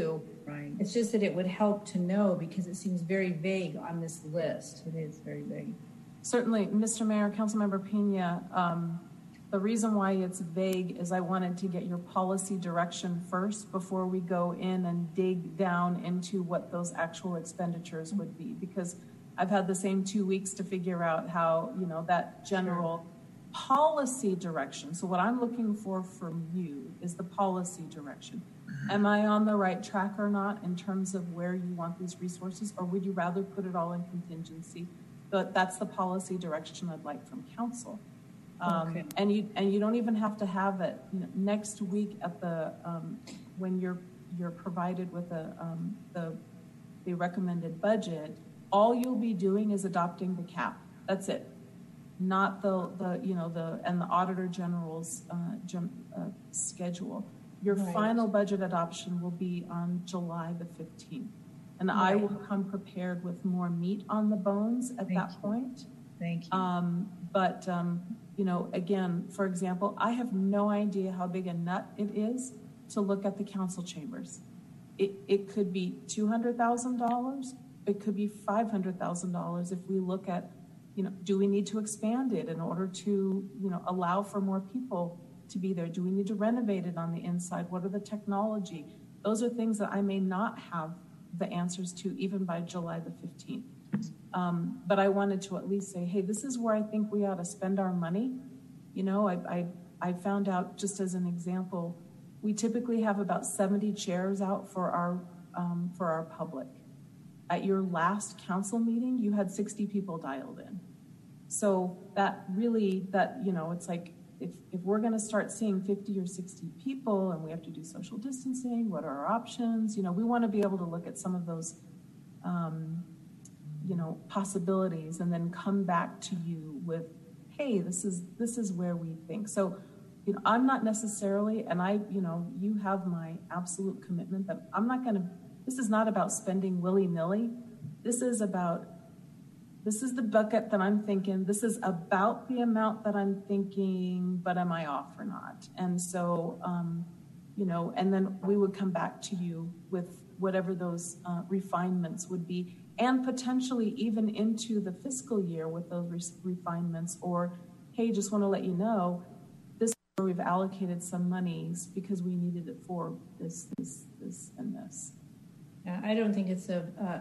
Right. It's just that it would help to know because it seems very vague on this list. It is very vague. Certainly, Mister Mayor, Councilmember Pena, um, the reason why it's vague is I wanted to get your policy direction first before we go in and dig down into what those actual expenditures would be, because I've had the same two weeks to figure out how, you know, that general policy direction. So what I'm looking for from you is the policy direction. Am I on the right track or not in terms of where you want these resources, or would you rather put it all in contingency? But that's the policy direction I'd like from council. Um, okay. And you and you don't even have to have it you know, next week at the um, when you're you're provided with a um, the the recommended budget. All you'll be doing is adopting the cap. That's it. Not the the you know the and the Auditor General's uh, gen, uh, schedule. Your right. final budget adoption will be on July the fifteenth, and right. I will come prepared with more meat on the bones at Thank that you. point. Thank you. Um, but um, you know, again, for example, I have no idea how big a nut it is to look at the council chambers. It it could be two hundred thousand dollars. It could be five hundred thousand dollars if we look at, you know, do we need to expand it in order to, you know, allow for more people to be there? Do we need to renovate it on the inside? What are the technology? Those are things that I may not have the answers to even by July the fifteenth. Um, but I wanted to at least say, hey, this is where I think we ought to spend our money. You know, I, I, I found out, just as an example, we typically have about seventy chairs out for our, um, for our public. At your last council meeting, you had sixty people dialed in. So that really, that, you know, it's like, if, if we're going to start seeing fifty or sixty people and we have to do social distancing, what are our options? You know, we want to be able to look at some of those, um, you know, possibilities and then come back to you with, hey, this is, this is where we think. So, you know, I'm not necessarily, and I, you know, you have my absolute commitment that I'm not going to, this is not about spending willy-nilly. This is about, this is the bucket that I'm thinking. This is about the amount that I'm thinking, but am I off or not? And so, um, you know, and then we would come back to you with whatever those uh, refinements would be, and potentially even into the fiscal year with those re- refinements, or, hey, just want to let you know, this is where we've allocated some monies because we needed it for this, this, this, and this. Yeah, I don't think it's a, uh,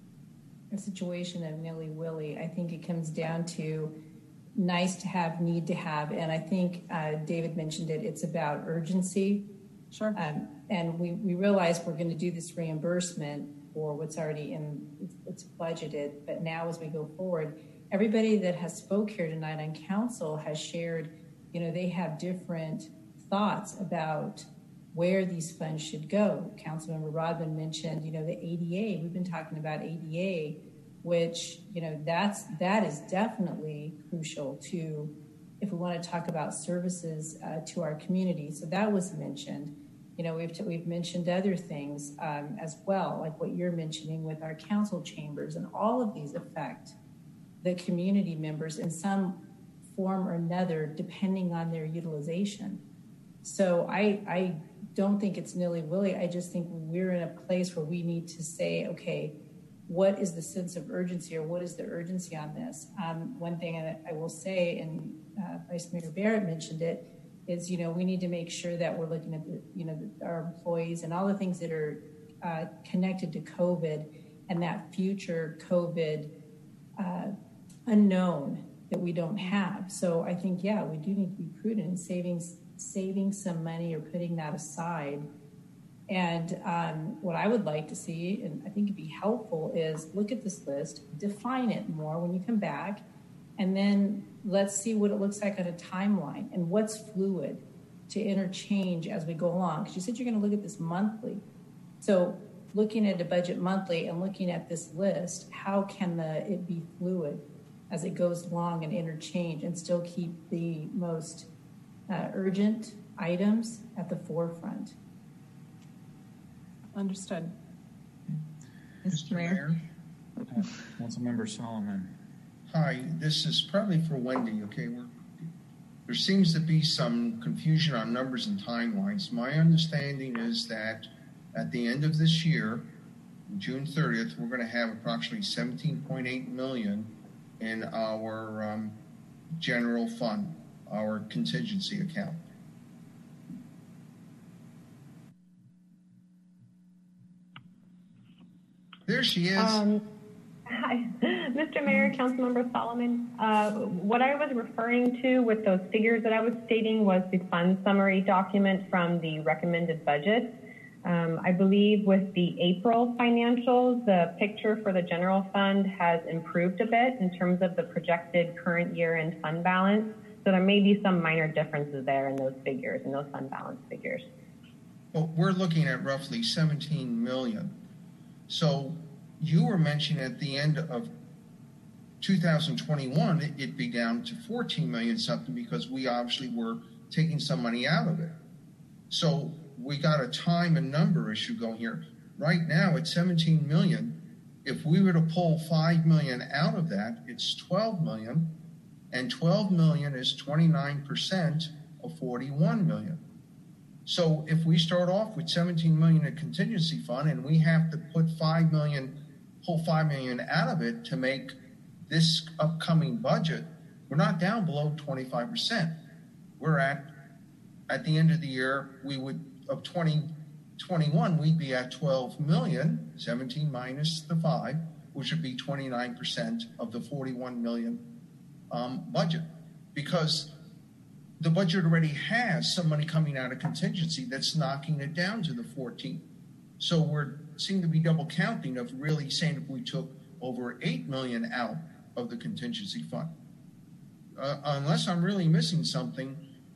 a situation of nilly-willy. I think it comes down to nice to have, need to have, and I think uh, David mentioned it, it's about urgency. Sure. Um, and we, we realize we're going to do this reimbursement for what's already in, it's budgeted, but now as we go forward, everybody that has spoke here tonight on council has shared, you know, they have different thoughts about where these funds should go. Councilmember Rodman mentioned, you know, the A D A. We've been talking about A D A, which, you know, that's, that is definitely crucial to, if we want to talk about services uh, to our community. So that was mentioned. You know, we've, we've mentioned other things um, as well, like what you're mentioning with our council chambers, and all of these affect the community members in some form or another, depending on their utilization. So I, I don't think it's nilly-willy. I just think we're in a place where we need to say, okay, what is the sense of urgency, or what is the urgency on this? Um, one thing that I will say, and uh, Vice Mayor Barrett mentioned it, is, you know, we need to make sure that we're looking at the, you know, the, our employees and all the things that are uh, connected to COVID and that future COVID uh, unknown that we don't have. So I think, yeah, we do need to be prudent in saving, saving some money or putting that aside. And um, what I would like to see, and I think it'd be helpful, is look at this list, define it more when you come back, and then let's see what it looks like on a timeline and what's fluid to interchange as we go along. Because you said you're going to look at this monthly. So looking at a budget monthly and looking at this list, how can the, it be fluid as it goes along and interchange and still keep the most uh, urgent items at the forefront? Understood. Mister Mayor. Uh, Councilmember Solomon. Hi, this is probably for Wendy, okay? We're, there seems to be some confusion on numbers and timelines. My understanding is that at the end of this year, June thirtieth, we're going to have approximately seventeen point eight million in our um, general fund, our contingency account. There she is. Um, hi, Mister Mayor, Councilmember Solomon. Uh, what I was referring to with those figures that I was stating was the fund summary document from the recommended budget. Um, I believe with the April financials, the picture for the general fund has improved a bit in terms of the projected current year-end fund balance. So there may be some minor differences there in those figures, in those fund balance figures. Well, we're looking at roughly seventeen million. So you were mentioning at the end of two thousand twenty-one, it, it'd be down to fourteen million something because we obviously were taking some money out of it. So we got a time and number issue going here. Right now it's seventeen million. If we were to pull five million out of that, it's twelve million, and twelve million is twenty-nine percent of forty-one million. So if we start off with seventeen million in contingency fund and we have to put five million, pull five million out of it to make this upcoming budget, we're not down below twenty-five percent. We're at, at the end of the year, we would, of twenty twenty-one, we'd be at twelve million, seventeen minus the five, which would be twenty-nine percent of the forty-one million um, budget. Because the budget already has some money coming out of contingency that's knocking it down to the fourteen. So we're seem to be double counting of really saying if we took over eight million out of the contingency fund. Uh, unless I'm really missing something,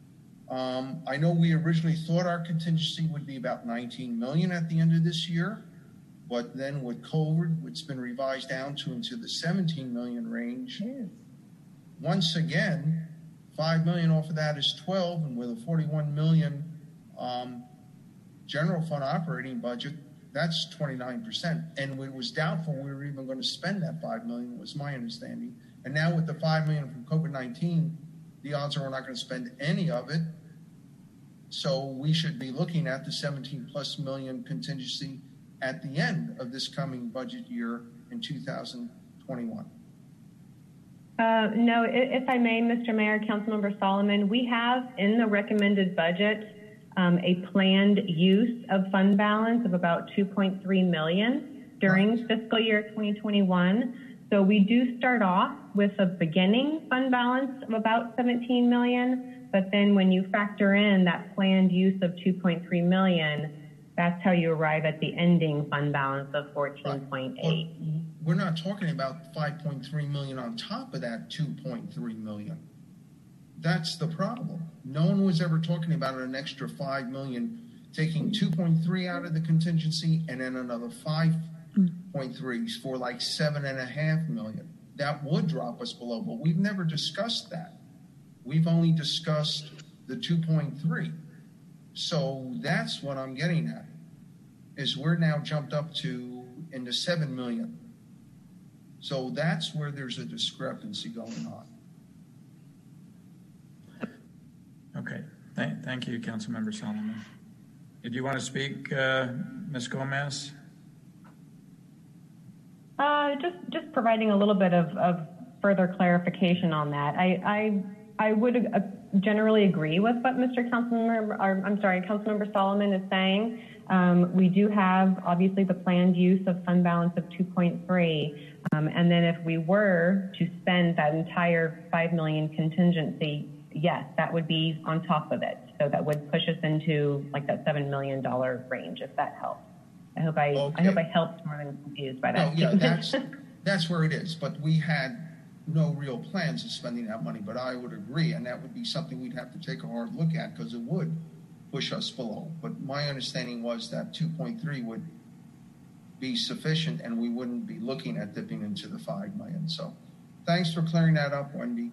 um, I know we originally thought our contingency would be about nineteen million at the end of this year, but then with COVID, it's been revised down to into the seventeen million range. Yes. Once again, five million off of that is twelve, and with a forty-one million um, general fund operating budget, that's twenty-nine percent. And it was doubtful we were even going to spend that five million, was my understanding. And now with the five million from COVID nineteen, the odds are we're not going to spend any of it. So we should be looking at the seventeen plus million contingency at the end of this coming budget year in two thousand twenty-one. Uh, no, if I may, Mister Mayor, Councilmember Solomon, we have in the recommended budget um, a planned use of fund balance of about two point three million during fiscal year twenty twenty-one. So we do start off with a beginning fund balance of about seventeen million, but then when you factor in that planned use of two point three million, that's how you arrive at the ending fund balance of fourteen point eight. Well, we're not talking about five point three million on top of that two point three million. That's the problem. No one was ever talking about an extra five million, taking two point three out of the contingency and then another five point three for like seven and a half million. That would drop us below, but we've never discussed that. We've only discussed the two point three. So that's what I'm getting at, is we're now jumped up to into seven million. So that's where there's a discrepancy going on. Okay. Th- thank you, Councilmember Solomon. Did you want to speak, uh, Miz Gomez? Uh, just just providing a little bit of, of further clarification on that. I I, I would uh, generally agree with what Mister Councilmember, or, I'm sorry, Councilmember Solomon is saying. Um, we do have obviously the planned use of fund balance of two point three. Um, and then if we were to spend that entire five million contingency, yes, that would be on top of it. So that would push us into like that seven million dollars range, if that helps. I hope I, okay. I hope I helped more than confused by that. No, yeah, that's, that's where it is. But we had no real plans of spending that money, but I would agree. And that would be something we'd have to take a hard look at because it would push us below. But my understanding was that two point three would be sufficient and we wouldn't be looking at dipping into the five million. So thanks for clearing that up, Wendy.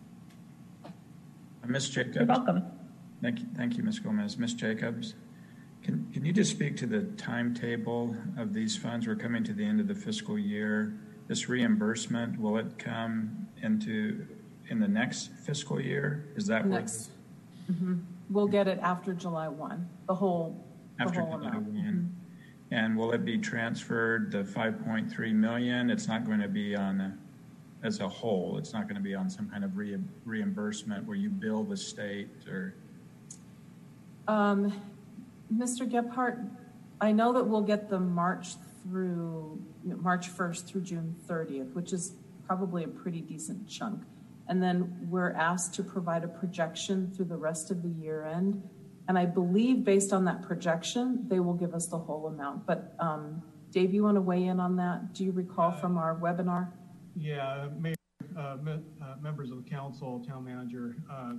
Miz Jacobs. You're welcome. Thank you, thank you, Miz Gomez. Miz Jacobs, can can you just speak to the timetable of these funds? We're coming to the end of the fiscal year. This reimbursement, will it come into in the next fiscal year? Is that next? Mm-hmm. We'll get it after July first. The whole, the after whole July amount. first. Mm-hmm. And will it be transferred, the five point three million? It's not going to be on a, as a whole. It's not going to be on some kind of re reimbursement where you bill the state or. Um, Mister Gebhardt, I know that we'll get the March through March first through June thirtieth, which is probably a pretty decent chunk. And then we're asked to provide a projection through the rest of the year end. And I believe based on that projection, they will give us the whole amount. But um, Dave, you want to weigh in on that? Do you recall from our webinar? Yeah, Mayor, uh, me, uh, members of the council, town manager, uh,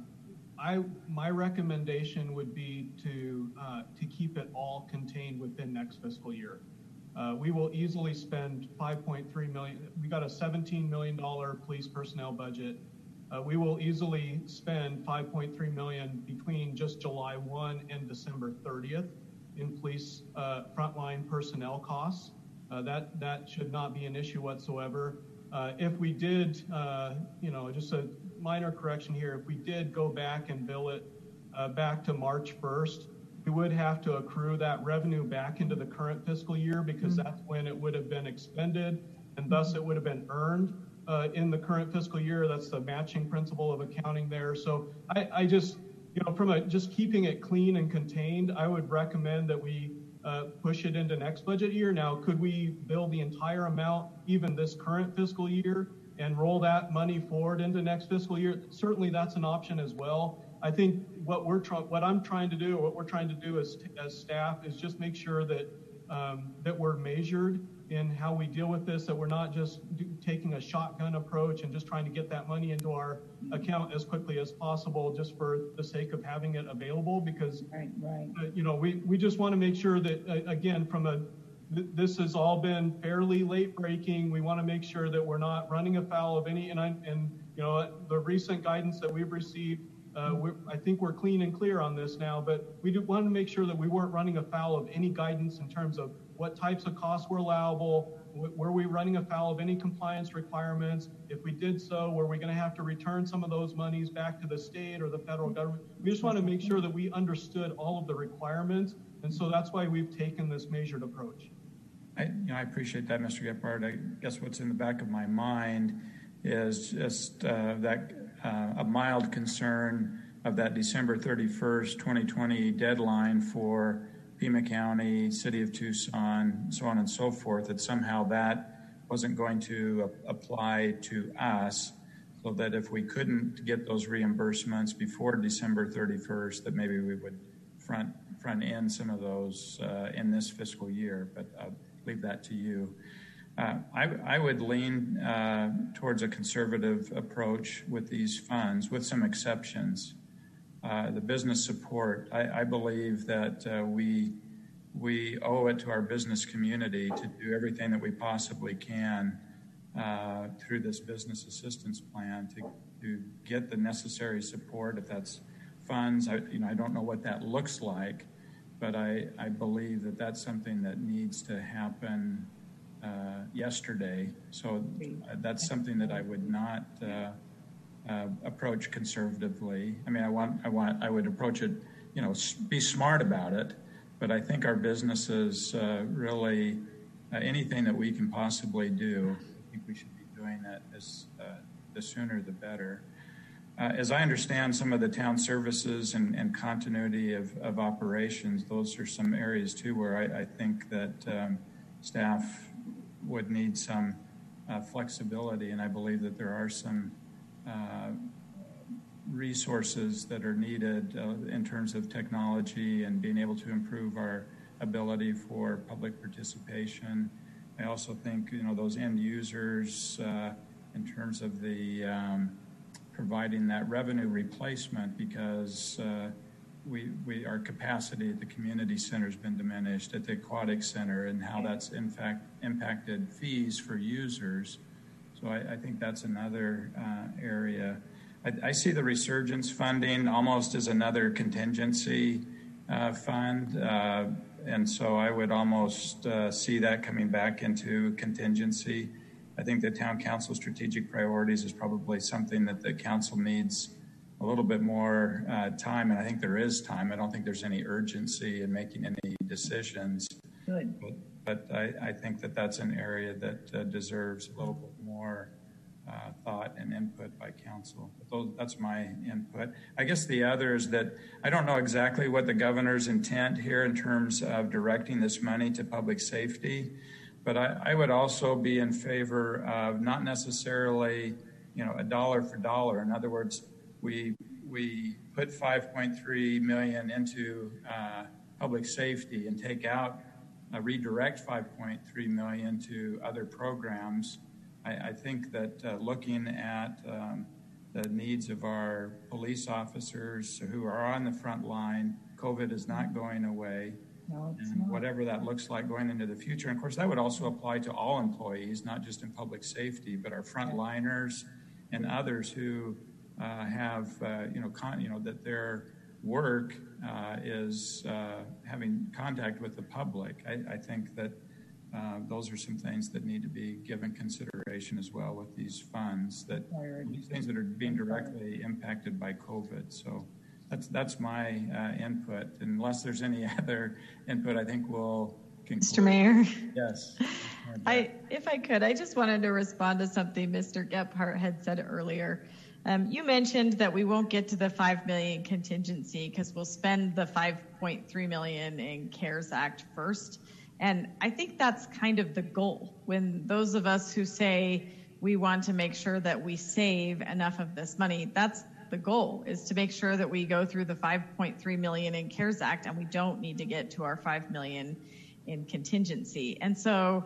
I my recommendation would be to uh, to keep it all contained within next fiscal year. Uh, we will easily spend five point three million. We got a seventeen million dollar police personnel budget. Uh, we will easily spend five point three million between just July first and December thirtieth in police uh, frontline personnel costs. Uh, that that should not be an issue whatsoever. Uh, if we did, uh, you know, just a minor correction here, if we did go back and bill it uh, back to March first, we would have to accrue that revenue back into the current fiscal year because mm-hmm. that's when it would have been expended and thus it would have been earned uh, in the current fiscal year. That's the matching principle of accounting there. So I, I just, you know, from a, just keeping it clean and contained, I would recommend that we uh, push it into next budget year. Now, could we bill the entire amount even this current fiscal year and roll that money forward into next fiscal year? Certainly that's an option as well. I think what we're trying, what I'm trying to do, what we're trying to do as as staff is just make sure that um, that we're measured in how we deal with this, that we're not just do, taking a shotgun approach and just trying to get that money into our account as quickly as possible, just for the sake of having it available. Because right, right. Uh, you know, we we just want to make sure that uh, again, from a th this has all been fairly late breaking. We want to make sure that we're not running afoul of any, and I, and you know, the recent guidance that we've received. Uh, we're, I think we're clean and clear on this now, but we do want to make sure that we weren't running afoul of any guidance in terms of what types of costs were allowable. Were we running afoul of any compliance requirements? If we did so, were we going to have to return some of those monies back to the state or the federal government? We just want to make sure that we understood all of the requirements, and so that's why we've taken this measured approach. I, you know, I appreciate that, Mister Gebhardt. I guess what's in the back of my mind is just uh, that uh, a mild concern of that December thirty-first, twenty twenty deadline for Pima County, City of Tucson, so on and so forth, that somehow that wasn't going to apply to us, so that if we couldn't get those reimbursements before December thirty-first, that maybe we would front front end some of those uh, in this fiscal year, but I'll leave that to you. Uh, I, I would lean uh, towards a conservative approach with these funds, with some exceptions. Uh, the business support, I, I believe that uh, we we owe it to our business community to do everything that we possibly can uh, through this business assistance plan to, to get the necessary support. If that's funds, I, you know, I don't know what that looks like, but I, I believe that that's something that needs to happen Uh, yesterday, so uh, that's something that I would not uh, uh, approach conservatively. I mean, I want, I want, I would approach it, you know, be smart about it. But I think our businesses uh, really, uh, anything that we can possibly do, I think we should be doing that as uh, the sooner the better. Uh, as I understand some of the town services and, and continuity of, of operations, those are some areas too where I, I think that um, staff would need some uh, flexibility, and I believe that there are some uh, resources that are needed uh, in terms of technology and being able to improve our ability for public participation. I also think, you know, those end users uh, in terms of the um, providing that revenue replacement, because uh, We, we, our capacity at the community center has been diminished, at the aquatic center, and how that's in fact impacted fees for users. So I, I think that's another uh, area. I, I see the resurgence funding almost as another contingency uh, fund. Uh, and so I would almost uh, see that coming back into contingency. I think the town council strategic priorities is probably something that the council needs a little bit more uh, time, and I think there is time. I don't think there's any urgency in making any decisions. Good. But, but I, I think that that's an area that uh, deserves a little bit more uh, thought and input by council. But those, that's my input. I guess the other is that I don't know exactly what the governor's intent here in terms of directing this money to public safety, but I, I would also be in favor of not necessarily, you know, a dollar for dollar. In other words, we we put five point three million into uh, public safety and take out, uh, redirect five point three million to other programs. I, I think that uh, looking at um, the needs of our police officers who are on the front line, COVID is not going away. No, it's and not. whatever that looks like going into the future. And of course, that would also apply to all employees, not just in public safety, but our frontliners and others who uh, have, uh, you know, con- you know, that their work uh, is uh, having contact with the public. I, I think that uh, those are some things that need to be given consideration as well with these funds, that these things that are being directly impacted by COVID. So that's that's my uh, input. Unless there's any other input, I think we'll conclude. Mister Mayor. Yes. I, if I could, I just wanted to respond to something Mister Gephardt had said earlier. Um, you mentioned that we won't get to the five million contingency because we'll spend the five point three million in CARES Act first. And I think that's kind of the goal. When those of us who say we want to make sure that we save enough of this money, that's the goal, is to make sure that we go through the five point three million in CARES Act and we don't need to get to our five million in contingency. And so,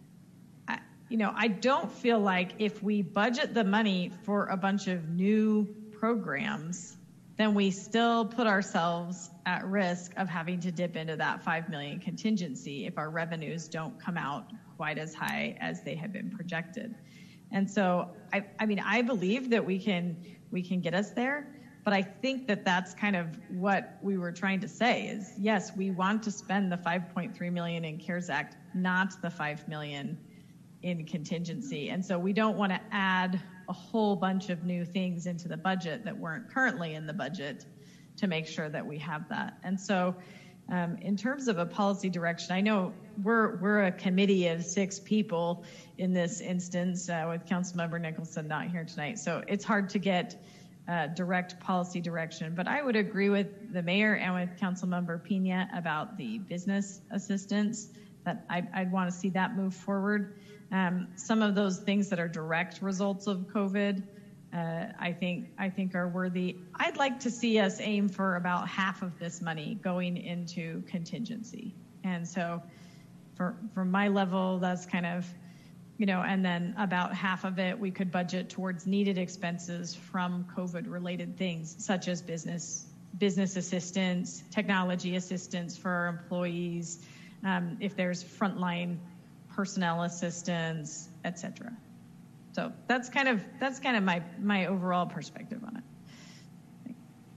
you know, I don't feel like if we budget the money for a bunch of new programs, then we still put ourselves at risk of having to dip into that five million contingency if our revenues don't come out quite as high as they have been projected. And so, I, I mean, I believe that we can we can get us there, but I think that that's kind of what we were trying to say is, yes, we want to spend the five point three million in CARES Act, not the five million in contingency. And so we don't want to add a whole bunch of new things into the budget that weren't currently in the budget to make sure that we have that. And so um, in terms of a policy direction, I know we're we're a committee of six people in this instance uh, with Councilmember Nicholson not here tonight. So it's hard to get uh, direct policy direction. But I would agree with the mayor and with Councilmember Pena about the business assistance, that I, I'd want to see that move forward. Um, some of those things that are direct results of COVID, uh, I think I think are worthy. I'd like to see us aim for about half of this money going into contingency. And so for from my level, that's kind of, you know, and then about half of it we could budget towards needed expenses from COVID related things, such as business business assistance, technology assistance for our employees, um, if there's frontline personnel assistance, et cetera. So that's kind of that's kind of my my overall perspective on it.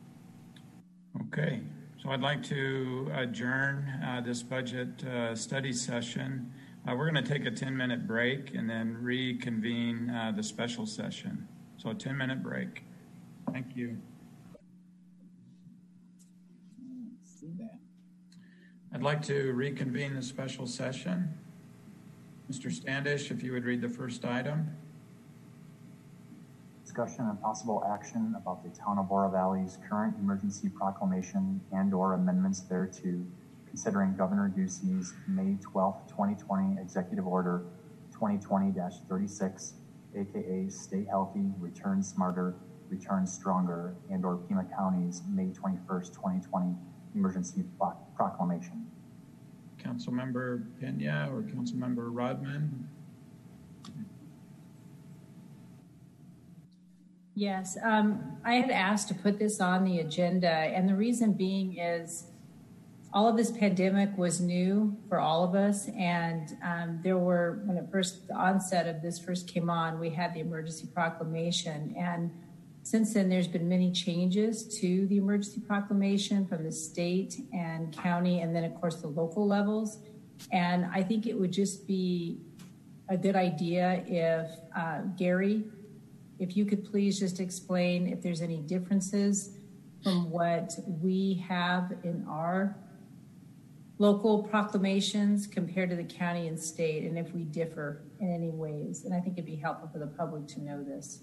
Okay, so I'd like to adjourn uh, this budget uh, study session. Uh, we're going to take a ten minute break and then reconvene uh, the special session. So a ten minute break. Thank you. See that. I'd like to reconvene the special session. Mister Standish, if you would read the first item. Discussion and possible action about the Town of Oro Valley's current emergency proclamation and or amendments thereto, considering Governor Ducey's May twelfth, twenty twenty Executive Order twenty twenty dash thirty-six, aka Stay Healthy, Return Smarter, Return Stronger, and or Pima County's May twenty-first, twenty twenty Emergency Pro- Proclamation. Councilmember Pena or Councilmember Rodman? Yes, um, I had asked to put this on the agenda, and the reason being is all of this pandemic was new for all of us, and um, there were, when it first, the onset of this first came on, we had the emergency proclamation, and since then there's been many changes to the emergency proclamation from the state and county, and then of course the local levels, and I think it would just be a good idea if uh, Gary, if you could please just explain if there's any differences from what we have in our local proclamations compared to the county and state, and if we differ in any ways. And I think it'd be helpful for the public to know this.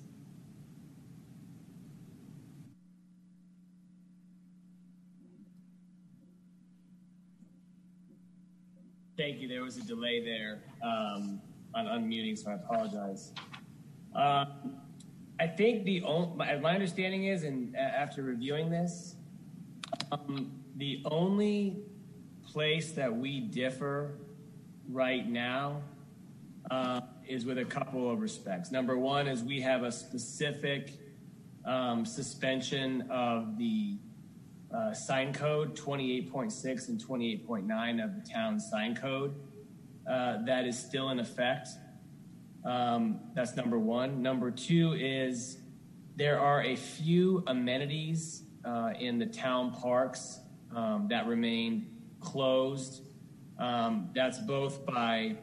Thank you. There was a delay there um, on unmuting, so I apologize. Uh, I think the only, my, my understanding is, and after reviewing this, um, the only place that we differ right now uh, is with a couple of respects. Number one is we have a specific um, suspension of the Uh, sign code twenty-eight point six and twenty-eight point nine of the town's sign code uh, that is still in effect. Um, that's number one. Number two is there are a few amenities uh, in the town parks um, that remain closed. Um, that's both by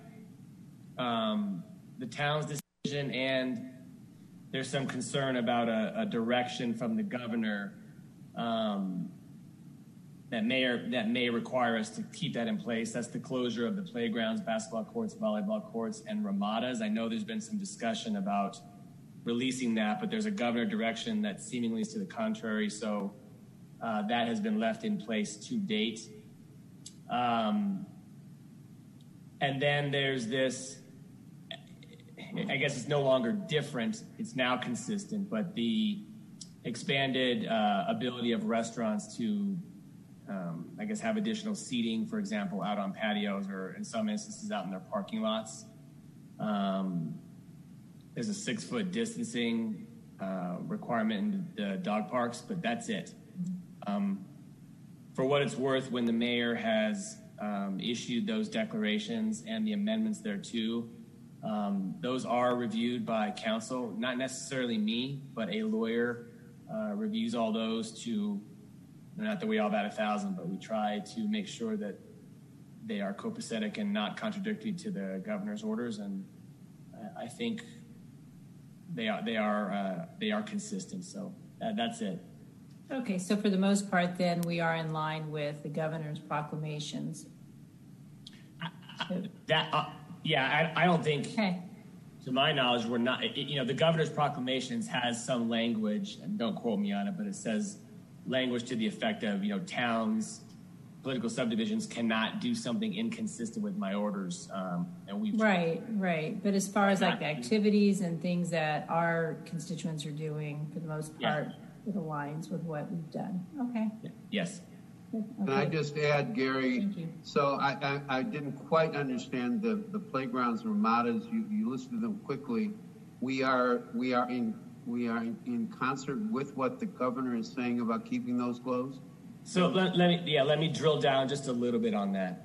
um, the town's decision, and there's some concern about a, a direction from the governor um, that may or, that may require us to keep that in place. That's the closure of the playgrounds, basketball courts, volleyball courts, and ramadas. I know there's been some discussion about releasing that, but there's a governor direction that seemingly is to the contrary. So uh, that has been left in place to date. Um, and then there's this, I guess it's no longer different, it's now consistent, but the expanded uh, ability of restaurants to Um, I guess have additional seating, for example, out on patios or in some instances out in their parking lots. Um, there's a six foot distancing uh, requirement in the dog parks, but that's it. Um, for what it's worth, when the mayor has um, issued those declarations and the amendments thereto, um, those are reviewed by council, not necessarily me, but a lawyer uh, reviews all those to, not that we all bat a thousand, but we try to make sure that they are copacetic and not contradictory to the governor's orders. And I think they are they are uh, they are consistent. So that, that's it. Okay, so for the most part, then we are in line with the governor's proclamations. That uh, yeah, I, I don't think. Okay. To my knowledge, we're not. It, you know, the governor's proclamations has some language, and don't quote me on it, but it says language to the effect of, you know, towns, political subdivisions cannot do something inconsistent with my orders. Um, and we right, right. But as far as like the activities and things that our constituents are doing, for the most part, yeah. It aligns with what we've done. Okay. Yes. Okay. Can I just add, Gary? So I, I, I didn't quite understand the, the playgrounds and ramadas. You, you listed them quickly. We are we are in we are in, in concert with what the governor is saying about keeping those closed. So let, let me yeah let me drill down just a little bit on that.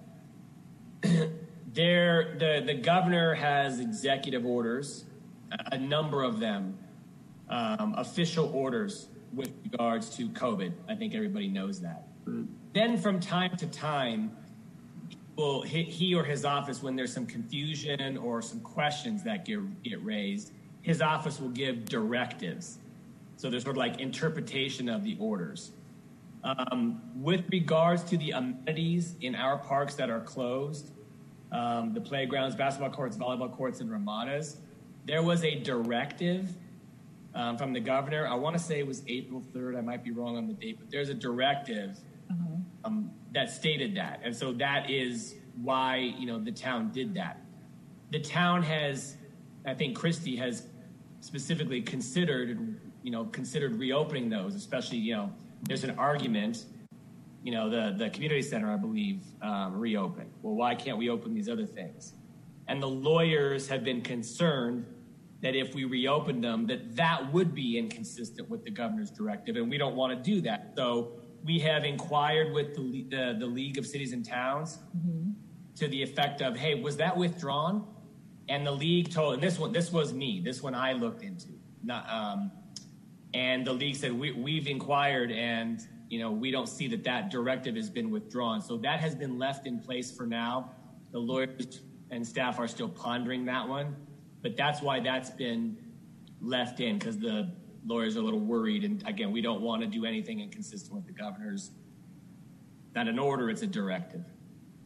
there the the governor has executive orders, a number of them, um, official orders with regards to COVID. I think everybody knows that. Mm. Then from time to time, well, he, he or his office, when there's some confusion or some questions that get get raised, his office will give directives. So there's sort of like interpretation of the orders. Um, with regards to the amenities in our parks that are closed, um, the playgrounds, basketball courts, volleyball courts, and ramadas, there was a directive um, from the governor. I want to say it was April third. I might be wrong on the date, but there's a directive mm-hmm. um, that stated that. And so that is why, you know, the town did that. The town has, I think Christy has specifically considered, you know, considered reopening those, especially, you know, there's an argument, you know, the, the community center, I believe, um, reopened. Well, why can't we open these other things? And the lawyers have been concerned that if we reopened them, that that would be inconsistent with the governor's directive, and we don't want to do that. So we have inquired with the, the, the League of Cities and Towns mm-hmm. to the effect of, hey, was that withdrawn? And the league told, and this one, this was me, this one I looked into. Not, um, and the league said, we, we've inquired and, you know, we don't see that that directive has been withdrawn. So that has been left in place for now. The lawyers and staff are still pondering that one, but that's why that's been left in, because the lawyers are a little worried. And again, we don't want to do anything inconsistent with the governor's, not an order, it's a directive.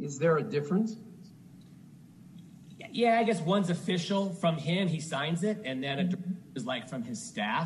Is there a difference? Yeah, I guess one's official from him, he signs it, and then it is like from his staff.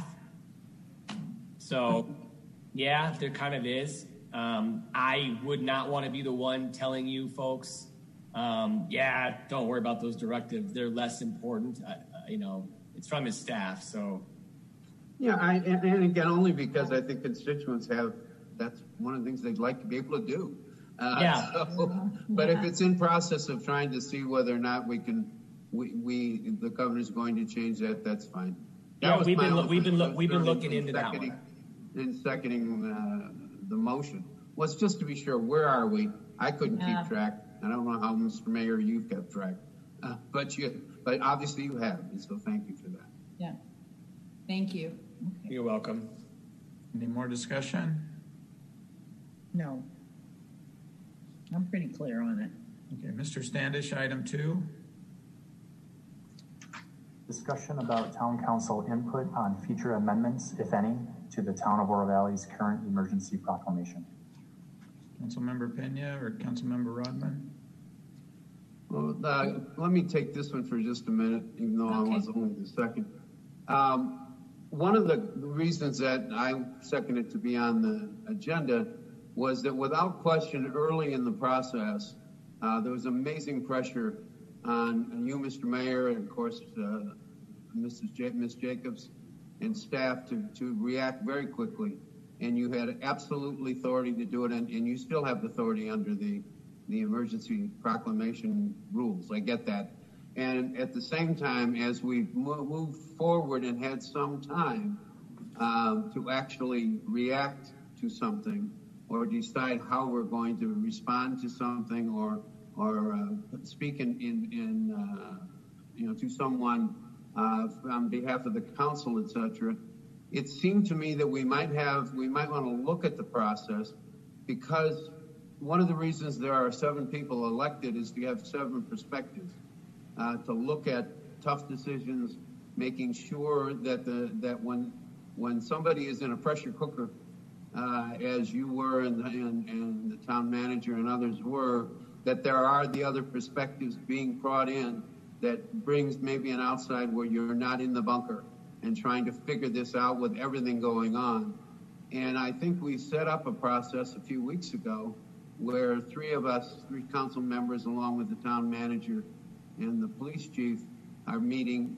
So, yeah, there kind of is. Um, I would not want to be the one telling you folks, um, yeah, don't worry about those directives. They're less important. Uh, you know, it's from his staff, so. Yeah, I, and, and again, only because I think constituents have, that's one of the things they'd like to be able to do. Uh, yeah. So, but if it's in process of trying to see whether or not we can, we, we the governor's going to change that, that's fine. That yeah, was we've my been own we've been concern we've been in looking into that seconding, one. In seconding uh, the motion was just to be sure, where are we? I couldn't Yeah. keep track. I don't know how, Mister Mayor, you've kept track, uh, but you, but obviously you have, and so thank you for that. Yeah. Thank you. Okay. You're welcome. Any more discussion? No. I'm pretty clear on it. Okay, Mister Standish, item two. Discussion about town council input on future amendments, if any, to the town of Oro Valley's current emergency proclamation. Councilmember Pena or Councilmember Rodman? Well, uh, let me take this one for just a minute, even though Okay. I was only the second. Um, one of the reasons that I seconded to be on the agenda was that without question, early in the process, uh, there was amazing pressure on, on you, Mister Mayor, and of course, uh, Missus J- Miz Jacobs and staff to, to react very quickly. And you had absolutely authority to do it, and, and you still have the authority under the, the emergency proclamation rules. I get that. And at the same time, as we've moved forward and had some time um, to actually react to something or decide how we're going to respond to something or or uh, speak in, in, in uh, you know, to someone uh, on behalf of the council, et cetera, it seemed to me that we might have, we might want to look at the process, because one of the reasons there are seven people elected is to have seven perspectives, uh, to look at tough decisions, making sure that the that when when somebody is in a pressure cooker, uh, as you were and, and, and the town manager and others were, that there are the other perspectives being brought in that brings maybe an outside where you're not in the bunker and trying to figure this out with everything going on. And I think we set up a process a few weeks ago where three of us, three council members, along with the town manager and the police chief, are meeting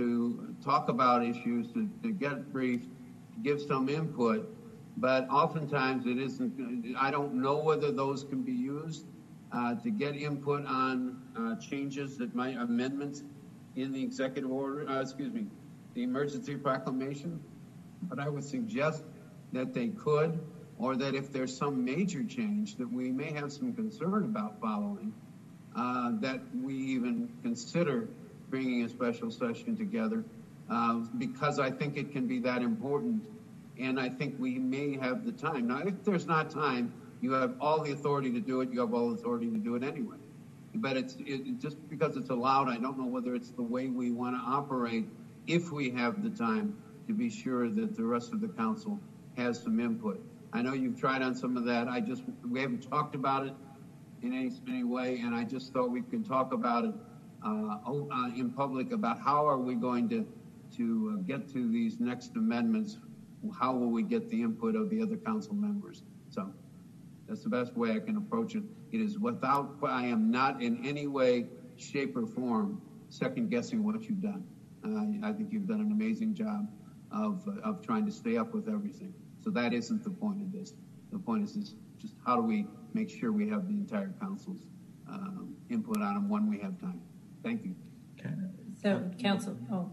to talk about issues, to, to get briefed, give some input. But oftentimes it isn't, I don't know whether those can be used uh, to get input on uh, changes that might, amendments in the executive order, uh, excuse me, the emergency proclamation. But I would suggest that they could, or that if there's some major change that we may have some concern about following, uh, that we even consider bringing a special session together, uh, because I think it can be that important. And I think we may have the time. Now, if there's not time, you have all the authority to do it. You have all the authority to do it anyway. But it's it, just because it's allowed, I don't know whether it's the way we want to operate if we have the time to be sure that the rest of the council has some input. I know you've tried on some of that. I just, we haven't talked about it in any, any way, and I just thought we could talk about it uh, uh, in public about how are we going to, to uh, get to these next amendments. How will we get the input of the other council members? So that's the best way I can approach it. It is without, I am not in any way, shape, or form second guessing what you've done. Uh, I think you've done an amazing job of, uh, of trying to stay up with everything. So that isn't the point of this. The point is this, just how do we make sure we have the entire council's um, input on them when we have time. Thank you. Okay. So council, oh.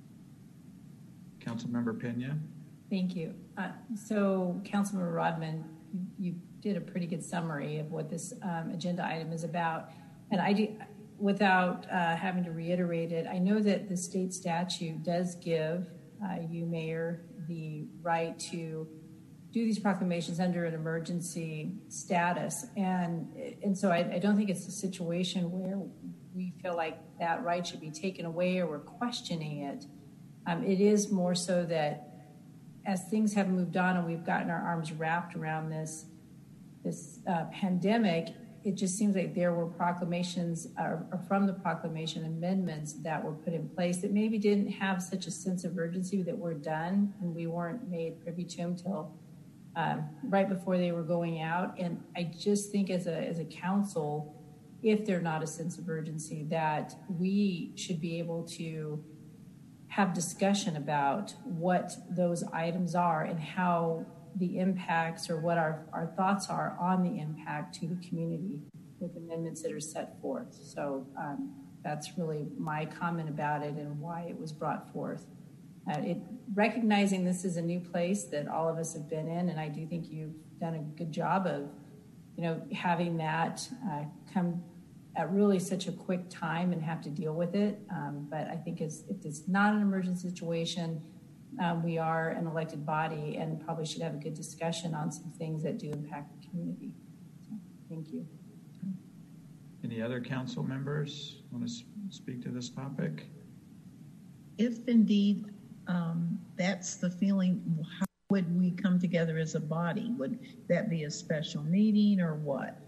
Councilmember Pena. Thank you. Uh, so, Councilmember Rodman, you, you did a pretty good summary of what this um, agenda item is about. And I do, without uh, having to reiterate it, I know that the state statute does give uh, you, Mayor, the right to do these proclamations under an emergency status. And, and so I, I don't think it's a situation where we feel like that right should be taken away or we're questioning it. Um, it is more so that as things have moved on and we've gotten our arms wrapped around this this uh, pandemic, it just seems like there were proclamations or, or from the proclamation amendments that were put in place that maybe didn't have such a sense of urgency that were done, and we weren't made privy to them till um, right before they were going out. And I just think as a as a council, if they're not a sense of urgency, that we should be able to have discussion about what those items are and how the impacts or what our, our thoughts are on the impact to the community with amendments that are set forth. So um, that's really my comment about it and why it was brought forth. Uh, it recognizing this is a new place that all of us have been in, and I do think you've done a good job of, you know, having that uh, come at really such a quick time and have to deal with it. Um, but I think it's, if it's not an emergency situation, um, we are an elected body and probably should have a good discussion on some things that do impact the community. So, thank you. Any other council members want to speak to this topic? If indeed um, that's the feeling, how would we come together as a body? Would that be a special meeting or what?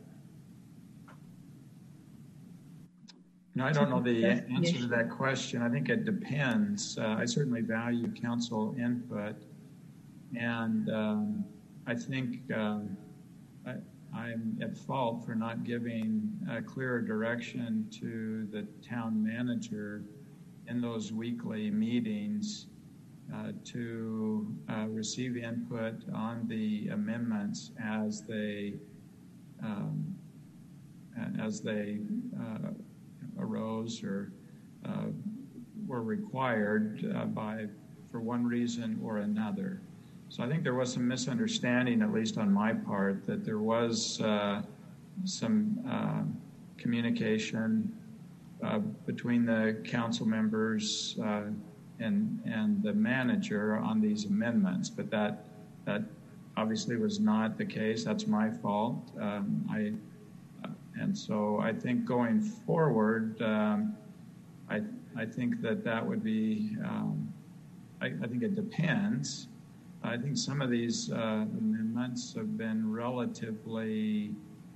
No, I don't know the answer to that question. I think it depends. Uh, I certainly value council input, and um, I think um, I, I'm at fault for not giving a clearer direction to the town manager in those weekly meetings uh, to uh, receive input on the amendments as they um, as they uh, arose or uh, were required uh, by for one reason or another. So I think there was some misunderstanding, at least on my part, that there was uh, some uh, communication uh, between the council members uh, and and the manager on these amendments, but that that obviously was not the case. That's my fault. Um, I. And so I think going forward, um, I, I think that that would be, um, I, I think it depends. I think some of these uh, amendments have been relatively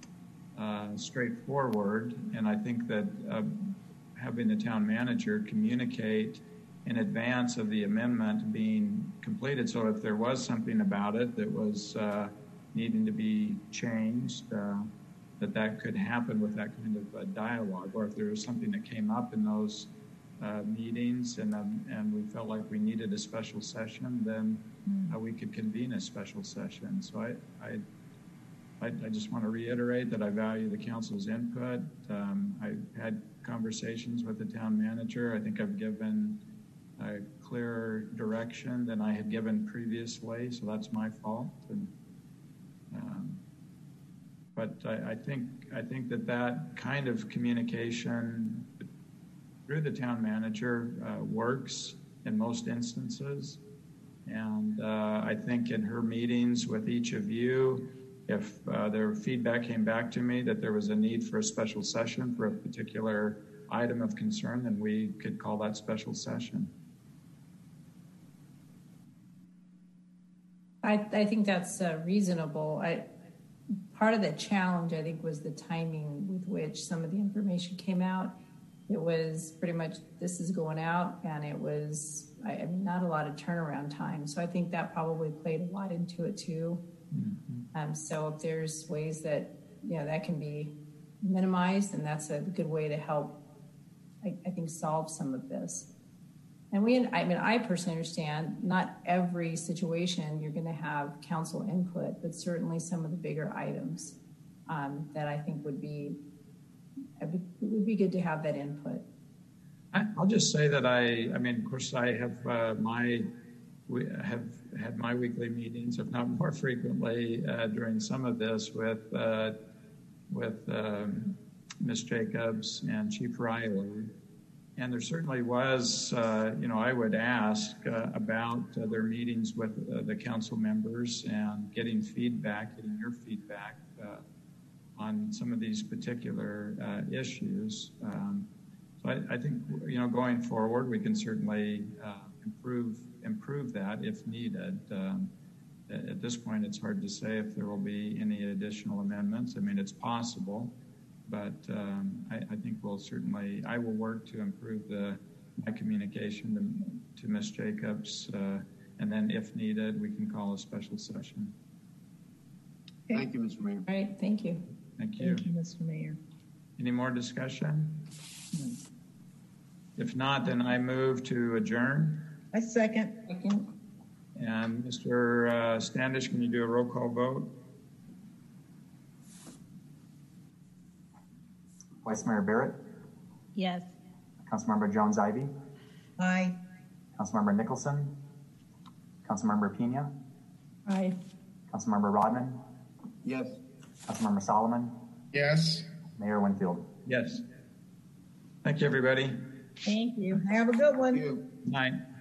uh, straightforward. And I think that uh, having the town manager communicate in advance of the amendment being completed. So if there was something about it that was uh, needing to be changed, uh, that that could happen with that kind of uh, dialogue, or if there was something that came up in those uh, meetings and um, and we felt like we needed a special session, then uh, we could convene a special session. So I, I, I, I just want to reiterate that I value the council's input. Um, I've had conversations with the town manager. I think I've given a clearer direction than I had given previously, so that's my fault. And, um, But I, I think I think that that kind of communication through the town manager uh, works in most instances. And uh, I think in her meetings with each of you, if uh, their feedback came back to me that there was a need for a special session for a particular item of concern, then we could call that special session. I, I think that's uh, reasonable. I, part of the challenge, I think, was the timing with which some of the information came out. It was pretty much, this is going out, and it was, I, I mean, not a lot of turnaround time. So I think that probably played a lot into it too. Mm-hmm. Um, so if there's ways that, you know, that can be minimized, and that's a good way to help, I, I think, solve some of this. And we, I mean, I personally understand not every situation you're going to have council input, but certainly some of the bigger items um, that I think would be, it would be good to have that input. I'll just say that I, I mean, of course, I have uh, my, we have had my weekly meetings, if not more frequently, uh, during some of this with uh, with um, Miz Jacobs and Chief Riley. And there certainly was, uh, you know, I would ask uh, about uh, their meetings with uh, the council members and getting feedback, getting your feedback uh, on some of these particular uh, issues. Um, so I, I think, you know, going forward, we can certainly uh, improve improve that if needed. Um, at this point, it's hard to say if there will be any additional amendments. I mean, it's possible. but um, I, I think we'll certainly, I will work to improve the my communication to, to Miz Jacobs, uh, and then if needed, we can call a special session. Okay. Thank you, Mister Mayor. All right, thank you. Thank you. Thank you, Mister Mayor. Any more discussion? If not, then I move to adjourn. I second. Second. And Mister Uh, Standish, can you do a roll call vote? Vice Mayor Barrett, Yes. Councilmember Jones-Ivy, Aye. Councilmember Nicholson, Councilmember Pena, Aye. Councilmember Rodman, Yes. Councilmember Solomon, Yes. Mayor Winfield. Yes. Thank you, everybody. Thank you. Have a good one. Thank you. Night.